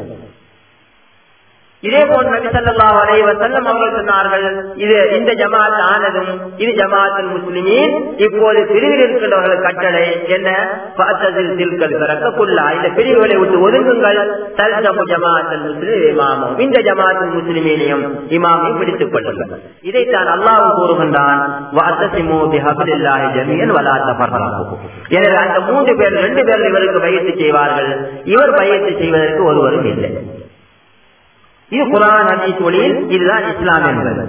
இதே போன்று நபி ஸல்லல்லாஹு அலைஹி வஸல்லம் அவர்கள் சொன்னார்கள், இது இந்த ஜமாத் ஆனதும் இது ஜமாத்துல் முஸ்லிமீன். இப்போது பிரிவில் இருக்கின்றவர்கள் கட்டளை என்ன? ஃபஅத்தஸில் தில்கல் ஃபரக குல்லா, இந்த பிரிவுகளை விட்டு ஒதுங்குங்கள். தல்ஸமு ஜமாத்துல் முஸ்லிமீன் இமாமு, இந்த ஜமாத்துல் முஸ்லிமீனையும் இமாமை பிடித்துக் கொள்ளுங்கள். இதைத்தான் அல்லாஹ் கூறுகின்றான், வஅத்தஸிமு பிஹப்லில்லாஹி ஜமீஅன் வலா தஃபர்ரகு. எனவே அந்த மூன்று பேர் ரெண்டு பேர் இவருக்கு பையத்து செய்வார்கள். இவர் பையத்து செய்வதற்கு ஒருவரும் இல்லை. இது குர்ஆன் ஹதீஸ் ஒளியில் இதுதான் இஸ்லாம் என்பது.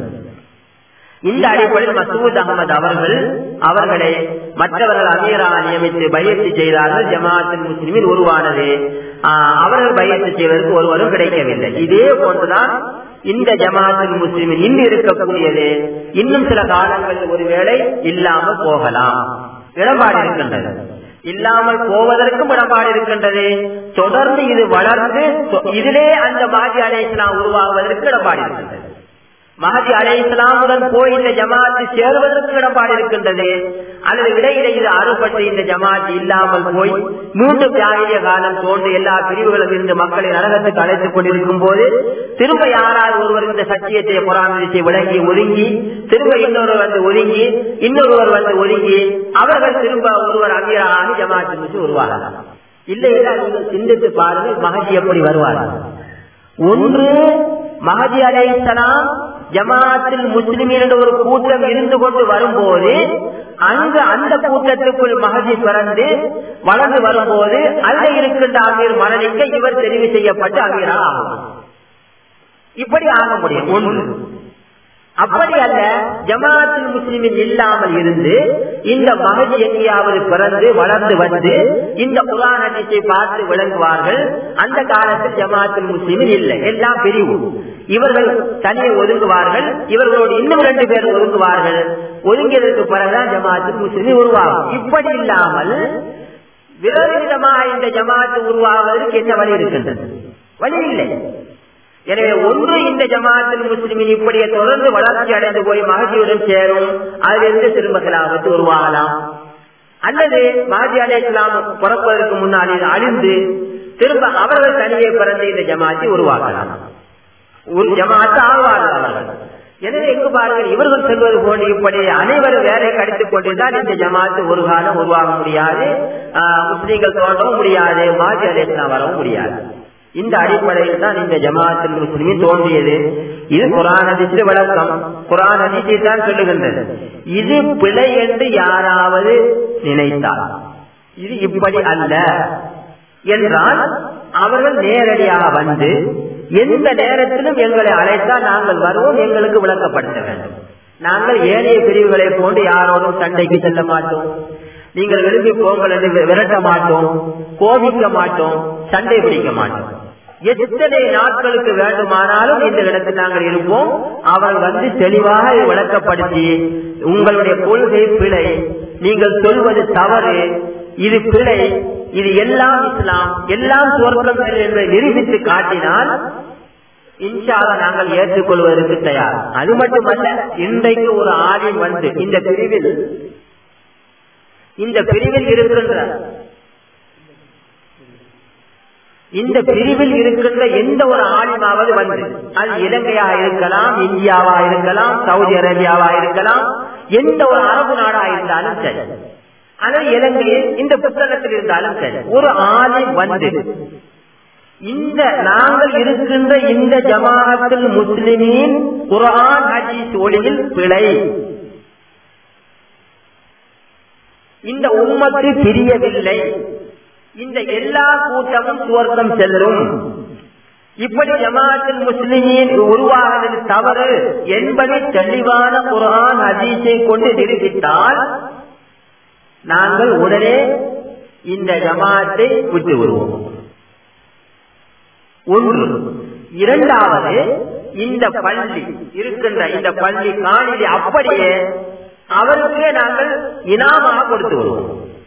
இந்த அடிப்படையில் மசூத் அகமது அவர்கள் அவர்களை மற்றவர்கள் அமீராக நியமித்து பையத்து செய்தார்கள். ஜமாஅத்துல் முஸ்லிமீன் உருவானது. அவர்கள் பையத்து செய்வதற்கு ஒருவரும் கிடைக்கவில்லை. இதே போன்றுதான் இந்த ஜமாஅத்துல் முஸ்லிமீன் இன்று இருக்கக்கூடியது இன்னும் சில காலங்களில் ஒருவேளை இல்லாமல் போகலாம். இடம்பாடு இருக்கின்றது. இல்லாமல் போவதற்கும் இடம்பாடு இருக்கின்றது. தொடர்ந்து இது வளர்ந்து இதிலே அந்த மஹதி அலைஹிஸ்ஸலாம் உருவாகுவதற்கு இடம்பாடு இருக்கின்றது. மஹதி அலைஹிஸ்ஸலாமுடன் போய் இந்த ஜமாத்து சேருவதற்கு இடம்பாடு இருக்கின்றது. அல்லது இடையில இது அறுபட்டு இந்த ஜமாத்து இல்லாமல் போய் மீண்டும் ஜாகிலிய காலம் தோன்று எல்லா பிரிவுகளும் இருந்து மக்களை நரகத்துக்கு அழைத்துக் கொண்டிருக்கும் போது திரும்ப யாராவது ஒருவர் இந்த சத்தியத்தை புராணத்தை விளங்கி ஒதுங்கி திரும்ப இன்னொருவர் வந்து ஒதுங்கி இன்னொருவர் வந்து ஒதுங்கி அவர்கள் திரும்ப ஒருவர் அமீராக ஜமாத்து உருவாகலாம். இல்லை சிந்தித்து பாருங்கள், மஹதி எப்படி வருவார்கள். ஒன்று, மஹதி அலைஹிஸ்ஸலாம் ஜமாஅத்துல் முஸ்லிமீன் என்ற ஒரு கூட்டம் இருந்து கொண்டு வரும்போது அங்கு அந்த கூட்டத்திற்குள் மஹதி பிறந்து வளர்ந்து வரும்போது அதில் இருக்கின்ற அமீர் மரணிக்க இவர் தெரிவு செய்யப்பட்டு அமீராக ஆகும். இப்படி ஆக முடியும். ஒன்று. அப்படி அல்ல, ஜமாஅத்துல் முஸ்லிமீன் இல்லாமல் இருந்து இந்த மஹதி எங்கேயாவது பிறந்து வளர்ந்து வந்து இந்த குர்ஆன் ஹதீஸை பார்த்து விளங்குவார்கள். அந்த காலத்தில் ஜமாஅத்துல் முஸ்லிமீன் இல்லை, எல்லாம் பிரிவு. இவர்கள் தனியே ஒதுங்குவார்கள். இவர்களோடு இன்னும் ரெண்டு பேர் ஒதுங்குவார்கள். ஒதுங்கியதற்கு பிறகுதான் ஜமாஅத்துல் முஸ்லிமீன் உருவாகும். இப்படி இல்லாமல் விரோதமாக இந்த ஜமாஅத்து உருவாவதற்கு என்ன வழி இருக்கின்றது? வழி இல்லை. எனவே ஒன்று, இந்த ஜமாஅத்துல் முஸ்லிமீன் இப்படியே தொடர்ந்து வளர்ச்சி அடைந்து போய் மஹதியுடன் சேரும். அதிலிருந்து திரும்ப கிலாஃபத் உருவாகலாம். அல்லது மஹதி அலைஹிஸ்ஸலாம் பிறப்பதற்கு முன்னால் அழிந்து திரும்ப அவர்கள் தனியே பிறந்து இந்த ஜமாஅத்தை உருவாக்கலாம். ஒரு ஜமாஅத்து ஆழ்வார்கள் அவர்கள். எனவே எங்கு பாருங்கள், இவர்கள் செல்வது போன்று இப்படி அனைவரும் வேலை கடித்துக் கொண்டிருந்தால் இந்த ஜமாஅத்து ஒரு காலம் உருவாக முடியாது. முஸ்லிம்கள் தோன்றவும் முடியாது, மஹதி அலைஹிஸ்ஸலாம் வரவும் முடியாது. இந்த அடிப்படையில் தான் இந்த ஜமாஅத்துல் முஸ்லிமீன் தோன்றியது. இது குர்ஆன் ஹதீஸ் விளக்கம். குர்ஆன் ஹதீஸ் தான் சொல்லுகின்றது. இது பிழை என்று யாராவது நினைத்தால் இது இப்படி அல்ல என்றால் அவர்கள் நேரடியாக வந்து எந்த நேரத்திலும் எங்களை அழைத்தால் நாங்கள் வருவோம், எங்களுக்கு விளக்கப்படுத்த வேண்டும். நாங்கள் ஏனைய பிரிவுகளை போன்று யாரோடும் சண்டைக்கு செல்ல மாட்டோம். நீங்கள் விரும்பி போங்கள் என்று விரட்ட மாட்டோம், கோபிக்க மாட்டோம், சண்டை பிடிக்க மாட்டோம். எத்தனை நாட்களுக்கு வேண்டுமானாலும் இந்த இடத்தில் நாங்கள் இருப்போம். அவர் வந்து தெளிவாக விளக்கப்படுத்தி உங்களுடைய கொள்கை பிழை, நீங்கள் சொல்வது தவறு, இது பிழை, இது எல்லாம் இஸ்லாம், எல்லாம் சொர்க்கம் என்று நிரூபித்து காட்டினால் இன்ஷா அல்லாஹ் நாங்கள் ஏற்றுக்கொள்வதற்கு தயார். அது மட்டுமல்ல, இன்றைக்கு ஒரு ஆலிம் வந்து இந்த பிரிவில் இந்த பிரிவில் இருக்கின்ற இந்த பிரிவில் இருக்கின்ற எந்த ஒரு ஆலிமாவது வந்து, அது இலங்கையாக இருக்கலாம், இந்தியாவா இருக்கலாம், சவுதி அரேபியாவா இருக்கலாம், எந்த ஒரு அரபு நாடா இருந்தாலும் சரி, அல்லது இலங்கையில் இந்த புத்தகத்தில் இருந்தாலும் சரி, ஒரு ஆலிம் வந்து இந்த நாங்கள் இருக்கின்ற இந்த ஜமாஅத்துல் முஸ்லிமீன் குர்ஆன் ஹதீஸ் ஒளியில் பிழை, இந்த உம்மத்து பிரியவில்லை, இந்த எல்லா கூட்டமும் சுவர்க்கம் செல்லும், இப்படி ஜமாஅத்துல் முஸ்லிமீன் உருவாகுவது தவறு என்பதை தெளிவான குர்ஆன் ஹதீஸை கொண்டு நிரூபித்தால் நாங்கள் உடனே இந்த ஜமாஅத்தை விட்டு விடுவோம். ஒன்று. இரண்டாவது, இந்த பள்ளி இருக்கின்ற இந்த பள்ளி காணிலே அப்படியே அவருக்கே நாங்கள் இனாமாக கொடுத்து வருவோம்.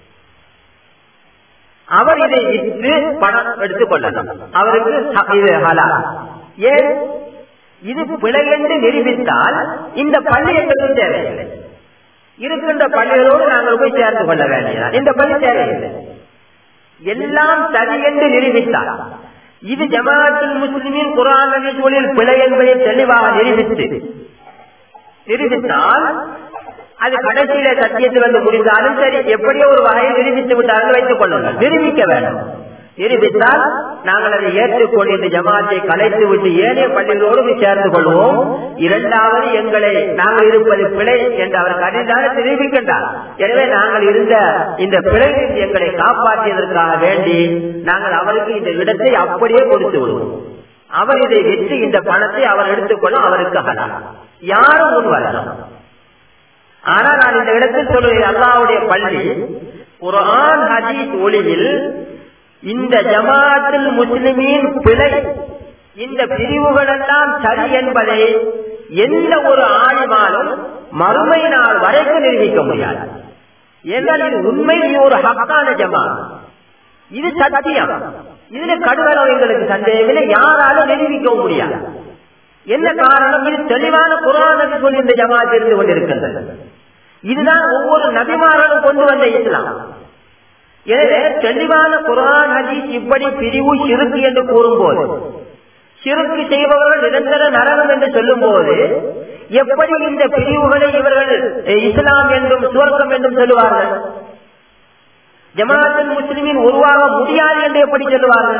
அவர் இதை விற்று பணம் எடுத்துக் கொள்ளலாம். அவருக்கு இது ஹலால். ஏன்? இது பிழை என்று நிரூபித்தால் இந்த பள்ளி எங்களுக்கு தேவையில்லை. இருக்கின்ற பள்ளிகளோடு நாங்கள் போய் சேர்ந்து கொள்ள வேண்டியதான். இந்த பள்ளி தேவையில்லை. எல்லாம் சரி என்று நிரூபித்தால் இது ஜமாஅத்துல் முஸ்லிமீன் குர்ஆன் ஹதீஸில் பிழை என்பதை தெளிவாக நிரூபித்து நிரூபித்தால் அது கடைசியில சத்தியத்தில் வந்து முடிந்தாலும் சரி, எப்படியோ ஒரு வகையில் நிரூபித்து விட்டார்கள் வைத்துக் கொள்ளுங்கள். நிரூபிக்க வேண்டும். நிரூபித்தால் நாங்கள் அதை ஏற்றுக்கொண்டு இந்த ஜமாத்தை கலைத்து விட்டு ஏனைய பள்ளிகளோடு சேர்ந்து கொள்வோம். இரண்டாவது, எங்களை நாங்கள் இருப்பது பிழை என்று அவர் கடிதான நிரூபிக்கின்றார். எனவே நாங்கள் இருந்த இந்த பிழையில் எங்களை காப்பாற்றியதற்காக வேண்டி நாங்கள் அவருக்கு இந்த இடத்தை அப்படியே கொடுத்து விடுவோம். அவர் இதை விற்று இந்த பணத்தை அவர் எடுத்துக்கொள்ளும். அவருக்கு ஹலால். யாரும் முன் வரலாம். ஆனால் நான் இந்த இடத்தில் சொல்லுவேன், அல்லாஹ்வுடைய பள்ளி குர்ஆன் ஹதீஸ் ஒளியில் இந்த ஜமாஅத்துல் முஸ்லிமீன் பிழை, இந்த பிரிவுகள் எல்லாம் சரி என்பதை எந்த ஒரு ஆலிமாலும் மறுமை நாள் வரைக்கும் நிரூபிக்க முடியாது. ஏனென்றால் இது உண்மை, இது ஒரு ஹக்கான ஜமாஅத், இது சத்தியம். இதுல கடுவரம் எங்களுக்கு சந்தேகமில்லை, யாராலும் நிரூபிக்க முடியாது. என்ன காரணம்? இது தெளிவான குர்ஆன் ஹதீஸ் இந்த ஜமாஅத் இருந்து கொண்டிருக்கின்றது. இதுதான் ஒவ்வொரு நபிமார்களும் கொண்டு வந்த இஸ்லாம். எனவே தெளிவான குர்ஆன் ஹதீஸ் இப்படி பிரிவு ஷிர்க் என்று கூறும்போது, ஷிர்க் செய்பவர்கள் நிரந்தர நரகம் என்று சொல்லும் போது, எப்படி இந்த பிரிவுகளை இவர்கள் இஸ்லாம் என்றும் சுவர்க்கம் என்றும் சொல்லுவார்கள்? ஜமாஅத்துல் முஸ்லிமீன் உருவாக முடியாது என்று எப்படி சொல்லுவார்கள்?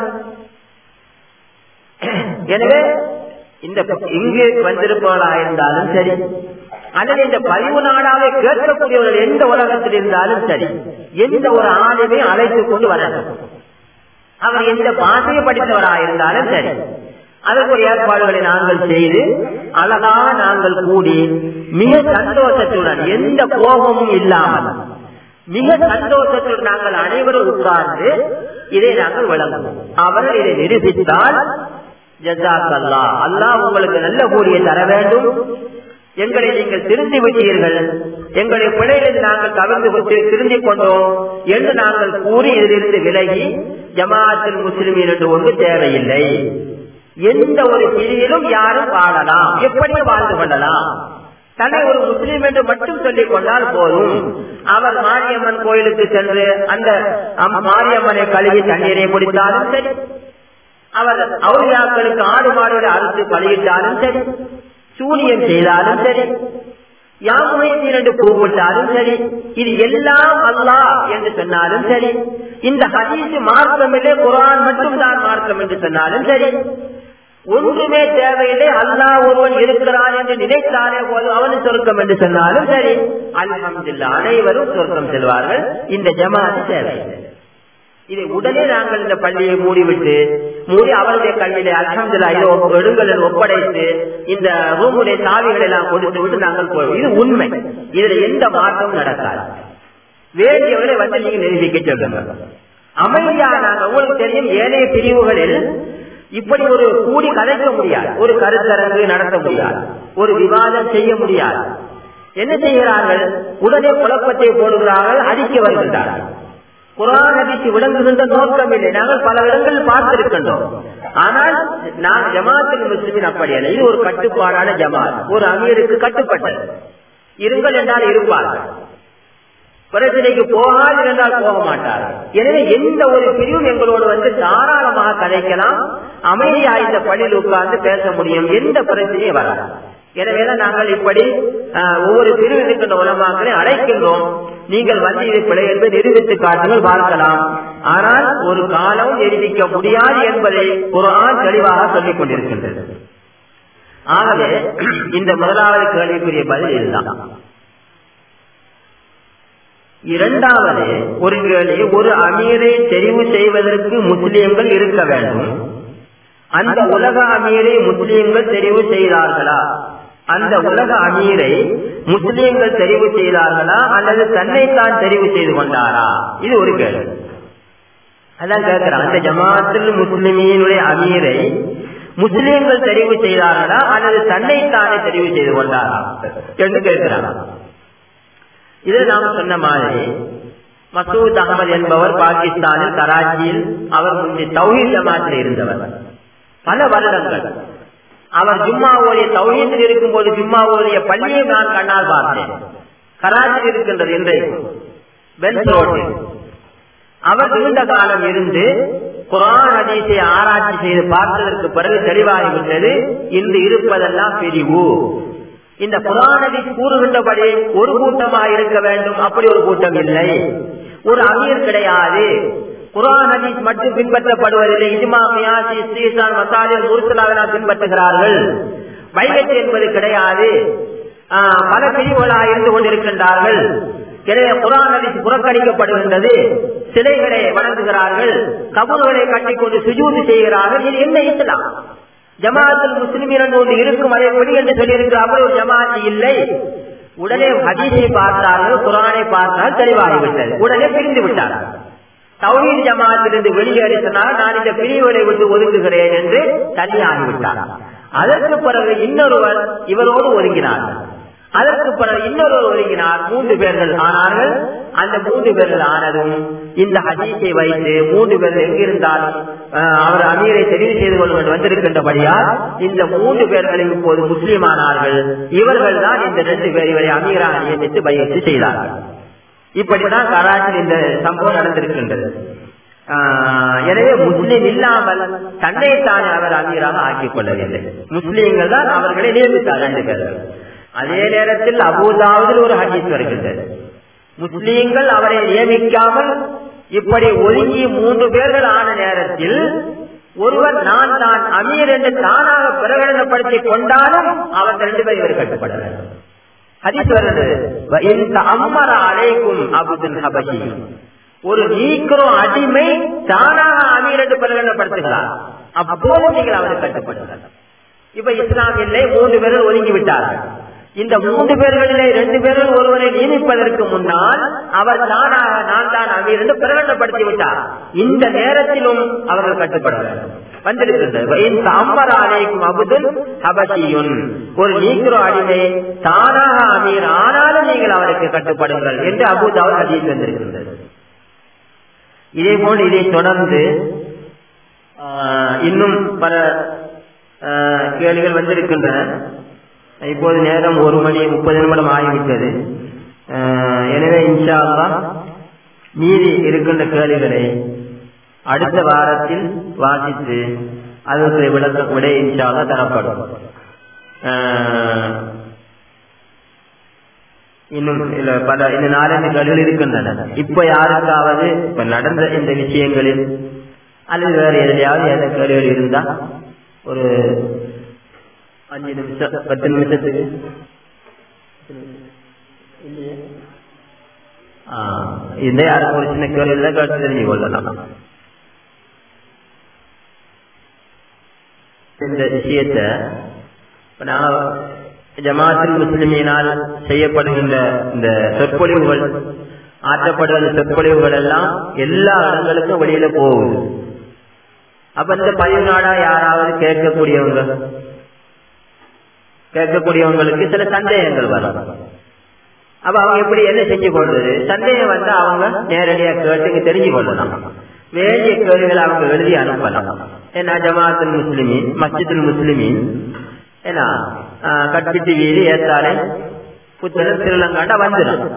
எனவே இந்த இங்கு வந்திருப்பவர்களாக இருந்தாலும் சரி, அல்லது இந்த பதிவு நாடாவை கேட்கக்கூடியவர்கள் எந்த உலகத்தில் இருந்தாலும் சரி, எந்த ஒரு ஆளுமே அழைத்துக் கொண்டு வரணும். அவர் எந்த பாஷையை படித்தவராக இருந்தாலும் சரி, அதற்கு ஏற்பாடுகளை நாங்கள் செய்து அழகாக நாங்கள் கூடி மிக சந்தோஷத்துடன், எந்த கோபமும் இல்லாமல் மிக சந்தோஷத்துடன் நாங்கள் அனைவரும் உட்கார்ந்து இதை நாங்கள் வழங்குவோம். அவர்கள் இதை நிரூபித்தால் ஜஸாக்கல்லாஹ், அல்லாஹ் உங்களுக்கு நல்ல கூலியை தர வேண்டும். எங்களை நீங்கள் திருந்தி விட்டீர்கள், எங்களை பிழையிலிருந்து நாங்கள் கவர்ந்து கொண்டு திருந்திக் கொண்டோம் என்று நாங்கள் கூறி இதிலிருந்து விலகி ஜமாஅத்துல் முஸ்லிமீன் என்று ஒன்று தேவையில்லை. எந்த ஒரு பிரிவிலும் யாரும் வாழலாம், எப்படி வாழ்ந்து கொள்ளலாம். தன்னை ஒரு முஸ்லீம் என்று மட்டும் சொல்லிக் கொண்டால் போதும். அவர் மாரியம்மன் கோயிலுக்கு சென்று அந்த மாரியம்மனை கழுவி தண்ணீரை குடித்தாலும் சரி, அவர் அவுலியாக்களுக்கு ஆடு மாடுகளை அறுத்து பலியிட்டாலும் சரி, சூனியம் செய்தாலும் சரி, யாமுனைத்தீர் என்று கூப்பிட்டாலும் சரி, இது எல்லாம் அல்லாஹ் என்று சொன்னாலும் சரி, இந்த ஹதீஸ் மார்க்கமில்லை, குர்ஆன் மட்டும் தான் மார்க்கம் என்று சொன்னாலும் சரி, ஒன்றுமே தேவையில்லை, அல்லாஹ் ஒருவன் இருக்கிறான் என்று நினைத்தாலே போது அவனு சொர்க்கம் என்று சொன்னாலும் சரி, அல்ஹம்துலில்லாஹ் அனைவரும் சொர்க்கம் செல்வார்கள். இந்த ஜமாஅத் தேவையில்லை. இதை உடனே நாங்கள் இந்த பள்ளியை மூடிவிட்டு மூடி அவருடைய கையிலே அல்ஹம்துலில்லாஹ் இதோ எடுங்கள் ஒப்படைத்து இந்த ரூமுடைய சாவிகளை எல்லாம் கொடுத்து விட்டு நாங்கள் போவோம். இது உண்மை. இதுல எந்த மாற்றமும் நடக்காது. வேண்டியவர்களை வந்து நீங்க நிரூபிக்க சொல்லுங்க. அமைதியா நாங்கள், உங்களுக்கு தெரியும், ஏனைய பிரிவுகளில் இப்படி ஒரு கூடி கலைக்க முடியாது, ஒரு கருத்தரங்கு நடத்த முடியாது, ஒரு விவாதம் செய்ய முடியாது. என்ன செய்கிறார்கள்? உடனே குழப்பத்தை போடுகிறார்கள், அடிக்க வருகின்றார்கள். குர்ஆன் ஹதீஸ் விளங்குகின்ற நோக்கம் இல்லை. நாங்கள் பல இடங்களில் பார்த்திருக்கின்றோம். ஆனால் நான் ஜமாஅத்துல் முஸ்லிமீன் அப்படி அல்ல. இது ஒரு கட்டுப்பாடான ஜமாத், ஒரு அமீருக்கு கட்டுப்பட்டது. இருங்கள் என்றால் இருப்பார்கள், பிரச்சனைக்கு போகாது என்றால் போக மாட்டார்கள். எனவே எந்த ஒரு பிரிவும் எங்களோடு வந்து தாராளமாக கதைக்கலாம், அமைதியாக இந்த பள்ளியில் உட்கார்ந்து பேச முடியும், எந்த பிரச்சனையும் வராது. எனவேதான் நாங்கள் இப்படி ஒவ்வொரு பிரிவில் இருக்கின்ற உலமாக்களை அழைக்கின்றோம். நீங்கள் வந்து இது பிழை என்று நிரூபித்து காட்டுங்கள், பார்க்கலாம். ஆனால் ஒரு காலம் நிரூபிக்க முடியாது என்பதை குர்ஆன் தெளிவாக சொல்லிக் கொண்டிருக்கின்றது. ஆகவே இந்த முதலாவது கேள்விக்குரிய பதில் இதுதான். இரண்டாவது ஒரு கேள்வி, ஒரு அமீரை தெரிவு செய்வதற்கு முஸ்லிம்கள் இருக்க வேண்டும், அந்த உலக அமீரை முஸ்லிம்கள் தெரிவு செய்தார்களா? அந்த உலக அமீரை முஸ்லிம்கள் தெரிவு செய்தார்களா அல்லது தன்னைத்தான் தெரிவு செய்து கொண்டாரா? இது ஒரு கேள்வி. அதான் கேட்கிறான், அந்த ஜமாஅத்துல் முஸ்லிமீனுடைய அமீரை முஸ்லிம்கள் தெரிவு செய்தார்களா அல்லது தன்னைத்தானே தெரிவு செய்து கொண்டாரா என்று கேட்கிறாங்க. இது நாம் சொன்ன மாதிரி மசூத் அகமது என்பவர் பாகிஸ்தானில் கராச்சியில் அவர் முந்தைய தௌஹீத் ஜமாத்தில் இருந்தவர். பல வருடங்கள் அவர் ஜும்மா ஓதிய தௌஹீத்தில் இருக்கும் போது ஜும்மா ஓதிய பள்ளியை நான் கண்ணால் பார்த்தேன். கராச்சியில் இருக்கின்றது இன்றைக்கு பென்ஸ் ரோட்டில். அவர் நீண்ட காலம் இருந்து குர்ஆன் ஹதீஸை ஆராய்ச்சி செய்து பார்த்ததற்கு பிறகு தெளிவாகிவிட்டது, இன்று இருப்பதெல்லாம் பிரிவு. இந்த குர்ஆன் ஹதீஸ் கூறுகின்றபடி ஒரு கூட்டமாக இருக்க வேண்டும், அப்படி ஒரு கூட்டம் இல்லை. ஒரு அமீர் கிடையாது. குர்ஆன் ஹதீஸ் மட்டும் பின்பற்றப்படுவதில்லை. இஜ்மா, கியாஸ், இஸ்திஹ்சான், மசாலிஹ், முர்சலாக பின்பற்றுகிறார்கள். பைஅத் என்பது கிடையாது. பல பிரிவுகளாக இருந்து கொண்டிருக்கின்றார்கள். எனவே குர்ஆன் ஹதீஸ் புறக்கணிக்கப்படுகின்றது. சிலைகளை வணங்குகிறார்கள், கபர்களை கட்டிக்கொண்டு சுஜூது செய்கிறார்கள். இது என்ன இஸ்லாம்? ஜமாஅத்துல் முஸ்லிமீன் ஒன்று இருக்கும், அதை கொடி என்று சொல்லியிருக்கிறார்கள். ஒரு ஜமாஅத் இல்லை. உடனே ஹதீஸை பார்த்தார்கள், குர்ஆனை பார்த்தால் தெளிவாகிவிட்டது. உடனே பிரிந்து விட்டார்கள். தௌஹீத் ஜமாஅத்திலிருந்து வெளியேறி சொன்னால் நான் இந்த பிரிவுகளை விட்டு ஒதுக்குகிறேன் என்று தனியாகிவிட்டார். அதற்கு பிறகு இன்னொருவர் இவரோடு ஒதுங்கினார்கள். அதற்கு பிறகு இன்னொருவர் ஒதுங்கினார். மூன்று பேர்கள் ஆனார்கள். அந்த மூன்று பேர்கள் ஆனதும் இந்த ஹதீஸை வைத்து மூன்று பேர்கள் எங்கிருந்தாலும் அவர் அமீரை தெரிவு செய்து கொள்வது வந்திருக்கின்றபடியால் இந்த மூன்று பேர்களும் இப்போது முஸ்லீம் ஆனார்கள். இவர்கள் தான் இந்த ரெண்டு பேர் இவரை அமீராக நியமித்து பைஅத் செய்தார்கள். இப்படிதான் கராச்சியில் இந்த சம்பவம் நடந்திருக்கின்றது. எனவே முஸ்லீம் இல்லாமல் தன்னைத்தானே அவர் அமீராக ஆக்கிக் கொள்ளவில்லை. முஸ்லீம்கள் தான் அவர்களை நியமித்தார் ரெண்டு பேர்கள். அதே நேரத்தில் அபூதாவுதில் ஒரு ஹதீஸ் வருகின்றது, முஸ்லீம்கள் அவரை நியமிக்காமல் இப்படி ஒதுங்கி மூன்று பேர்கள் ஆன நேரத்தில் ஒருவர் நான் தான் அமீர் என்று தானாக பிரகடனப்படுத்திக் கொண்டாலும் அவர் ரெண்டு பேர் இவர் கட்டுப்பட வேண்டும். ஹதீஸ் வருகிறது, அம்மர அலைக்கும் அபுதுல் ஹபஷி, ஒரு நீக்கிறோ அடிமை தானாக அமீர் என்று பிரகடனப்படுத்துகிறார், அப்போது நீங்கள் அவருக்கு கட்டுப்படுகிறார். இப்ப இஸ்லாம் இல்லை, மூன்று பேர்கள் ஒதுங்கி விட்டார்கள். இந்த மூன்று பேர்களிலே ரெண்டு பேர்கள் ஒருவரை நியமிப்பதற்கு முன்னால் அவர் தானாக நான் தான் அமீர் என்று பிரகடனப்படுத்தி விட்டார். இந்த நேரத்திலும் அவர்கள் கட்டுப்பட வேண்டும். வந்திருக்கின்றது அபுதுல் ஹபஷியுன், ஒரு நீக்ரோ அடிமை தானாக அமீர் ஆனாலும் நீங்கள் அவருக்கு கட்டுப்படுங்கள் என்று அபூதாவுத் ஹதீஸ் வந்திருக்கின்றது. இதே போல் இதை தொடர்ந்து இன்னும் பல கேள்விகள் வந்திருக்கின்றன. இப்போது நேரம் ஒரு மணி முப்பது நிமிடம் ஆகிவிட்டது. எனவே இன்ஷா அல்லாஹ் மீதி இருக்கின்ற கேள்விகளை அடுத்த வாரத்தில் வாசித்து அதற்கு விளக்க விட இன்ஷா அல்லாஹ் தரப்படும். இன்னும் பல இந்த நாலஞ்சு கேள்விகள் இருக்கின்றன. இப்ப யாருக்காவது இப்ப நடந்த இந்த விஷயங்களில் அல்லது வேறு எதிலையாவது எந்த கேள்விகள் இருந்தா ஒரு அஞ்சு நிமிஷம் பத்து நிமிஷத்துக்கு இந்த யாருக்கு ஒரு சின்ன கேள்வி இல்லை கேட்டு தெரிஞ்சு கொள்ளலாம். இந்த விஷயத்தை நான் ஜமாஅத்துல் முஸ்லிமீனால் செய்யப்படுகின்ற இந்த சொற்பொழிவுகள் ஆற்றப்படுகிற சொற்பொழிவுகள் எல்லாம் எல்லா இடங்களுக்கும் வெளியில போகுது. அப்ப இந்த பதிவு நாடா யாராவது கேட்கக்கூடியவங்க கேட்கக்கூடியவங்களுக்கு சில சந்தேகங்கள் வரும். அப்ப அவங்க எப்படி என்ன செஞ்சு கொள்வது? சந்தேகம் வந்து அவங்க நேரடியா கேட்டு தெரிஞ்சு கொள்ளலாம். வேண்டிய கேள்விகளை அவங்க எழுதி அனுப்பலாம். ஏன்னா ஜமாஅத்துல் முஸ்லிமீன், மஸ்ஜிதுல் முஸ்லிமீன், ஏன்னா கட்பிட்டு வீதி ஏத்தாலே புத்தகம் ஸ்ரீலங்காண்டா வந்துடும்.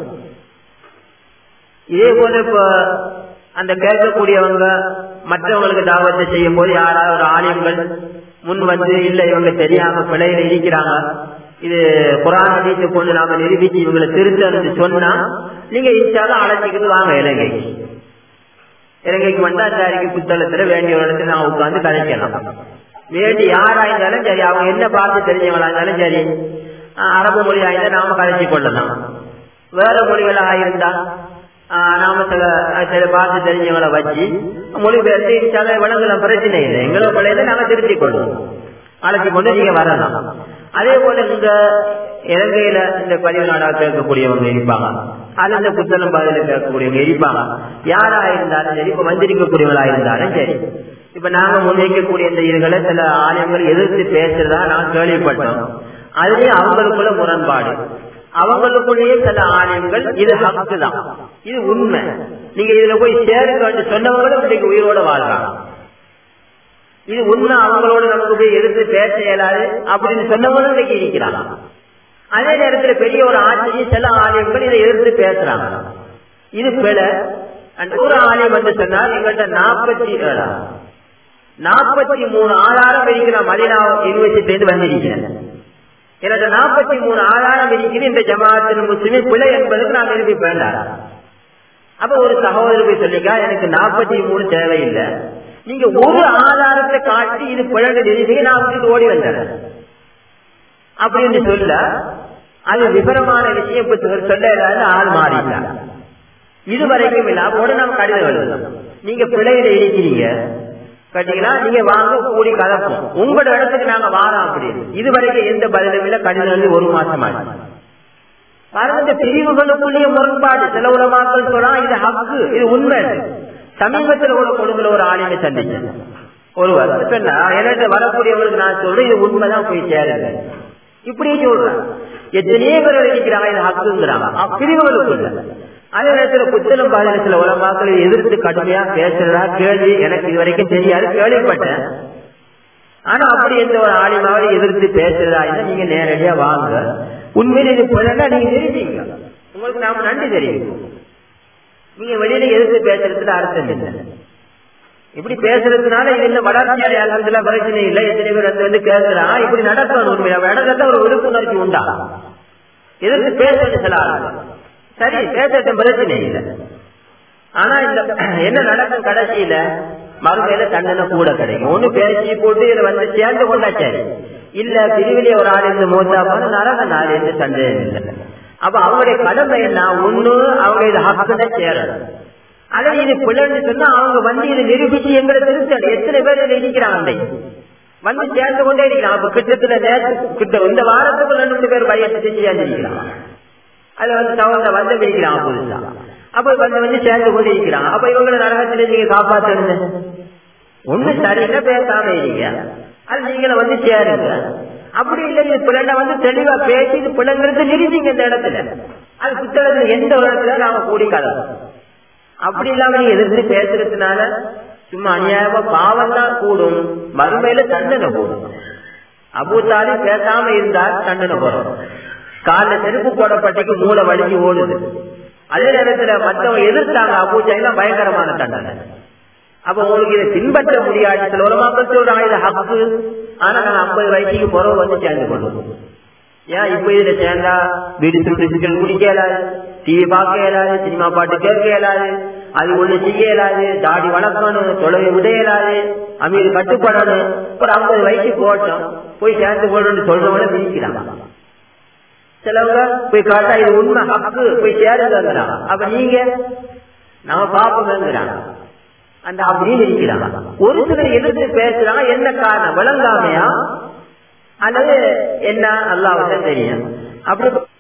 இதே போல இப்ப அந்த கேட்கக்கூடியவங்க மற்றவங்களுக்கு தாவத்தை செய்யும் போது யாராவது ஒரு ஆலயங்கள் முன் வந்து இல்ல இவங்க தெரியாம பிழையில இருக்கிறாங்க, இது குர்ஆன் ஹதீஸை கொண்டு நாம நிரூபிச்சு இவங்களை திருத்த சொன்னா நீங்க இன்ஷால்லா அழைச்சிக்கிட்டு வாங்க இலங்கைக்கு. இலங்கைக்கு வந்தா சாரிக்கு புத்தகத்துல வேண்டிய ஒரு இடத்துல நான் உட்கார்ந்து கதைக்கலாம். வேண்டி யாரா இருந்தாலும் சரி, அவங்க என்ன பார்த்து தெரிஞ்சவங்களா இருந்தாலும் சரி, அரபு மொழியா இருந்தா நாம கதைச்சு கொள்ளலாம். வேற மொழிகளாக இருந்தா நாம சில சில பார்த்து தெரிஞ்சவங்களை வச்சு மொழிபெயர்த்து சில வளங்கலாம் பிரச்சனை இல்லை. எங்களை பிள்ளைல நாங்க திருத்திக் கொள்வோம், அழைச்சி கொண்டு நீங்க வரலாம். அதே போல இந்த இலங்கையில இந்த பதிவு நாடா கேட்கக்கூடியவங்க இருப்பாங்க, அது இந்த புத்தளம் பதில கேட்கக்கூடியவங்க இருப்பாங்க. யாரா இருந்தாலும் சரி, இப்ப வந்திருக்கக்கூடியவங்களா இருந்தாலும் சரி, இப்ப நாங்க முன்வைக்கக்கூடிய இந்த இதுகளை சில ஆலயங்கள் எதிர்த்து பேசுறதா நான் கேள்விப்பட்டோம். அதுலயே அவங்களுக்குள்ள முரண்பாடு, அவங்களுக்குள்ளேயே சில ஆலயங்கள் இது ஹக்கு தான், இது உண்மை, நீங்க இதுல போய் சேருங்க சொன்னவங்களும் இன்னைக்கு உயிரோட வாழ்றாங்க. இது உண்மை, அவங்களோட நமக்கு போய் எதிர்த்து பேச இயலாது அப்படின்னு சொன்னவங்களும் இன்னைக்கு இருக்கிறாங்க. அதே நேரத்தில் பெரிய ஒரு ஆட்சியும் சில ஆலயங்கள் இதை எதிர்த்து பேசுறாங்க. இது பிழை. ஒரு ஆலயம் வந்து சொன்னால் எங்கள்கிட்ட நாற்பத்தி ஏழா நாற்பத்தி மூணு ஆதாரம் இருக்கிற மதீனா யூனிவர்சிட்டியிலிருந்து வந்திருக்கிறேன். எனக்கு நாற்பத்தி மூணு ஆதாரம் இருக்குது இந்த ஜமாஅத்துல் முஸ்லிமீன் பிழை என்பதற்கு நான் நிரூபி வேண்டாம். அப்ப ஒரு சகோதரர் போய் சொல்லிக்கா, எனக்கு நாற்பத்தி மூணு தேவையில்லை, நீங்க ஒரு ஆதாரத்தை காட்டி இது பிழை நிரூபிக்க நான் விட்டு ஓடி வந்தேன் அப்படின்னு சொல்ல, அது விவரமான விஷயம் சொல்ல ஆள் மாறிட்டாங்க. இதுவரைக்கும் இல்ல, அப்போட நம்ம கடிதம் எழுதலாம், நீங்க பிழையில இருக்கிறீங்க கேட்டீங்கன்னா நீங்க வாங்க கூடி கலப்போம், உங்களோட இடத்துக்கு நாங்க வாரோம் அப்படின்னு. இதுவரைக்கும் எந்த பதிலும் இல்ல, கடிதம் வந்து ஒரு மாசம் ஆச்சு. பாருங்க, பிரிவுகளுக்குள்ளேயே முரண்பாடு. சில உலமாக்கள் சொன்னா இது ஹக்கு, இது உண்மை. சமீபத்தில் கூட கொடுக்கல ஒரு ஆளுமை சந்திச்சேன், ஒருவர் சொன்னா எனக்கு வரக்கூடியவங்களுக்கு நான் சொல்றேன் இது உண்மைதான், போய் சேருங்க இப்படியே சொல்றேன். எத்தனையோ பேர் இருக்கிறாங்க இது ஹக்குங்கிறாங்க பிரிவுகளுக்குள்ள. அதே நேரத்தில் புத்தளம் பாதையில சில உலமாக்களை எதிர்த்து கடுமையா பேசுறதா கேள்வி எனக்கு இது வரைக்கும் தெரியாது, கேள்விப்பட்டேன். ஆனா அப்படி எந்த ஒரு ஆலிமாவை எதிர்த்து பேசுறதா இருந்தா நீங்க நேரடியா வாங்க, உண்மையில இது பிள்ளைன்னா நீங்க தெரிவிங்க, உங்களுக்கு நாம நன்றி தெரிவிக்கும். நீங்க வெளியில எதிர்த்து பேசுறதுல அர்த்தம் இல்லை. இப்படி பேசுறதுனால இதுல வளர்ச்சி அடையாளத்துல பிரச்சனை இல்லை. எத்தனை பேர் வந்து வந்து கேட்கிறான், இப்படி நடக்கணும், உண்மையா நடக்கிறத ஒரு விழிப்புணர்ச்சி உண்டா, எதிர்த்து பேசுறது சில ஆள் சரி பேசட்டும், பிரச்சனை இல்லை. ஆனா இந்த என்ன நடக்கும், கடைசியில மறுமையில தண்டனை கூட கிடைக்கும். ஒண்ணு பேசி போட்டு இதை வந்து சேர்ந்து கொண்டாச்சாரு இல்ல, பிரிவிலே ஒரு ஆள் இருந்து மூத்தா போன நரக நாள் என்று சந்தேகம் இல்லை. அப்ப அவங்களுடைய கடமை என்ன, ஒண்ணு அவங்க இது ஹக்குல சேரணும், அதை இது பிள்ளைன்னு சொன்னா அவங்க வந்து இதை நிரூபிச்சு எங்களை திருத்தணும். எத்தனை பேர் இருக்கிறாங்க வந்து சேர்ந்து கொண்டே இருக்கிறாங்க. அப்ப கிட்டத்துல கிட்ட இந்த வாரத்துக்கு ரெண்டு பேர் பையத்தை செஞ்சு சேர்ந்துருக்கிறாங்க, அது வந்து தவறு வந்து வைக்கிறாங்க புதுசா. அப்ப வந்து வந்து சேர்ந்து கொண்டு இருக்கிறாங்க. அப்ப இவங்களை நரகத்தில நீங்க காப்பாற்றணுங்க, ஒண்ணு சரியில்லை பேசாம இருக்கீங்க, அது நீங்கள வந்து சேருங்க. அப்படி இல்லை, இது பிள்ளை வந்து தெளிவா பேசி இது பிள்ளைங்கிறது நிறுத்திங்க இந்த இடத்துல, அது புத்தகத்துல எந்த ஒரு இடத்துல நாம கூடிக்காத. அப்படி இல்லாம நீங்க எதிர்த்து பேசுறதுனால சும்மா அநியாயமா பாவம் தான் கூடும், மறுமையில தண்டனை கூடும். அபூத்தாலி பேசாம இருந்தால் தண்டனை போறோம், கால செருப்பு போடப்பட்டிக்கு மூளை வலிஞ்சு ஓடுது. அதே நேரத்துல மற்றவங்க எதிர்த்தாங்க அபூஜா பயங்கரமான தண்டனை. அப்ப உங்களுக்கு இதை பின்பற்ற முடியாது. சில ஒரு மக்கள் சொல்றாங்க இது ஹக்கு, ஆனா நாங்க ஐம்பது வயசுக்கு பிறகு வந்து சேர்ந்து கொள்வோம். ஏன் இப்ப இதுல சேர்ந்தா வீடு சுற்றுச்சல் குடிக்க இயலாது, டிவி பார்க்க இயலாது, சினிமா பாட்டு கேட்க இயலாது, அது ஒண்ணு செய்ய இயலாது, தாடி வளர்க்கணும், தொலைவை விட இயலாது, அமீர் கட்டுப்படணும். ஒரு ஐம்பது வயசு போட்டோம் போய் சேர்ந்து கொள்ளணும்னு சொல்றவங்க பிரிக்கிறாங்க. சிலவங்க போய் காட்டா இது உண்மை ஹக்கு, போய் சேருங்கிறாங்க. அப்ப நீங்க நம்ம பாப்போங்கிறாங்க, அந்த அப்படின்னு இருக்கிறாங்க. ஒரு சிலர் எதிர்த்து பேசுறாங்க, என்ன காரணம் விளங்காமையா அல்லது என்ன அல்லாஹ்வுக்கு தெரியும். அப்படி